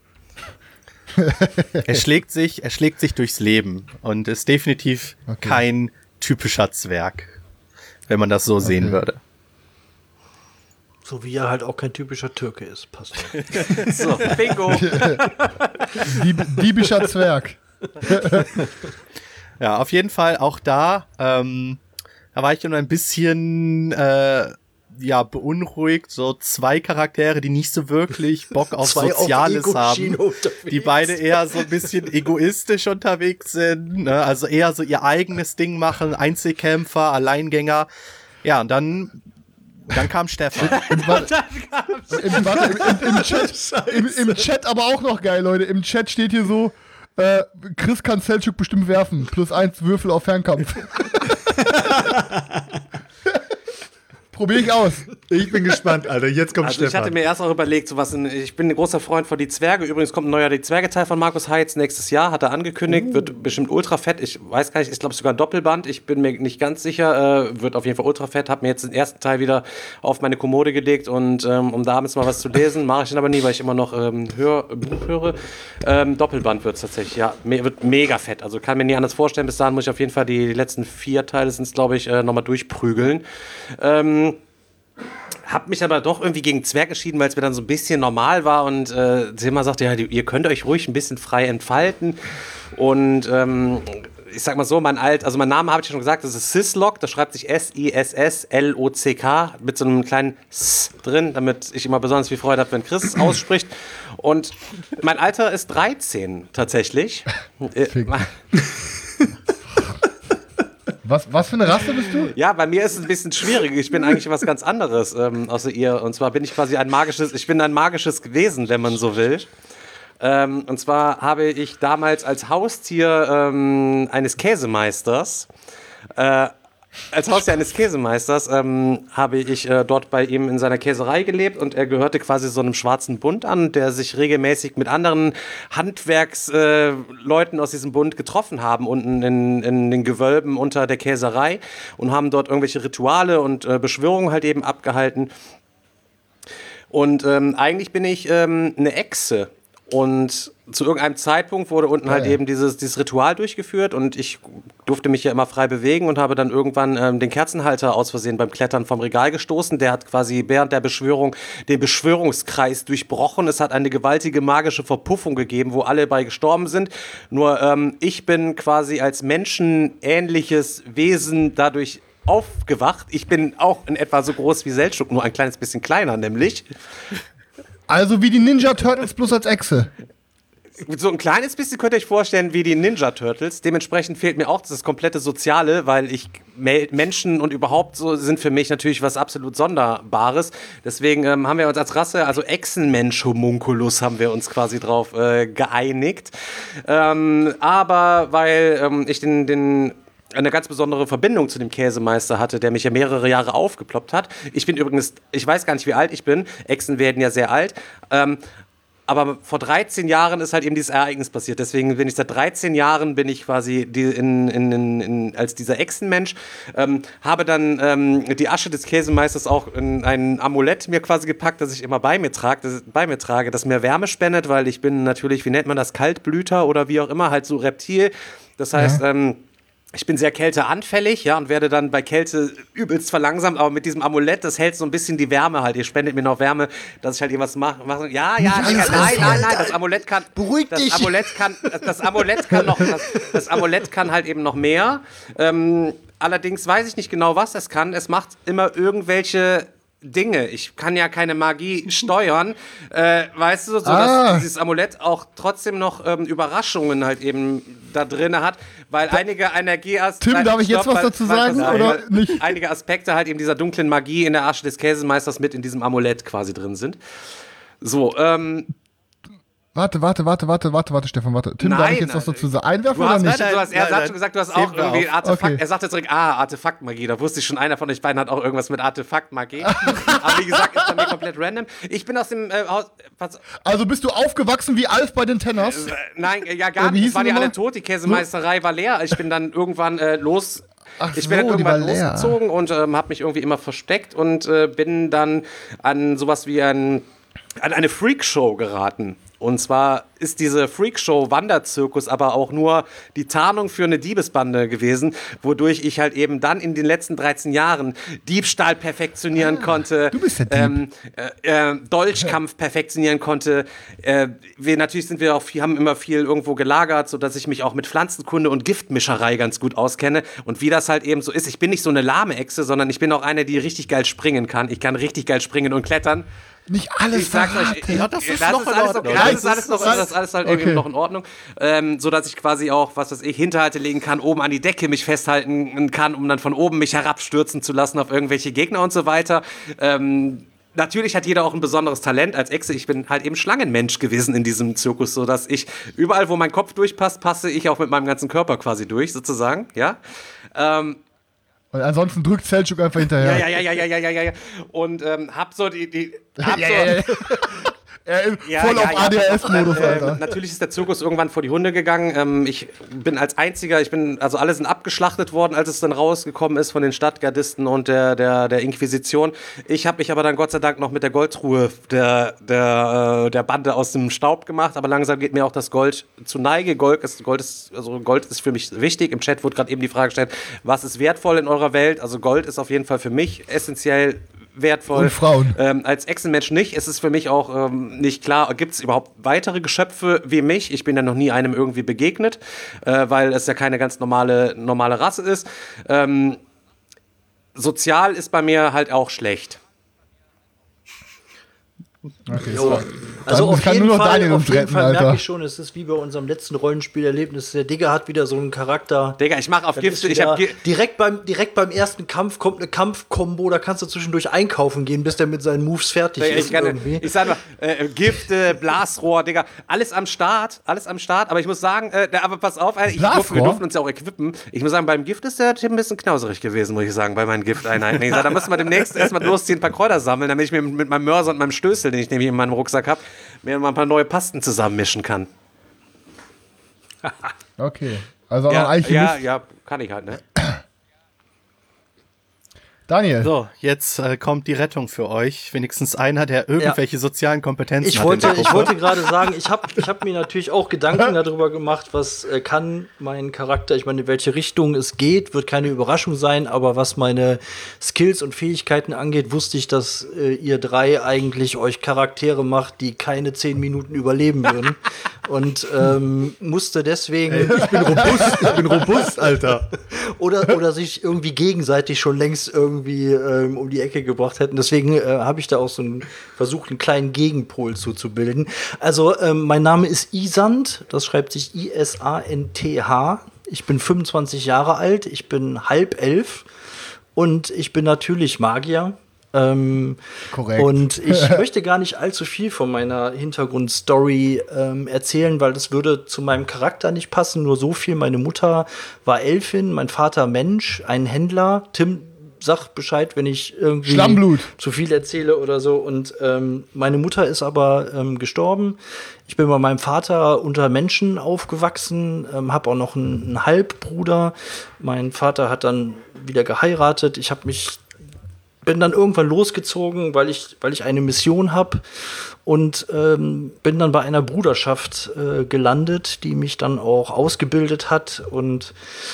Er schlägt sich durchs Leben und ist definitiv kein typischer Zwerg, wenn man das so sehen würde. So wie er halt auch kein typischer Türke ist. Passt. So, Bingo. Diebischer Zwerg. Ja, auf jeden Fall auch da war ich immer ein bisschen beunruhigt. So zwei Charaktere, die nicht so wirklich Bock auf Soziales haben. Die beide eher so ein bisschen egoistisch unterwegs sind. Ne? Also eher so ihr eigenes Ding machen. Einzelkämpfer, Alleingänger. Ja, und dann kam Stefan. Im Chat aber auch noch geil, Leute. Im Chat steht hier so, Chris kann Selçuk bestimmt werfen. +1 Würfel auf Fernkampf. Probier ich aus. Ich bin gespannt, Alter. Jetzt kommt Stefan. Ich hatte mir erst auch überlegt, ich bin ein großer Freund von Die Zwerge. Übrigens kommt ein neuer Die Zwerge-Teil von Markus Heitz nächstes Jahr, hat er angekündigt. Wird bestimmt ultra fett. Ich weiß gar nicht, ist glaube ich sogar ein Doppelband. Ich bin mir nicht ganz sicher. Wird auf jeden Fall ultra fett. Hab mir jetzt den ersten Teil wieder auf meine Kommode gelegt und um da abends mal was zu lesen, mache ich den aber nie, weil ich immer noch Buch höre. Doppelband wird es tatsächlich, ja. Wird mega fett. Also kann mir nie anders vorstellen. Bis dahin muss ich auf jeden Fall die letzten 4 Teile, sind es glaube ich, nochmal durchprügeln. Hab mich aber doch irgendwie gegen Zwerg entschieden, weil es mir dann so ein bisschen normal war und Silmar sagte, ja, ihr könnt euch ruhig ein bisschen frei entfalten und ich sag mal so, mein Name habe ich schon gesagt, das ist Sislock, das schreibt sich S-I-S-S-L-O-C-K mit so einem kleinen S drin, damit ich immer besonders viel Freude habe, wenn Chris es ausspricht. Und mein Alter ist 13 tatsächlich. Was für eine Rasse bist du? Ja, bei mir ist es ein bisschen schwierig. Ich bin eigentlich was ganz anderes außer ihr. Und zwar bin ich quasi ein magisches Wesen, wenn man so will. Und zwar habe ich damals als Haustier eines Käsemeisters habe ich dort bei ihm in seiner Käserei gelebt und er gehörte quasi so einem schwarzen Bund an, der sich regelmäßig mit anderen Handwerksleuten aus diesem Bund getroffen haben, unten in den Gewölben unter der Käserei und haben dort irgendwelche Rituale und Beschwörungen halt eben abgehalten. Und eigentlich bin ich eine Echse. Und zu irgendeinem Zeitpunkt wurde unten halt eben dieses Ritual durchgeführt und ich durfte mich ja immer frei bewegen und habe dann irgendwann den Kerzenhalter aus Versehen beim Klettern vom Regal gestoßen. Der hat quasi während der Beschwörung den Beschwörungskreis durchbrochen. Es hat eine gewaltige magische Verpuffung gegeben, wo alle bei gestorben sind. Nur ich bin quasi als menschenähnliches Wesen dadurch aufgewacht. Ich bin auch in etwa so groß wie Seltschuk, nur ein kleines bisschen kleiner nämlich. Also wie die Ninja Turtles bloß als Echse. So ein kleines bisschen könnt ihr euch vorstellen wie die Ninja Turtles. Dementsprechend fehlt mir auch das komplette Soziale, weil Menschen und überhaupt so sind für mich natürlich was absolut Sonderbares. Deswegen haben wir uns als Rasse, also Echsenmensch-Homunculus, haben wir uns quasi drauf geeinigt. Aber weil ich eine ganz besondere Verbindung zu dem Käsemeister hatte, der mich ja mehrere Jahre aufgeploppt hat. Ich bin übrigens, ich weiß gar nicht, wie alt ich bin. Echsen werden ja sehr alt. Aber vor 13 Jahren ist halt eben dieses Ereignis passiert. Deswegen bin ich seit 13 Jahren bin ich quasi als dieser Echsenmensch. Habe dann die Asche des Käsemeisters auch in ein Amulett mir quasi gepackt, das ich immer bei mir trage, das mir Wärme spendet, weil ich bin natürlich, wie nennt man das, Kaltblüter oder wie auch immer, halt so Reptil. Das heißt, ich bin sehr kälteanfällig, ja, und werde dann bei Kälte übelst verlangsamt, aber mit diesem Amulett, das hält so ein bisschen die Wärme halt. Ihr spendet mir noch Wärme, dass ich halt irgendwas mache. Ja, nein, das Amulett kann. Beruhig dich! Das Amulett kann halt eben noch mehr. Allerdings weiß ich nicht genau, was es kann. Es macht immer irgendwelche Dinge. Ich kann ja keine Magie steuern, weißt du, so dass dieses Amulett auch trotzdem noch Überraschungen halt eben da drin hat, weil einige Energieaspekte... Tim, darf ich jetzt was dazu sagen oder nicht? Einige Aspekte halt eben dieser dunklen Magie in der Asche des Käsemeisters mit in diesem Amulett quasi drin sind. So, Warte, Stefan, warte. Tim, darf ich jetzt was dazu sagen? Einwerfen er oder hat schon gesagt, du hast auch irgendwie Artefakt. Okay. Er sagte zurück, Artefaktmagie. Da wusste ich schon, einer von euch beiden hat auch irgendwas mit Artefaktmagie. Aber wie gesagt, ist bei mir komplett random. Ich bin aus dem Haus... Also bist du aufgewachsen wie Alf bei den Tenners? Nein, ja gar nicht. Es waren ja alle tot. Die Käsemeisterei war leer. Ich bin dann irgendwann losgezogen und habe mich irgendwie immer versteckt und bin dann an sowas wie an eine Freakshow geraten. Und zwar ist diese Freakshow-Wanderzirkus aber auch nur die Tarnung für eine Diebesbande gewesen, wodurch ich halt eben dann in den letzten 13 Jahren Diebstahl perfektionieren konnte, du bist der Dieb. Dolchkampf perfektionieren konnte. Haben immer viel irgendwo gelagert, sodass ich mich auch mit Pflanzenkunde und Giftmischerei ganz gut auskenne. Und wie das halt eben so ist, ich bin nicht so eine lahme Echse, sondern ich bin auch eine, die richtig geil springen kann. Ich kann richtig geil springen und klettern. Nicht alles verraten. Das ist alles halt irgendwie noch in Ordnung. Sodass ich quasi auch, Hinterhalte legen kann, oben an die Decke mich festhalten kann, um dann von oben mich herabstürzen zu lassen auf irgendwelche Gegner und so weiter. Natürlich hat jeder auch ein besonderes Talent als Echse. Ich bin halt eben Schlangenmensch gewesen in diesem Zirkus, sodass ich überall, wo mein Kopf durchpasst, passe ich auch mit meinem ganzen Körper quasi durch, sozusagen. Ja. Und ansonsten drückt Selçuk einfach hinterher. Ja. Und hab so voll auf ADHS-Modus, Alter. Natürlich ist der Zirkus irgendwann vor die Hunde gegangen. Ich bin als Einziger, alle sind abgeschlachtet worden, als es dann rausgekommen ist von den Stadtgardisten und der Inquisition. Ich habe mich aber dann Gott sei Dank noch mit der Goldruhe der Bande aus dem Staub gemacht, aber langsam geht mir auch das Gold zu Neige. Gold ist für mich wichtig. Im Chat wurde gerade eben die Frage gestellt, was ist wertvoll in eurer Welt? Also Gold ist auf jeden Fall für mich essentiell wertvoll. Und Frauen. Als Echsenmensch nicht. Es ist für mich auch nicht klar, gibt es überhaupt weitere Geschöpfe wie mich? Ich bin ja noch nie einem irgendwie begegnet, weil es ja keine ganz normale Rasse ist. Sozial ist bei mir halt auch schlecht. Okay, jo. Also auf jeden Fall merke ich schon, es ist wie bei unserem letzten Rollenspielerlebnis. Der Digger hat wieder so einen Charakter. Digga, ich mache auf Gifte. Direkt beim ersten Kampf kommt eine Kampfkombo, da kannst du zwischendurch einkaufen gehen, bis der mit seinen Moves fertig ist. Ich sag mal, Gifte, Blasrohr, Digga, alles am Start. Aber ich muss sagen, aber pass auf, wir durften uns ja auch equippen. Ich muss sagen, beim Gift ist der Tim ein bisschen knauserig gewesen, muss ich sagen, bei meinen Gifteinheiten. Ich sag, da müssen wir demnächst erstmal losziehen, ein paar Kräuter sammeln, damit ich mir mit meinem Mörser und meinem Stößel, den ich nämlich in meinem Rucksack habe, mir mal ein paar neue Pasten zusammenmischen kann. Okay, also auch Alchemist. Ja, kann ich halt, ne? Daniel. So, jetzt kommt die Rettung für euch. Wenigstens einer, der irgendwelche sozialen Kompetenzen Ich hat. wollte gerade sagen, ich hab mir natürlich auch Gedanken darüber gemacht, was kann mein Charakter, ich meine, in welche Richtung es geht, wird keine Überraschung sein, aber was meine Skills und Fähigkeiten angeht, wusste ich, dass ihr drei eigentlich euch Charaktere macht, die keine 10 Minuten überleben würden. Und musste deswegen. Ey, ich bin robust, Alter. Oder sich irgendwie gegenseitig schon längst irgendwie um die Ecke gebracht hätten. Deswegen habe ich da auch versucht, einen kleinen Gegenpol zuzubilden. Also, mein Name ist Isant, das schreibt sich ISANTH. Ich bin 25 Jahre alt, ich bin halb elf und ich bin natürlich Magier. Korrekt. Und ich möchte gar nicht allzu viel von meiner Hintergrundstory erzählen, weil das würde zu meinem Charakter nicht passen. Nur so viel. Meine Mutter war Elfin, mein Vater Mensch, ein Händler. Tim, sag Bescheid, wenn ich irgendwie Schlammblut zu viel erzähle oder so. Und meine Mutter ist aber gestorben. Ich bin bei meinem Vater unter Menschen aufgewachsen, habe auch noch einen Halbbruder. Mein Vater hat dann wieder geheiratet. Ich bin dann irgendwann losgezogen, weil ich eine Mission habe und bin dann bei einer Bruderschaft gelandet, die mich dann auch ausgebildet hat und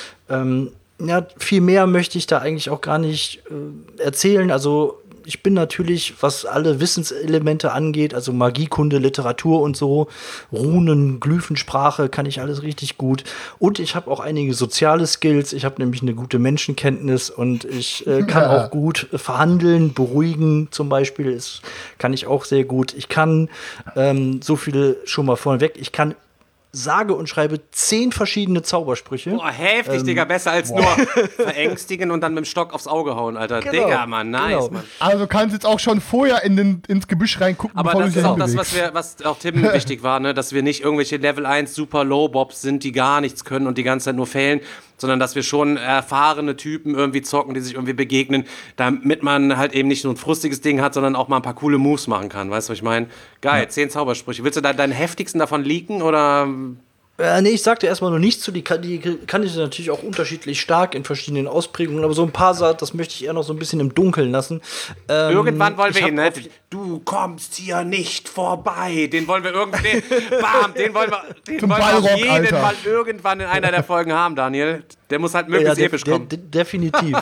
viel mehr möchte ich da eigentlich auch gar nicht erzählen. Also ich bin natürlich, was alle Wissenselemente angeht, also Magiekunde, Literatur und so, Runen, Glyphensprache, kann ich alles richtig gut. Und ich habe auch einige soziale Skills. Ich habe nämlich eine gute Menschenkenntnis und ich kann auch gut verhandeln, beruhigen zum Beispiel. Das kann ich auch sehr gut. Ich kann, so viel schon mal vorneweg, ich kann sage und schreibe 10 verschiedene Zaubersprüche. Boah, heftig, Digga, besser als nur verängstigen und dann mit dem Stock aufs Auge hauen, Alter. Genau, Digga, Mann, nice, Mann. Also kannst jetzt auch schon vorher ins Gebüsch reingucken, Aber bevor das du ist dich auch das, hinbewegst. was auch Tim wichtig war, ne? Dass wir nicht irgendwelche Level 1 Super Low Bobs sind, die gar nichts können und die ganze Zeit nur failen, sondern dass wir schon erfahrene Typen irgendwie zocken, die sich irgendwie begegnen, damit man halt eben nicht nur ein frustiges Ding hat, sondern auch mal ein paar coole Moves machen kann. Weißt du, was ich meine? Geil, 10 Zaubersprüche. Willst du deinen heftigsten davon leaken oder? Nee, ich sagte erstmal noch nichts zu, die kann ich natürlich auch unterschiedlich stark in verschiedenen Ausprägungen, aber so ein paar Sachen, das möchte ich eher noch so ein bisschen im Dunkeln lassen. Irgendwann wollen wir ihn, ne? Du kommst hier nicht vorbei. Den wollen wir irgendwie, bam, den wollen wir auf jeden Alter. Fall irgendwann in einer der Folgen haben, Daniel. Der muss halt möglichst episch kommen. Definitiv.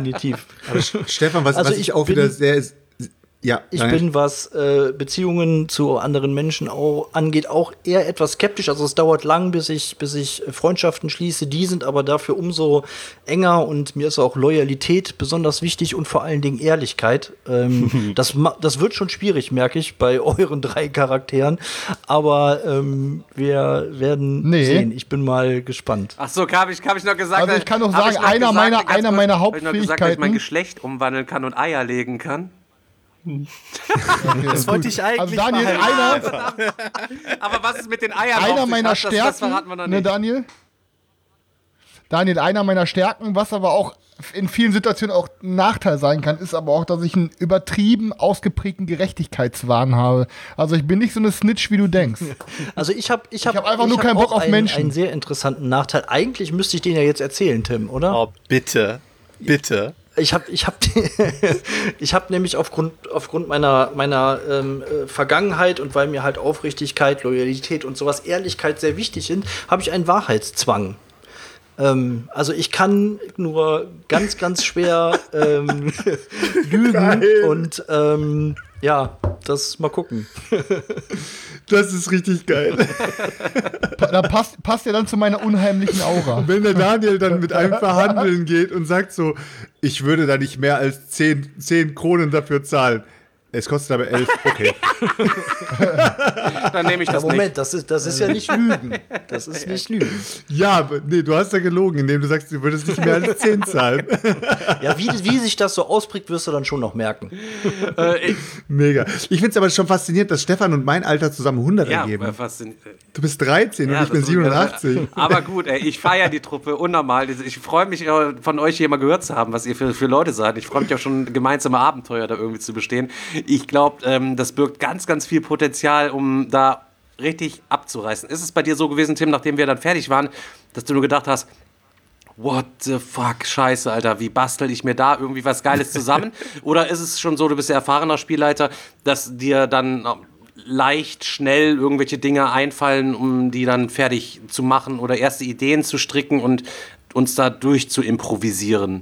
Stefan, was Also ich auch wieder sehr. Ja, Ich bin, was Beziehungen zu anderen Menschen angeht, auch eher etwas skeptisch. Also es dauert lang, bis ich Freundschaften schließe. Die sind aber dafür umso enger und mir ist auch Loyalität besonders wichtig und vor allen Dingen Ehrlichkeit. Das wird schon schwierig, merke ich, bei euren 3 Charakteren. Aber wir werden sehen. Ich bin mal gespannt. Ach so, habe ich noch gesagt. Also ich kann noch sagen, einer meiner Hab ich noch gesagt, dass ich Hauptfähigkeiten. mein Geschlecht umwandeln kann und Eier legen kann? Das wollte ich eigentlich Also Daniel, Aber was ist mit den Eiern? einer meiner das Stärken, verraten wir noch ne, nicht. Daniel, einer meiner Stärken, was aber auch in vielen Situationen auch ein Nachteil sein kann, ist aber auch, dass ich einen übertrieben ausgeprägten Gerechtigkeitswahn habe. Also ich bin nicht so eine Snitch, wie du denkst. Also ich hab einfach nur keinen Bock auf Menschen. Einen sehr interessanten Nachteil. Eigentlich müsste ich den ja jetzt erzählen, Tim, oder? Oh, bitte. Ich hab nämlich aufgrund meiner Vergangenheit und weil mir halt Aufrichtigkeit, Loyalität und sowas, Ehrlichkeit sehr wichtig sind, habe ich einen Wahrheitszwang. Also ich kann nur ganz, ganz schwer lügen. Geil. Und das mal gucken. Das ist richtig geil. Da passt ja dann zu meiner unheimlichen Aura. Wenn der Daniel dann mit einem verhandeln geht und sagt so, ich würde da nicht mehr als 10 Kronen dafür zahlen. Es kostet aber 11, okay. Dann nehme ich das Moment, das ist ja nicht Lügen. Das ist nicht Lügen. Ja, nee, du hast ja gelogen, indem du sagst, du würdest nicht mehr als 10 zahlen. Ja, wie sich das so ausprägt, wirst du dann schon noch merken. Mega. Ich finde es aber schon faszinierend, dass Stefan und mein Alter zusammen 100 Ja, ergeben. faszinierend. Du bist 13 und ich bin das- 87. Aber gut, ey, ich feiere die Truppe unnormal. Ich freue mich, von euch hier mal gehört zu haben, was ihr für Leute seid. Ich freue mich auch schon, gemeinsame Abenteuer da irgendwie zu bestehen. Ich glaube, das birgt ganz, ganz viel Potenzial, um da richtig abzureißen. Ist es bei dir so gewesen, Tim, nachdem wir dann fertig waren, dass du nur gedacht hast, what the fuck, scheiße, Alter, wie bastel ich mir da irgendwie was Geiles zusammen? Oder ist es schon so, du bist ja erfahrener Spielleiter, dass dir dann leicht, schnell irgendwelche Dinge einfallen, um die dann fertig zu machen oder erste Ideen zu stricken und uns da durch zu improvisieren?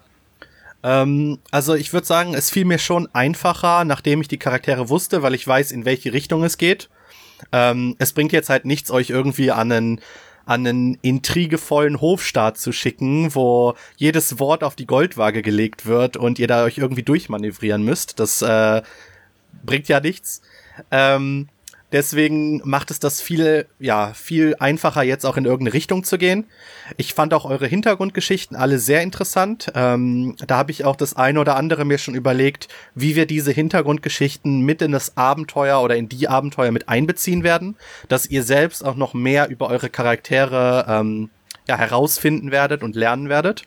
Also ich würde sagen, es fiel mir schon einfacher, nachdem ich die Charaktere wusste, weil ich weiß, in welche Richtung es geht. Es bringt jetzt halt nichts, euch irgendwie an einen intrigevollen Hofstaat zu schicken, wo jedes Wort auf die Goldwaage gelegt wird und ihr da euch irgendwie durchmanövrieren müsst. Das bringt ja nichts. Deswegen macht es das viel einfacher, jetzt auch in irgendeine Richtung zu gehen. Ich fand auch eure Hintergrundgeschichten alle sehr interessant. Da habe ich auch das eine oder andere mir schon überlegt, wie wir diese Hintergrundgeschichten mit in das Abenteuer oder in die Abenteuer mit einbeziehen werden, dass ihr selbst auch noch mehr über eure Charaktere herausfinden werdet und lernen werdet.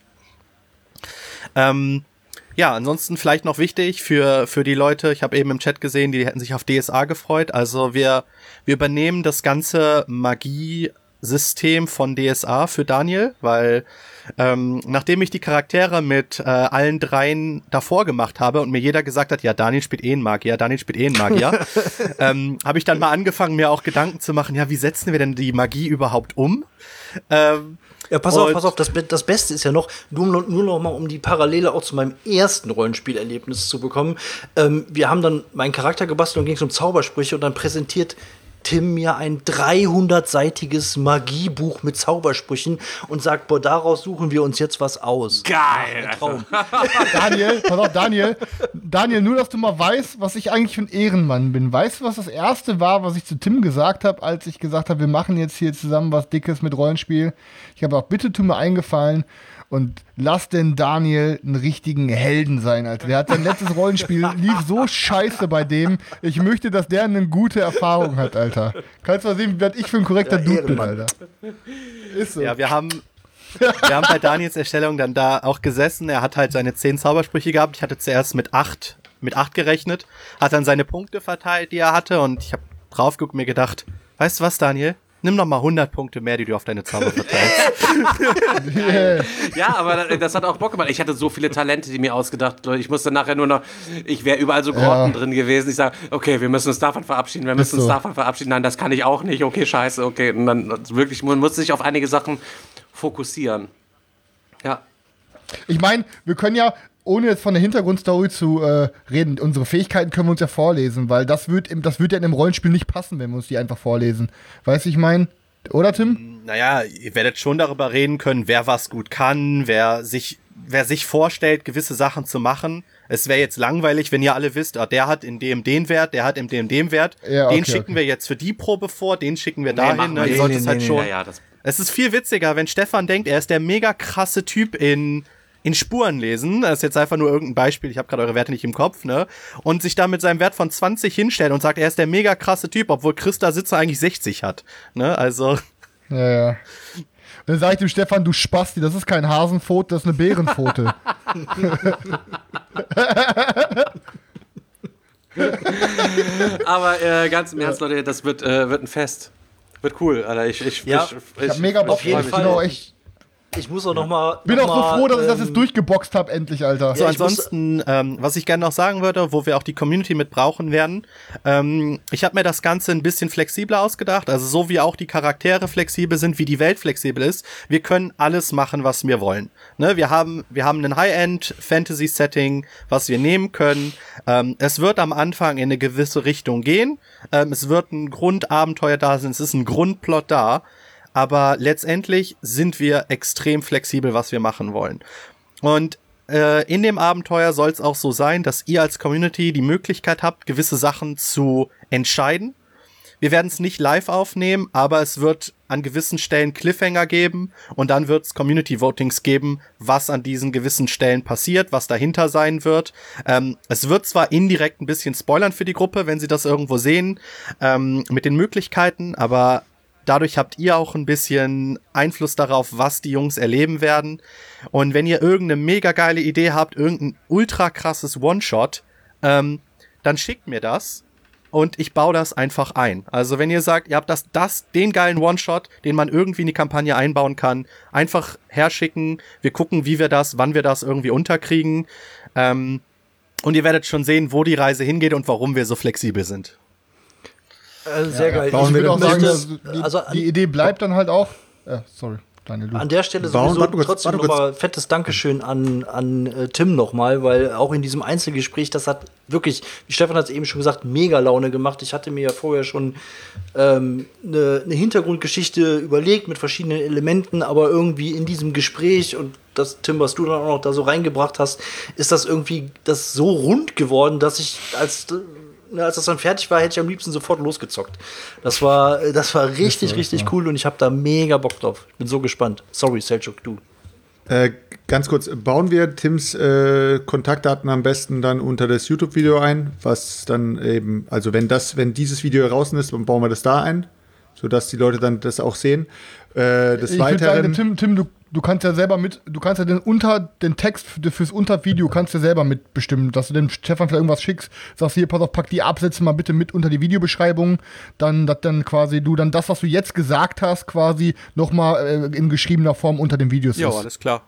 Ja, ansonsten vielleicht noch wichtig für die Leute, ich habe eben im Chat gesehen, die hätten sich auf DSA gefreut. Also wir übernehmen das ganze Magiesystem von DSA für Daniel, weil nachdem ich die Charaktere mit allen dreien davor gemacht habe und mir jeder gesagt hat, ja, Daniel spielt eh einen Magier, habe ich dann mal angefangen, mir auch Gedanken zu machen, ja, wie setzen wir denn die Magie überhaupt um? Ja, pass auf, das Beste ist ja noch, nur noch mal, um die Parallele auch zu meinem ersten Rollenspielerlebnis zu bekommen. Wir haben dann meinen Charakter gebastelt und ging es um Zaubersprüche und dann präsentiert Tim mir ein 300-seitiges Magiebuch mit Zaubersprüchen und sagt, boah, daraus suchen wir uns jetzt was aus. Geil! Ein Traum. Daniel, nur, dass du mal weißt, was ich eigentlich für ein Ehrenmann bin. Weißt du, was das Erste war, was ich zu Tim gesagt habe, als ich gesagt habe, wir machen jetzt hier zusammen was Dickes mit Rollenspiel? Ich habe auch, bitte tu mir eingefallen und lass denn Daniel einen richtigen Helden sein, Alter. Der hat sein letztes Rollenspiel, lief so scheiße bei dem. Ich möchte, dass der eine gute Erfahrung hat, Alter. Kannst du mal sehen, was ich für ein korrekter Dude bin, Alter. Ist so. Ja, wir haben bei Daniels Erstellung dann da auch gesessen. Er hat halt seine 10 Zaubersprüche gehabt. Ich hatte zuerst mit 8 gerechnet, hat dann seine Punkte verteilt, die er hatte, und ich habe drauf geguckt und mir gedacht, weißt du was, Daniel? Nimm noch mal 100 Punkte mehr, die du auf deine Zauber verteilst. Ja, aber das hat auch Bock gemacht. Ich hatte so viele Talente, die mir ausgedacht. Ich musste nachher nur noch, ich wäre überall so Grotten drin gewesen. Ich sage, okay, wir müssen uns davon verabschieden, Nein, das kann ich auch nicht. Okay, scheiße, okay. Und dann wirklich, man muss sich auf einige Sachen fokussieren. Ja. Ich meine, wir können ja, ohne jetzt von der Hintergrundstory zu reden, unsere Fähigkeiten können wir uns ja vorlesen, weil das wird ja in einem Rollenspiel nicht passen, wenn wir uns die einfach vorlesen. Weißt du, ich meine, oder Tim? Naja, ihr werdet schon darüber reden können, wer was gut kann, wer sich vorstellt, gewisse Sachen zu machen. Es wäre jetzt langweilig, wenn ihr alle wisst, der hat in dem den Wert, der hat in dem den Wert. Ja, den schicken wir jetzt für die Probe vor, den schicken wir dahin. Ihr solltet es halt schon. Es ist viel witziger, wenn Stefan denkt, er ist der mega krasse Typ in Spuren lesen, das ist jetzt einfach nur irgendein Beispiel, ich habe gerade eure Werte nicht im Kopf, ne? Und sich da mit seinem Wert von 20 hinstellt und sagt, er ist der mega krasse Typ, obwohl Christa Sitzer eigentlich 60 hat, ne? Also. Ja. Dann sag ich dem Stefan, du Spasti, das ist kein Hasenpfote, das ist eine Bärenpfote. Aber ganz im Ernst, Leute, das wird ein Fest. Wird cool, Alter. Ich hab mega Bock. Auf jeden Fall. Genau, ich muss auch noch mal. Bin auch so froh, dass ich das jetzt durchgeboxt habe, endlich, Alter. So, ansonsten, was ich gerne noch sagen würde, wo wir auch die Community mit brauchen werden, ich habe mir das Ganze ein bisschen flexibler ausgedacht, also so wie auch die Charaktere flexibel sind, wie die Welt flexibel ist. Wir können alles machen, was wir wollen. Ne? Wir haben ein High-End-Fantasy-Setting, was wir nehmen können. Es wird am Anfang in eine gewisse Richtung gehen. Es wird ein Grundabenteuer da sein, es ist ein Grundplot da. Aber letztendlich sind wir extrem flexibel, was wir machen wollen. Und in dem Abenteuer soll es auch so sein, dass ihr als Community die Möglichkeit habt, gewisse Sachen zu entscheiden. Wir werden es nicht live aufnehmen, aber es wird an gewissen Stellen Cliffhanger geben und dann wird es Community-Votings geben, was an diesen gewissen Stellen passiert, was dahinter sein wird. Es wird zwar indirekt ein bisschen spoilern für die Gruppe, wenn sie das irgendwo sehen, mit den Möglichkeiten, aber dadurch habt ihr auch ein bisschen Einfluss darauf, was die Jungs erleben werden. Und wenn ihr irgendeine mega geile Idee habt, irgendein ultra krasses One-Shot, dann schickt mir das. und ich baue das einfach ein. Also wenn ihr sagt, ihr habt den geilen One-Shot, den man irgendwie in die Kampagne einbauen kann, einfach herschicken. Wir gucken, wann wir das irgendwie unterkriegen. Und ihr werdet schon sehen, wo die Reise hingeht und warum wir so flexibel sind. Sehr geil. Ich würde auch sagen, also die Idee bleibt dann halt auch. Sorry. An der Stelle sowieso trotzdem nochmal fettes Dankeschön an Tim nochmal, weil auch in diesem Einzelgespräch, das hat wirklich, wie Stefan hat es eben schon gesagt, mega Laune gemacht. Ich hatte mir ja vorher schon eine Hintergrundgeschichte überlegt mit verschiedenen Elementen, aber irgendwie in diesem Gespräch und das, Tim, was du dann auch noch da so reingebracht hast, ist das irgendwie das so rund geworden, dass ich als das dann fertig war, hätte ich am liebsten sofort losgezockt. Das war richtig cool und ich habe da mega Bock drauf. Ich bin so gespannt. Sorry, Selchuk, du. Ganz kurz, bauen wir Tims Kontaktdaten am besten dann unter das YouTube-Video ein, was dann eben, also wenn dieses Video draußen ist, dann bauen wir das da ein, sodass die Leute dann das auch sehen. Des Weiteren. Tim, du kannst ja selber den Text fürs Untervideo kannst du selber mitbestimmen, dass du dem Stefan vielleicht irgendwas schickst, sagst hier, pass auf, pack die Absätze mal bitte mit unter die Videobeschreibung, dann quasi du dann das, was du jetzt gesagt hast, quasi nochmal in geschriebener Form unter den Videos. Ja, alles klar.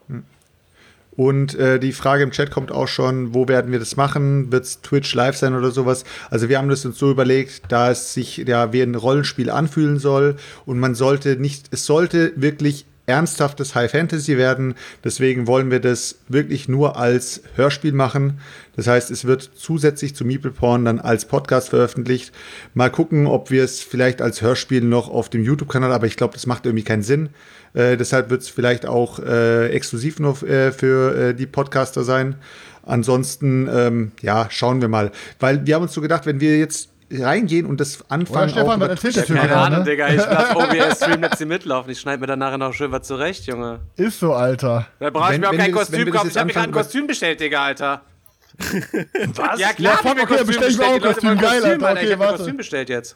Und die Frage im Chat kommt auch schon, wo werden wir das machen? Wird es Twitch live sein oder sowas? Also wir haben das uns so überlegt, da es sich ja wie ein Rollenspiel anfühlen soll und es sollte wirklich ernsthaftes High Fantasy werden. Deswegen wollen wir das wirklich nur als Hörspiel machen. Das heißt, es wird zusätzlich zu Meeple Porn dann als Podcast veröffentlicht. Mal gucken, ob wir es vielleicht als Hörspiel noch auf dem YouTube-Kanal, aber ich glaube, das macht irgendwie keinen Sinn. Deshalb wird es vielleicht auch exklusiv nur für die Podcaster sein. Ansonsten, schauen wir mal. Weil wir haben uns so gedacht, wenn wir jetzt reingehen und das anfangen. Stefan, was erzählt das für keine Ahnung, Digga, ich lass OBS-Stream jetzt hier mitlaufen. Ich schneide mir dann nachher noch schön was zurecht, Junge. Ist so, Alter. Da brauche ich mir auch kein Kostüm kaufen. Ich hab mir gerade ein Kostüm bestellt, Digga, Alter. Was? Ja, klar, ja, okay, bestell ich mir auch ein Kostüm. Geil, Alter. Okay, ich hab mir ein warte. Kostüm bestellt jetzt.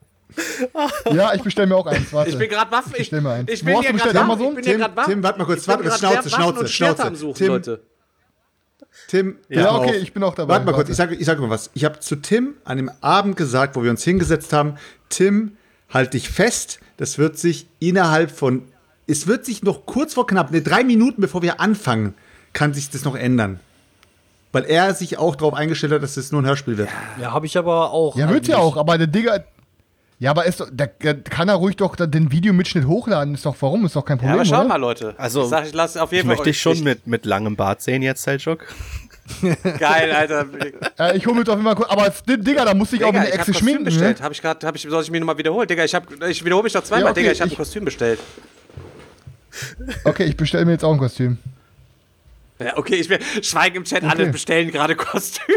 Ja, ich bestell mir auch eins, warte. Ich bin gerade Waffen. Ich bin hier gerade Waffen. Tim, warte mal kurz, Schnauze. Tim, ja, okay, ich bin auch dabei. Warte mal kurz, ich sag mal was. Ich habe zu Tim an dem Abend gesagt, wo wir uns hingesetzt haben, Tim, halt dich fest, es wird sich noch kurz vor knapp, 3 Minuten bevor wir anfangen, kann sich das noch ändern. Weil er sich auch darauf eingestellt hat, dass es nur ein Hörspiel wird. Ja, habe ich aber auch. Ja, wird's ja auch, aber der Digga. Ja, aber da kann er ruhig doch den Videomitschnitt hochladen. Ist doch kein Problem. Ja, aber schau oder? mal, Leute. Also, ich lass auf jeden Fall. Möchte ich schon mit langem Bart sehen jetzt, Selchuk. Geil, Alter. Ich hole mir doch immer kurz. Aber Digga, da muss ich auch eine Echse schminken. Bestellt. Ne? Soll ich mir nochmal wiederholen? Digga, ich wiederhole mich doch zweimal. Ja, okay, Digga, ich habe ein Kostüm bestellt. Okay, ich bestelle mir jetzt auch ein Kostüm. Ja, okay, schweigen im Chat, alle bestellen gerade Kostüme.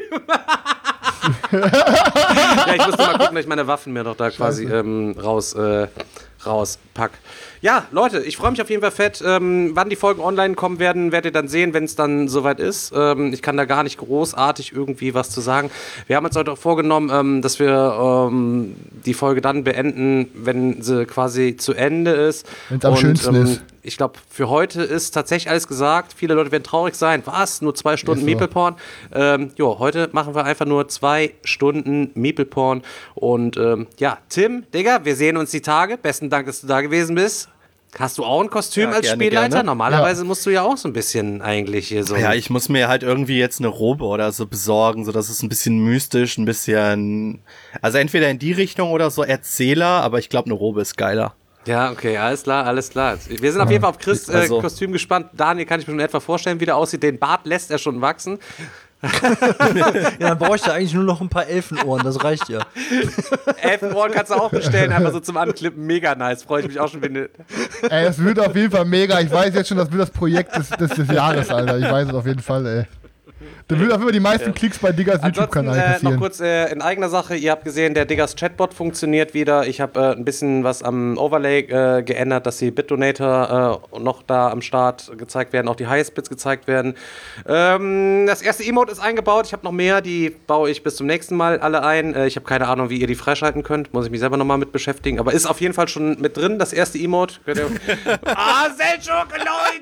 Ja, ich musste mal gucken, dass ich meine Waffen mir noch da quasi rauspack. Ja, Leute, ich freue mich auf jeden Fall fett. Wann die Folgen online kommen werden, werdet ihr dann sehen, wenn es dann soweit ist. Ich kann da gar nicht großartig irgendwie was zu sagen. Wir haben uns heute auch vorgenommen, dass wir die Folge dann beenden, wenn sie quasi zu Ende ist. Wenn es am schönsten ist. Ich glaube, für heute ist tatsächlich alles gesagt. Viele Leute werden traurig sein. Was? Nur 2 Stunden Meeple Porn? Heute machen wir einfach nur 2 Stunden Meeple Porn. Und Tim, Digga, wir sehen uns die Tage. Besten Dank, dass du da gewesen bist. Hast du auch ein Kostüm als gerne, Spielleiter? Gerne. Normalerweise musst du ja auch so ein bisschen eigentlich hier so. Ja, ich muss mir halt irgendwie jetzt eine Robe oder so besorgen, so dass es ein bisschen mystisch, ein bisschen, also entweder in die Richtung oder so Erzähler, aber ich glaube, eine Robe ist geiler. Ja, okay, alles klar. Wir sind auf jeden Fall auf Chris' Kostüm gespannt. Daniel kann ich mir schon etwa vorstellen, wie der aussieht. Den Bart lässt er schon wachsen. Ja, dann brauche ich da eigentlich nur noch ein paar Elfenohren, das reicht ja. Elfenohren kannst du auch bestellen, einfach so zum Anklippen. Mega nice, freue ich mich auch schon. Ey, es wird auf jeden Fall mega. Ich weiß jetzt schon, das wird das Projekt des Jahres, Alter. Ich weiß es auf jeden Fall, ey. Da wird auf jeden Fall die meisten Klicks bei Diggers YouTube-Kanal passieren. Noch kurz in eigener Sache, ihr habt gesehen, der Diggers Chatbot funktioniert wieder. Ich habe ein bisschen was am Overlay geändert, dass die BitDonator noch da am Start gezeigt werden, auch die Highest-Bits gezeigt werden. Das erste Emote ist eingebaut, ich habe noch mehr, die baue ich bis zum nächsten Mal alle ein. Ich habe keine Ahnung, wie ihr die freischalten könnt, muss ich mich selber nochmal mit beschäftigen, aber ist auf jeden Fall schon mit drin, das erste Emote. Selchuk, Leute!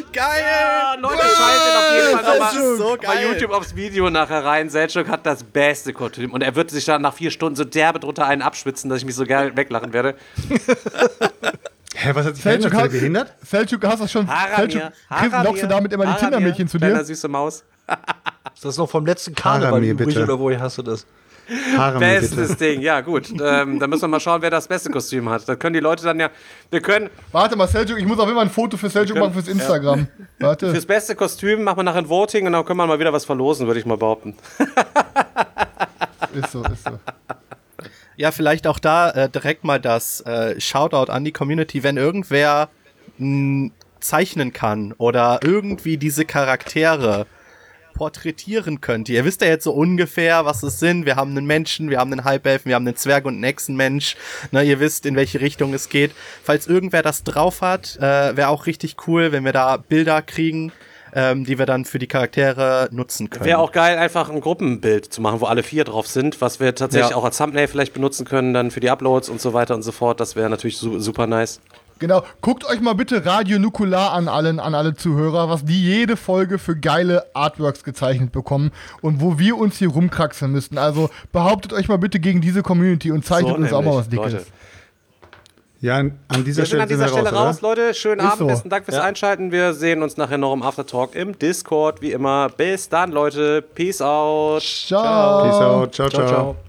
geil! Ja, Leute, schaltet auf jeden Fall Das ist so nochmal bei geil. YouTube aufs Video nachher rein. Selchuk hat das beste Kostüm und er wird sich dann nach 4 Stunden so derbe drunter einen abschwitzen, dass ich mich so geil weglachen werde. Hä, was hat sich verändert? Ist er behindert? Selchuk, hast du das schon? Haramir, Chris, lockst du damit immer die Tindermädchen zu Kleiner dir? süße Maus. Ist das noch vom letzten Karneval Haramir, übrig bitte. oder woher hast du das? Haare mir Bestes bitte. Ding, ja gut. Dann müssen wir mal schauen, wer das beste Kostüm hat. Da können die Leute dann ja. Wir können Warte mal, Selchuk, ich muss auf jeden Fall ein Foto für Selchuk machen fürs Instagram. Warte. fürs beste Kostüm machen wir nachher ein Voting und dann können wir mal wieder was verlosen, würde ich mal behaupten. Ist so, ist so. Ja, vielleicht auch da direkt mal das Shoutout an die Community, wenn irgendwer zeichnen kann oder irgendwie diese Charaktere porträtieren könnte. Ihr wisst ja jetzt so ungefähr, was es sind. Wir haben einen Menschen, wir haben einen Halbelfen, wir haben einen Zwerg und einen Echsenmensch. Na, ihr wisst, in welche Richtung es geht. Falls irgendwer das drauf hat, wäre auch richtig cool, wenn wir da Bilder kriegen, die wir dann für die Charaktere nutzen können. Wäre auch geil, einfach ein Gruppenbild zu machen, wo alle 4 drauf sind, was wir tatsächlich Ja. auch als Thumbnail vielleicht benutzen können, dann für die Uploads und so weiter und so fort. Das wäre natürlich super nice. Genau, guckt euch mal bitte Radio Nukular an alle Zuhörer, was die jede Folge für geile Artworks gezeichnet bekommen und wo wir uns hier rumkraxeln müssten. Also behauptet euch mal bitte gegen diese Community und zeichnet uns auch mal was Dickes. Leute. Ja, an dieser Wir sind Stelle an dieser Stelle raus, Leute. Schönen Ist Abend, so. besten Dank fürs Einschalten. Wir sehen uns nachher noch im Aftertalk im Discord, wie immer. Bis dann, Leute. Peace out. Ciao. Peace out. Ciao, Ciao, ciao. ciao.